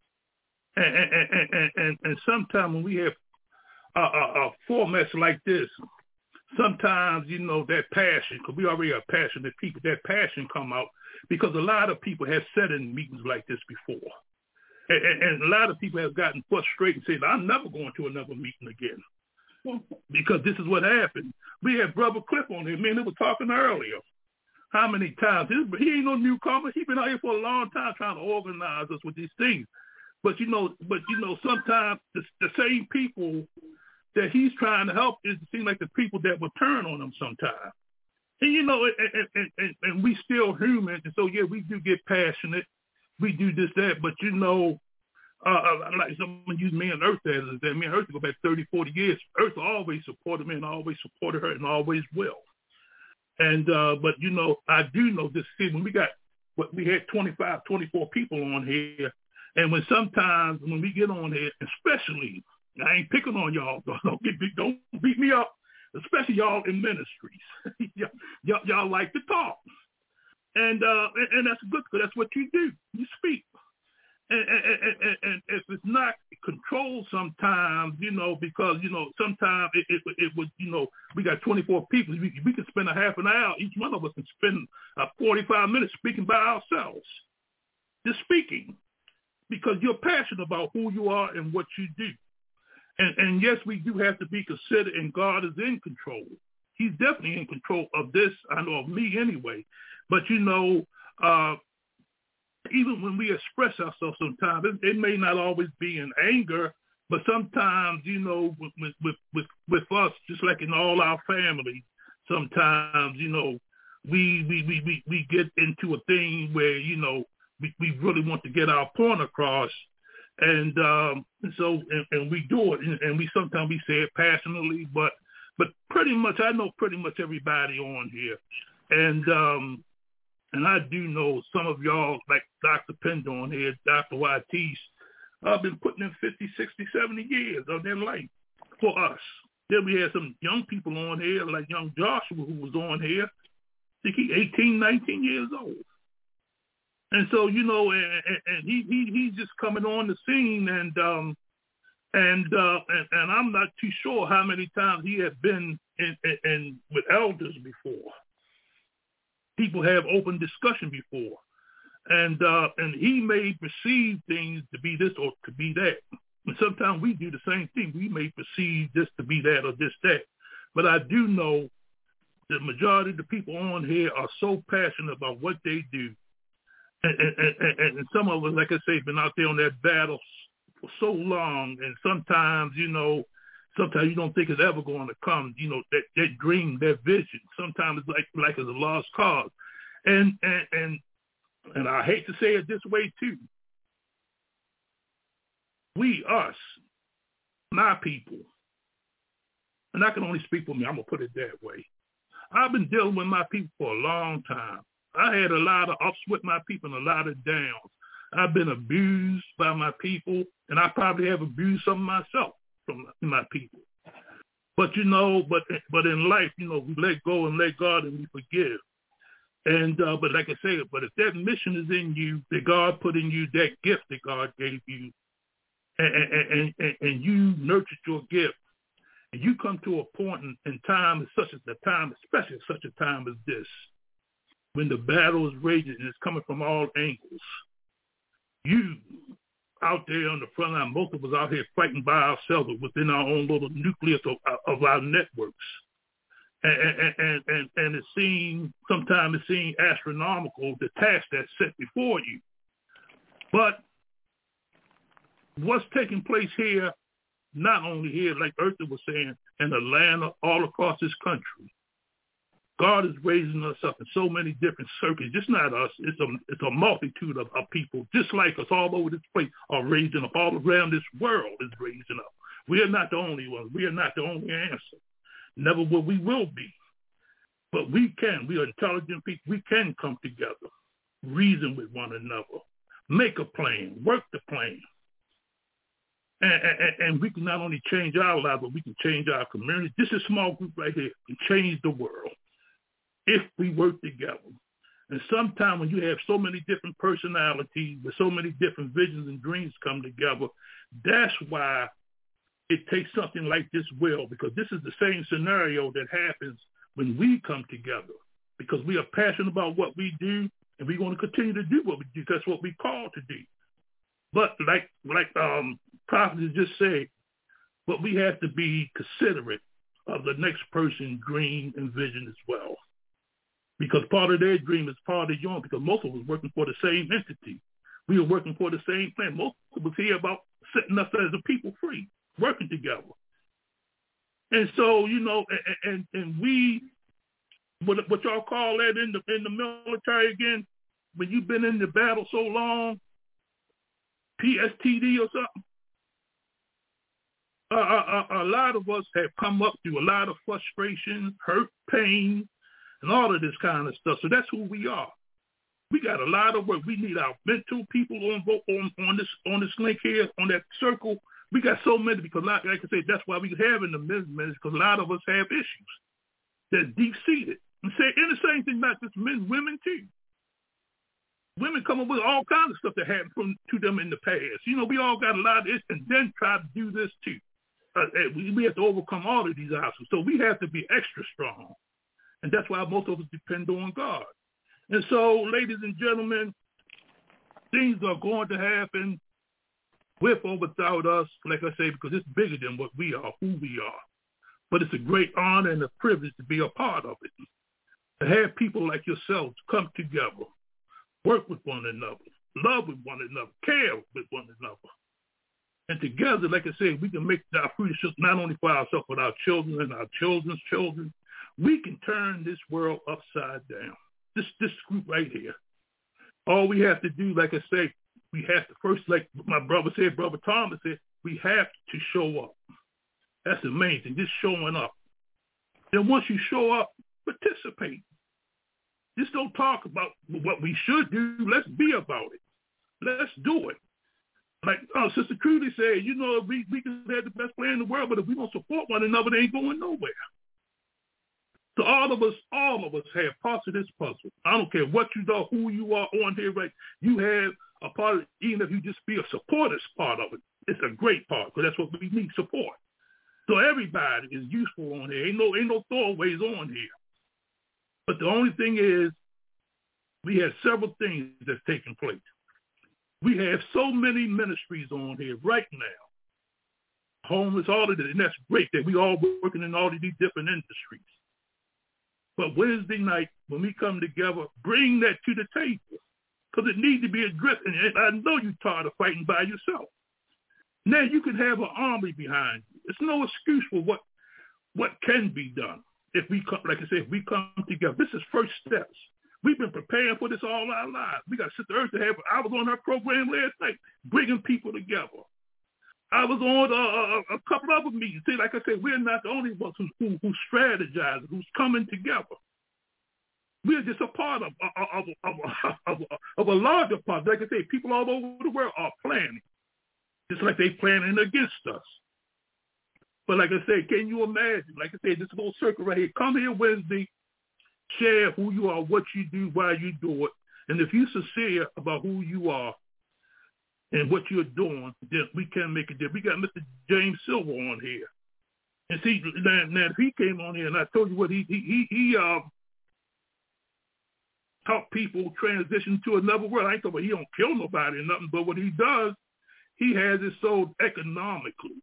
And sometimes when we have formats like this, sometimes, you know, that passion, because we already are passionate people, that passion come out because a lot of people have sat in meetings like this before. And a lot of people have gotten frustrated and said, I'm never going to another meeting again because this is what happened. We had Brother Cliff on here. Man, they were talking earlier. How many times? He ain't no newcomer. He's been out here for a long time trying to organize us with these things. But you know, sometimes the same people that he's trying to help, it seems like the people that will turn on him sometimes. And you know, and we still human, and so yeah, we do get passionate. We do this, that, but you know, like someone used me and Earth as that. Me and Earth go back 30, 40 years. Earth always supported me and always supported her and always will. And but you know, I do know this. See, when we had 25, 24 people on here, and sometimes when we get on here, especially, I ain't picking on y'all. Don't beat me up. Especially y'all in ministries, y'all like to talk, and that's good because that's what you do. You speak, and if it's not controlled, sometimes you know because you know sometimes it was you know we got 24 people. We can spend a half an hour. Each one of us can spend 45 minutes speaking by ourselves, just speaking, because you're passionate about who you are and what you do. And yes, we do have to be considered, and God is in control. He's definitely in control of this. I know of me anyway. But, you know, even when we express ourselves sometimes, it may not always be in anger, but sometimes, you know, with us, just like in all our families, sometimes, you know, we get into a thing where, you know, we really want to get our point across. And so we do it, and we sometimes we say it passionately, but pretty much I know pretty much everybody on here, and I do know some of y'all like Dr. Pender on here, Dr. Watis, have been putting in 50, 60, 70 years of their life for us. Then we had some young people on here like young Joshua who was on here. I think he's 18, 19 years old. And so, you know, and he's just coming on the scene, and I'm not too sure how many times he has been in with elders before. People have open discussion before, and he may perceive things to be this or to be that. And sometimes we do the same thing. We may perceive this to be that or this that. But I do know the majority of the people on here are so passionate about what they do. And some of us, like I say, been out there on that battle for so long, and sometimes, you know, sometimes you don't think it's ever going to come. You know, that dream, that vision. Sometimes it's like it's a lost cause, and I hate to say it this way too. We, us, my people, and I can only speak for me. I'm gonna put it that way. I've been dealing with my people for a long time. I had a lot of ups with my people and a lot of downs. I've been abused by my people, and I probably have abused some myself from my people. But, you know, but in life, you know, we let go and let God and we forgive. And but like I say, but if that mission is in you, that God put in you, that gift that God gave you, and you nurtured your gift, and you come to a point in time, such as the time, especially such a time as this, when the battle is raging and it's coming from all angles, you out there on the front line, most of us out here fighting by ourselves within our own little nucleus of our networks. And sometimes it seems astronomical, the task that's set before you. But what's taking place here, not only here, like Eartha was saying, in Atlanta, all across this country, God is raising us up in so many different circuits. Just not us. It's a multitude of people, just like us, all over this place, are raising up. All around this world is raising up. We are not the only ones. We are not the only answer. Never will we will be. But we can. We are intelligent people. We can come together, reason with one another, make a plan, work the plan. And we can not only change our lives, but we can change our community. This is a small group right here can change the world if we work together. And sometimes when you have so many different personalities with so many different visions and dreams come together, that's why it takes something like this will, because this is the same scenario that happens when we come together, because we are passionate about what we do, and we want to continue to do what we do. That's what we call to do. But like Prophet just said, but we have to be considerate of the next person's dream and vision as well. Because part of their dream is part of yours, because most of us are working for the same entity. We are working for the same plan. Most of us here about setting us as a people free, working together. And so, you know, and we, what y'all call that in the military again, when you've been in the battle so long, PSTD or something. A lot of us have come up through a lot of frustration, hurt, pain, and all of this kind of stuff. So that's who we are. We got a lot of work. We need our mental people on this link here, on that circle. We got so many, because like I said, that's why we have in the ministry, because a lot of us have issues that's deep-seated. And the same thing, not just men, women too. Women come up with all kinds of stuff that happened to them in the past. You know, we all got a lot of this, and then try to do this too. We have to overcome all of these obstacles. So we have to be extra strong. And that's why most of us depend on God. And so, ladies and gentlemen, things are going to happen with or without us, like I say, because it's bigger than what we are, who we are. But it's a great honor and a privilege to be a part of it. To have people like yourselves come together, work with one another, love with one another, care with one another. And together, like I said, we can make our future not only for ourselves, but our children and our children's children. We can turn this world upside down. This group right here. All we have to do, like I say, we have to first, like my brother said, Brother Thomas said, we have to show up. That's the main thing, just showing up. Then once you show up, participate. Just don't talk about what we should do. Let's be about it. Let's do it. Like Sister Trudy said, you know, we can have the best plan in the world, but if we don't support one another, they ain't going nowhere. So all of us have parts of this puzzle. I don't care what you know, who you are on here, right? You have a part of it, even if you just be a supporter's part of it. It's a great part, because that's what we need, support. So everybody is useful on here. Ain't no throwaways on here. But the only thing is, we have several things that's taking place. We have so many ministries on here right now. Homeless, all of it, and that's great that we all working in all of these different industries. But Wednesday night, when we come together, bring that to the table, because it needs to be addressed. And I know you're tired of fighting by yourself. Now you can have an army behind you. It's no excuse for what can be done if we come. Like I said, if we come together, this is first steps. We've been preparing for this all our lives. We got Sister Earth to have. I was on her program last night, bringing people together. I was on a couple other meetings. See, like I said, we're not the only ones who strategize, who's coming together. We're just a part of a larger part. Like I say, people all over the world are planning, just like they planning against us. But like I said, can you imagine? Like I said, this whole circle right here. Come here Wednesday, share who you are, what you do, why you do it, and if you're sincere about who you are and what you're doing, then we can make a difference. We got Mr. James Silver on here. And see, now if he came on here, and I told you what he helped people transition to another world. I ain't talking about he don't kill nobody or nothing, but what he does, he has it sold economically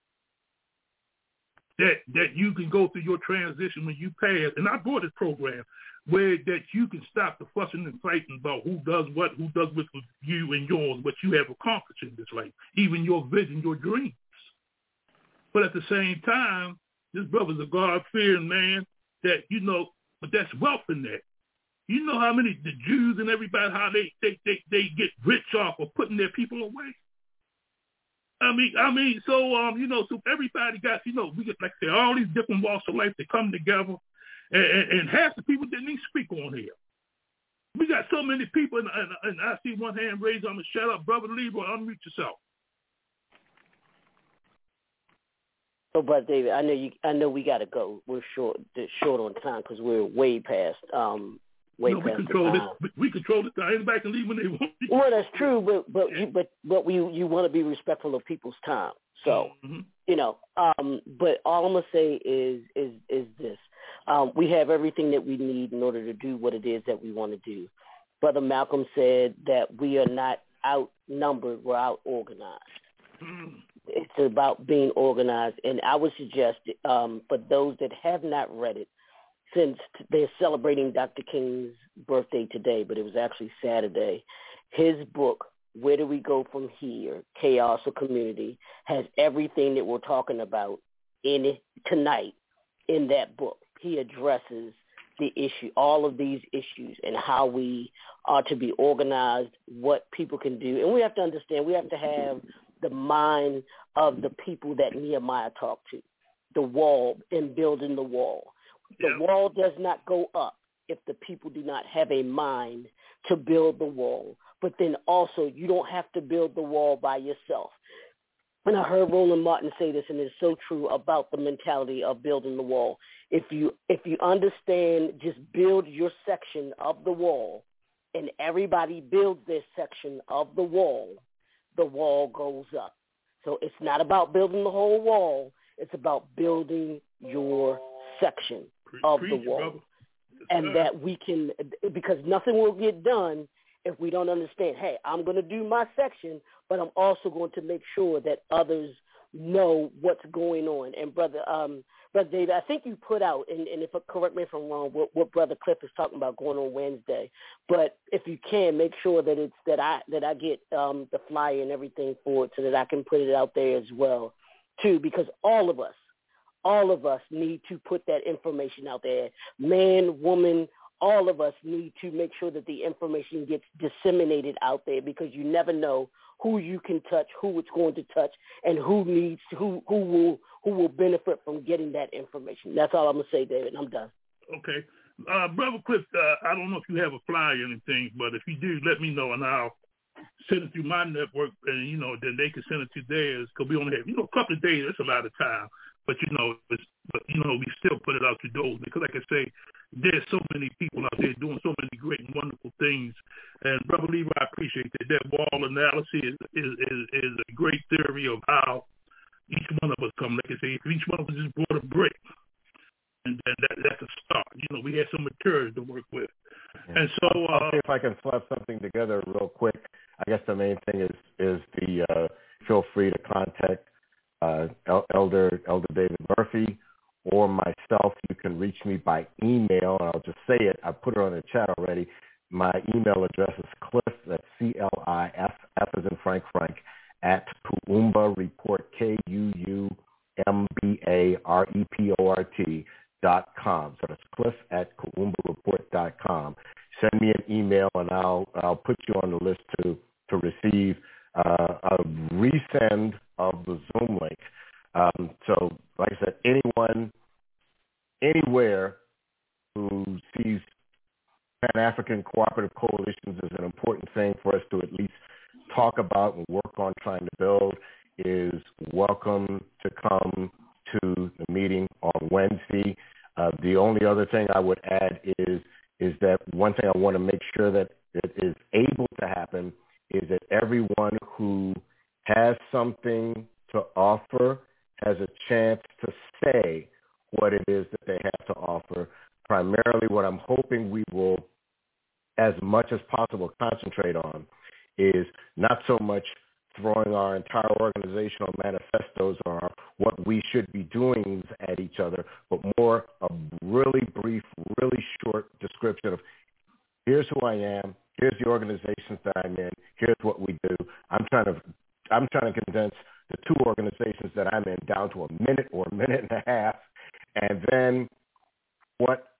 that you can go through your transition when you pass. And I brought this program where that you can stop the fussing and fighting about who does what with you and yours, what you have accomplished in this life, even your vision, your dreams. But at the same time, this brother's a God-fearing man that, you know, but that's wealth in there. You know how many the Jews and everybody, how they get rich off of putting their people away. So everybody got, we get, like I say, all these different walks of life that come together, and half the people didn't even speak on here. We got so many people, and I see one hand raised. I'm gonna shut up, Brother Leroy. Unmute yourself. So, Brother David, I know we got to go. We're short on time because we're way past. We control this. We control the time. Anybody can leave when they want. Well, that's true, but you want to be respectful of people's time. So, but all I'm gonna say is this: we have everything that we need in order to do what it is that we want to do. Brother Malcolm said that we are not outnumbered; we're out organized. It's about being organized, and I would suggest for those that have not read it, since they're celebrating Dr. King's birthday today, but it was actually Saturday, his book, Where Do We Go From Here, Chaos or Community, has everything that we're talking about in it tonight in that book. He addresses the issue, all of these issues, and how we are to be organized, what people can do. And we have to understand, we have to have the mind of the people that Nehemiah talked to, the wall and building the wall. The wall does not go up if the people do not have a mind to build the wall. But then also, you don't have to build the wall by yourself. And I heard Roland Martin say this, and it's so true about the mentality of building the wall. If you understand, just build your section of the wall, and everybody builds their section of the wall goes up. So it's not about building the whole wall. It's about building your section of the wall. And that we can, because nothing will get done if we don't understand, hey, I'm going to do my section, but I'm also going to make sure that others know what's going on. And Brother David, I think you put out, and if correct me if I'm wrong, what Brother Cliff is talking about going on Wednesday. But if you can, make sure that it's that I get the flyer and everything for it so that I can put it out there as well, too, because all of us need to put that information out there. Man, woman, all of us need to make sure that the information gets disseminated out there, because you never know who you can touch, who it's going to touch, and who will benefit from getting that information. That's all I'm going to say, David. I'm done. Okay. Brother Cliff, I don't know if you have a flyer or anything, but if you do, let me know, and I'll send it through my network, and, then they can send it to theirs, because we only have, a couple of days. That's a lot of time. But, we still put it out to those, because, like I say, there's so many people out there doing so many great and wonderful things. And, Brother Levi, I appreciate that. That wall analysis is a great theory of how each one of us come. Like I say, if each one of us just brought a brick, and then that's a start. We had some material to work with. And so I'll see if I can slap something together real quick. I guess the main thing is the feel free to contact Elder David Murphy or myself. You can reach me by email, and I'll just say it. I put it on the chat already. My email address is Cliff, that's CLIF, F as in Frank, at Kuumba Report, KUUMBAREPORT.com. So that's Cliff at KuumbaReport.com. Send me an email, and I'll put you on the list to receive a resend of the Zoom link. So, like I said, anyone, anywhere who sees Pan-African Cooperative Coalitions as an important thing for us to at least talk about and work on trying to build is welcome to come to the meeting on Wednesday. The only other thing I would add is that one thing I want to make sure that it is able to happen is that everyone who has something to offer has a chance to say what it is that they have to offer. Primarily what I'm hoping we will, as much as possible, concentrate on is not so much throwing our entire organizational manifestos or what we should be doing at each other, but more a really brief, really short description of here's who I am, here's the organizations that I'm in, here's what we do. I'm trying to condense the two organizations that I'm in down to a minute or a minute and a half, and then what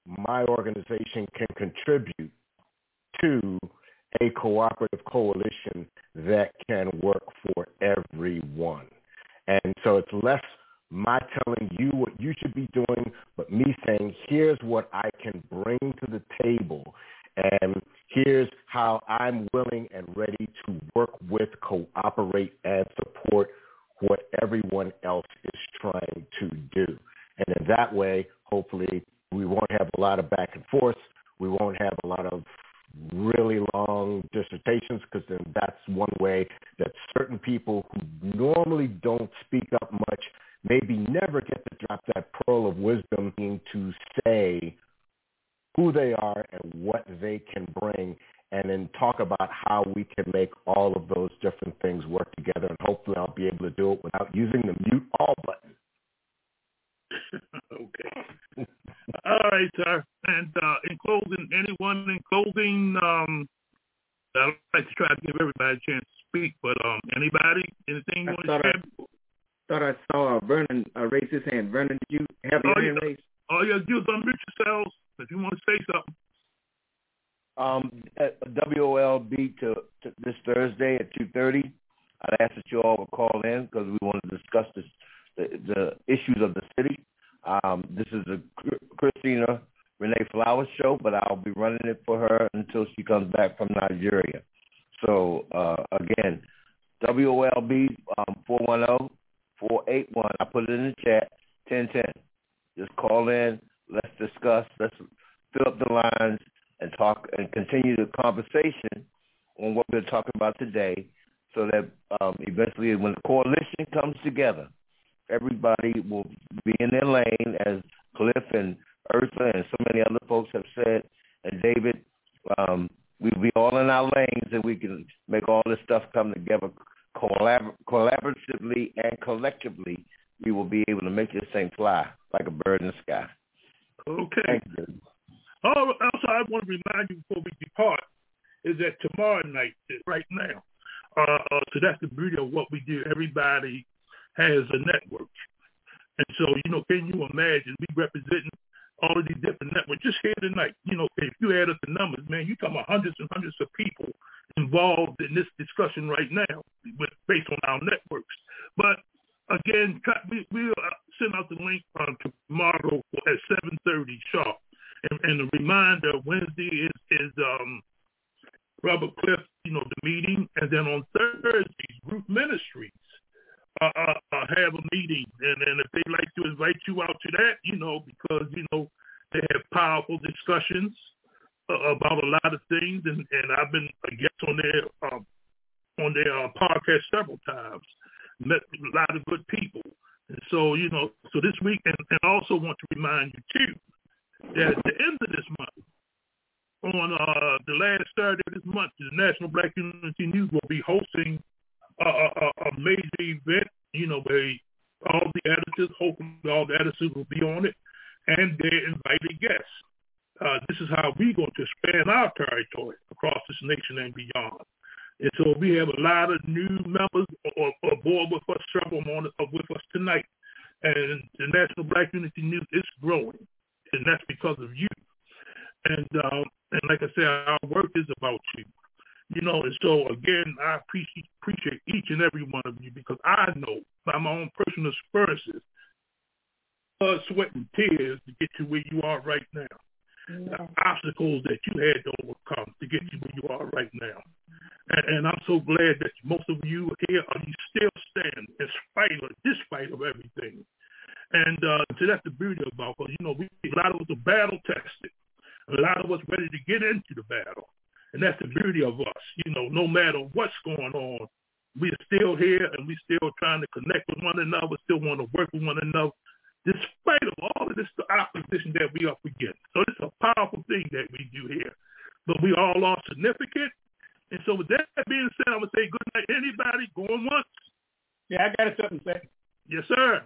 my organization can contribute to a cooperative coalition that can work for everyone. And so it's less my telling you what you should be doing, but me saying, here's what I can bring to the table, and here's how I'm willing and ready to work with, cooperate, and support what everyone else is trying to do. And in that way, hopefully, we won't have a lot of back and forth. We won't have a lot of really long dissertations, because then that's one way that certain people who normally don't speak up much maybe never get to drop that pearl of wisdom to say who they are and what they can bring, and then talk about how we can make all of those different things work together. And hopefully I'll be able to do it without using the mute all button. Okay. All right, sir. And in closing, I'd like to try to give everybody a chance to speak, but anybody, anything you want to share? I thought I saw Vernon raise his hand. Vernon, did you have your hand raised? All you have to do is unmute yourselves if you want to say something. WOLB to this Thursday at 2:30. I'd ask that you all will call in because we want to discuss the issues of the city. This is a Christina Renee Flowers show, but I'll be running it for her until she comes back from Nigeria. So, again, WOLB 410-481. I put it in the chat, 1010. Just call in. Let's discuss. Let's fill up the lines and talk and continue the conversation on what we're talking about today, so that eventually when the coalition comes together, everybody will be in their lane, as Cliff and Ursula and so many other folks have said, and David, we'll be all in our lanes, and we can make all this stuff come together collaboratively and collectively. We will be able to make this thing fly like a bird in the sky. Okay. Thank you. Also, I want to remind you before we depart is that tomorrow night, right now, so that's the beauty of what we do. Everybody has a network. And so, can you imagine we representing all of these different networks just here tonight? If you add up the numbers, man, you're talking about hundreds and hundreds of people involved in this discussion right now based on our networks. But again, we'll send out the link tomorrow at 7:30 sharp. And the reminder, Wednesday is Robert Cliff, the meeting. And then on Thursdays, Group Ministries have a meeting. And if they'd like to invite you out to that, because, they have powerful discussions about a lot of things. And I've been a guest on their podcast several times. Met a lot of good people. And so, so this week, and I also want to remind you, too, that at the end of this month, on the last Saturday of this month, the National Black Unity News will be hosting a major event, where all the editors, hopefully all the editors will be on it, and their invited guests. This is how we're going to expand our territory across this nation and beyond. And so we have a lot of new members aboard with us, several with us tonight. And the National Black Unity News is growing, and that's because of you. And like I said, our work is about you. And so, again, I appreciate each and every one of you, because I know by my own personal experiences, blood, sweat, and tears to get you where you are right now. The obstacles that you had to overcome to get you where you are right now. And I'm so glad that most of you here you still stand despite of everything. And so that's the beauty about it. A lot of us are battle tested. A lot of us ready to get into the battle. And that's the beauty of us. No matter what's going on, we're still here, and we're still trying to connect with one another, still want to work with one another, despite of all of this opposition that we up against. So it's a powerful thing that we do here. But we all are significant. And so with that being said, I'm going to say good night. Anybody going once? Yeah, I got something to say. Yes, sir.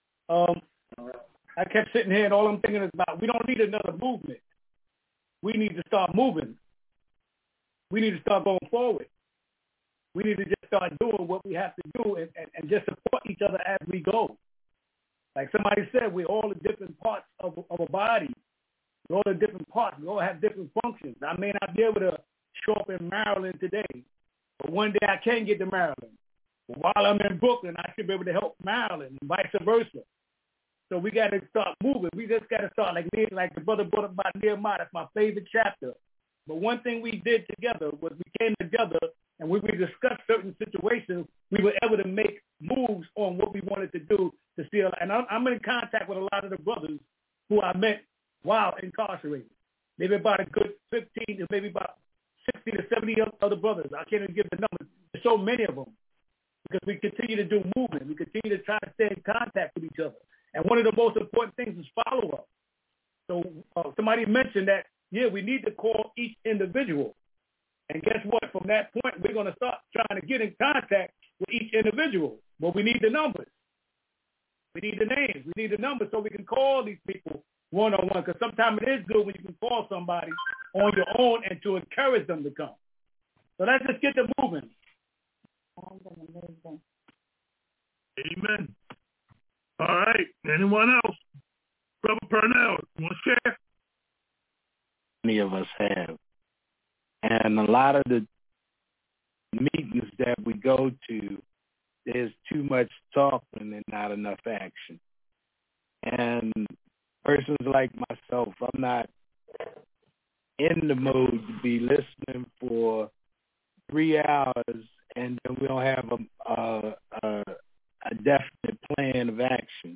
I kept sitting here, and all I'm thinking is about, we don't need another movement. We need to start moving. We need to start going forward. We need to just start doing what we have to do and just support each other as we go. Like somebody said, we're all in different parts of a body. We all have different parts. We all have different functions. I may not be able to show up in Maryland today, but one day I can get to Maryland. But while I'm in Brooklyn, I should be able to help Maryland and vice versa. So we got to start moving. We just got to start, like the brother brought up about Nehemiah. That's my favorite chapter. But one thing we did together was we came together, and when we discussed certain situations, we were able to make moves on what we wanted to do to see. And I'm in contact with a lot of the brothers who I met while incarcerated. Maybe about a good 15 to maybe about 60 to 70 other brothers. I can't even give the numbers. There's so many of them because we continue to do movement. We continue to try to stay in contact with each other. And one of the most important things is follow-up. So somebody mentioned that, yeah, we need to call each individual. And guess what? From that point, we're going to start trying to get in contact with each individual. But we need the numbers. We need the names. We need the numbers so we can call these people one-on-one. Because sometimes it is good when you can call somebody on your own and to encourage them to come. So let's just get them moving. Amen. All right. Anyone else? Brother Purnell, you want to share? Many of us have. And a lot of the meetings that we go to, there's too much talking and not enough action. And persons like myself, I'm not in the mode to be listening for 3 hours and then we don't have a definite plan of action.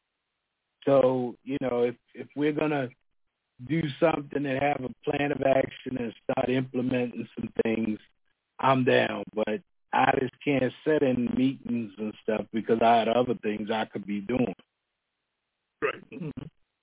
So, if we're going to do something and have a plan of action and start implementing some things, I'm down. But I just can't sit in meetings and stuff because I had other things I could be doing. Right. Mm-hmm.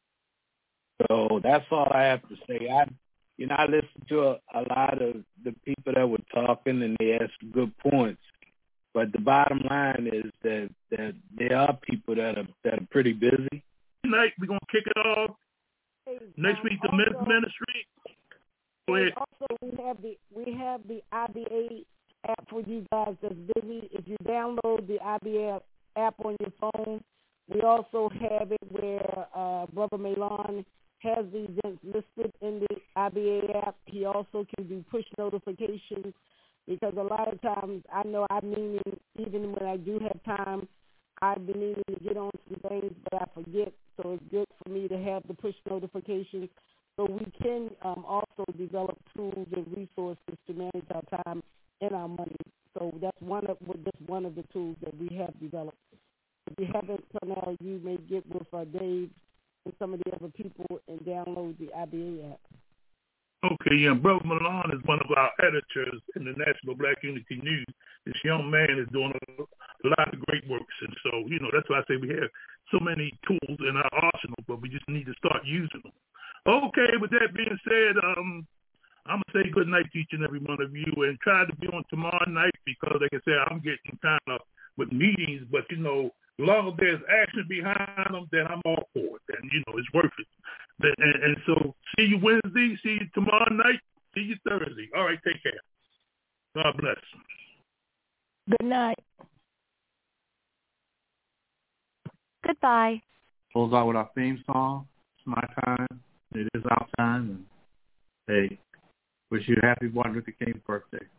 So that's all I have to say. I listened to a lot of the people that were talking and they had some good points. But the bottom line is that there are people that are pretty busy. Tonight we're gonna kick it off. Next week the men's ministry. Go ahead. Also, we have the IBA app for you guys that's busy. If you download the IBA app on your phone, we also have it where Brother Milan has the events listed in the IBA app. He also can do push notifications because a lot of times I know I'm meaning, even when I do have time, I've been needing to get on some things, but I forget. So it's good for me to have the push notifications so we can also develop tools and resources to manage our time and our money. So that's one of the tools that we have developed. If you haven't, Purnell, you may get with Dave and some of the other people and download the IBA app. Okay, yeah. Brother Milan is one of our editors in the National Black Unity News. This young man is doing a lot of great works. And so, that's why I say we have so many tools in our arsenal, but we just need to start using them. Okay, with that being said, I'm going to say good night to each and every one of you and try to be on tomorrow night because, like I said, I'm getting kind of with meetings, but, as long as there's action behind them, then I'm all for it. And, it's worth it. And so see you Wednesday, see you tomorrow night, see you Thursday. All right, take care. God bless. Good night. Goodbye. Close out with our theme song. It's my time. It is our time. And hey, wish you a happy Martin Luther King birthday.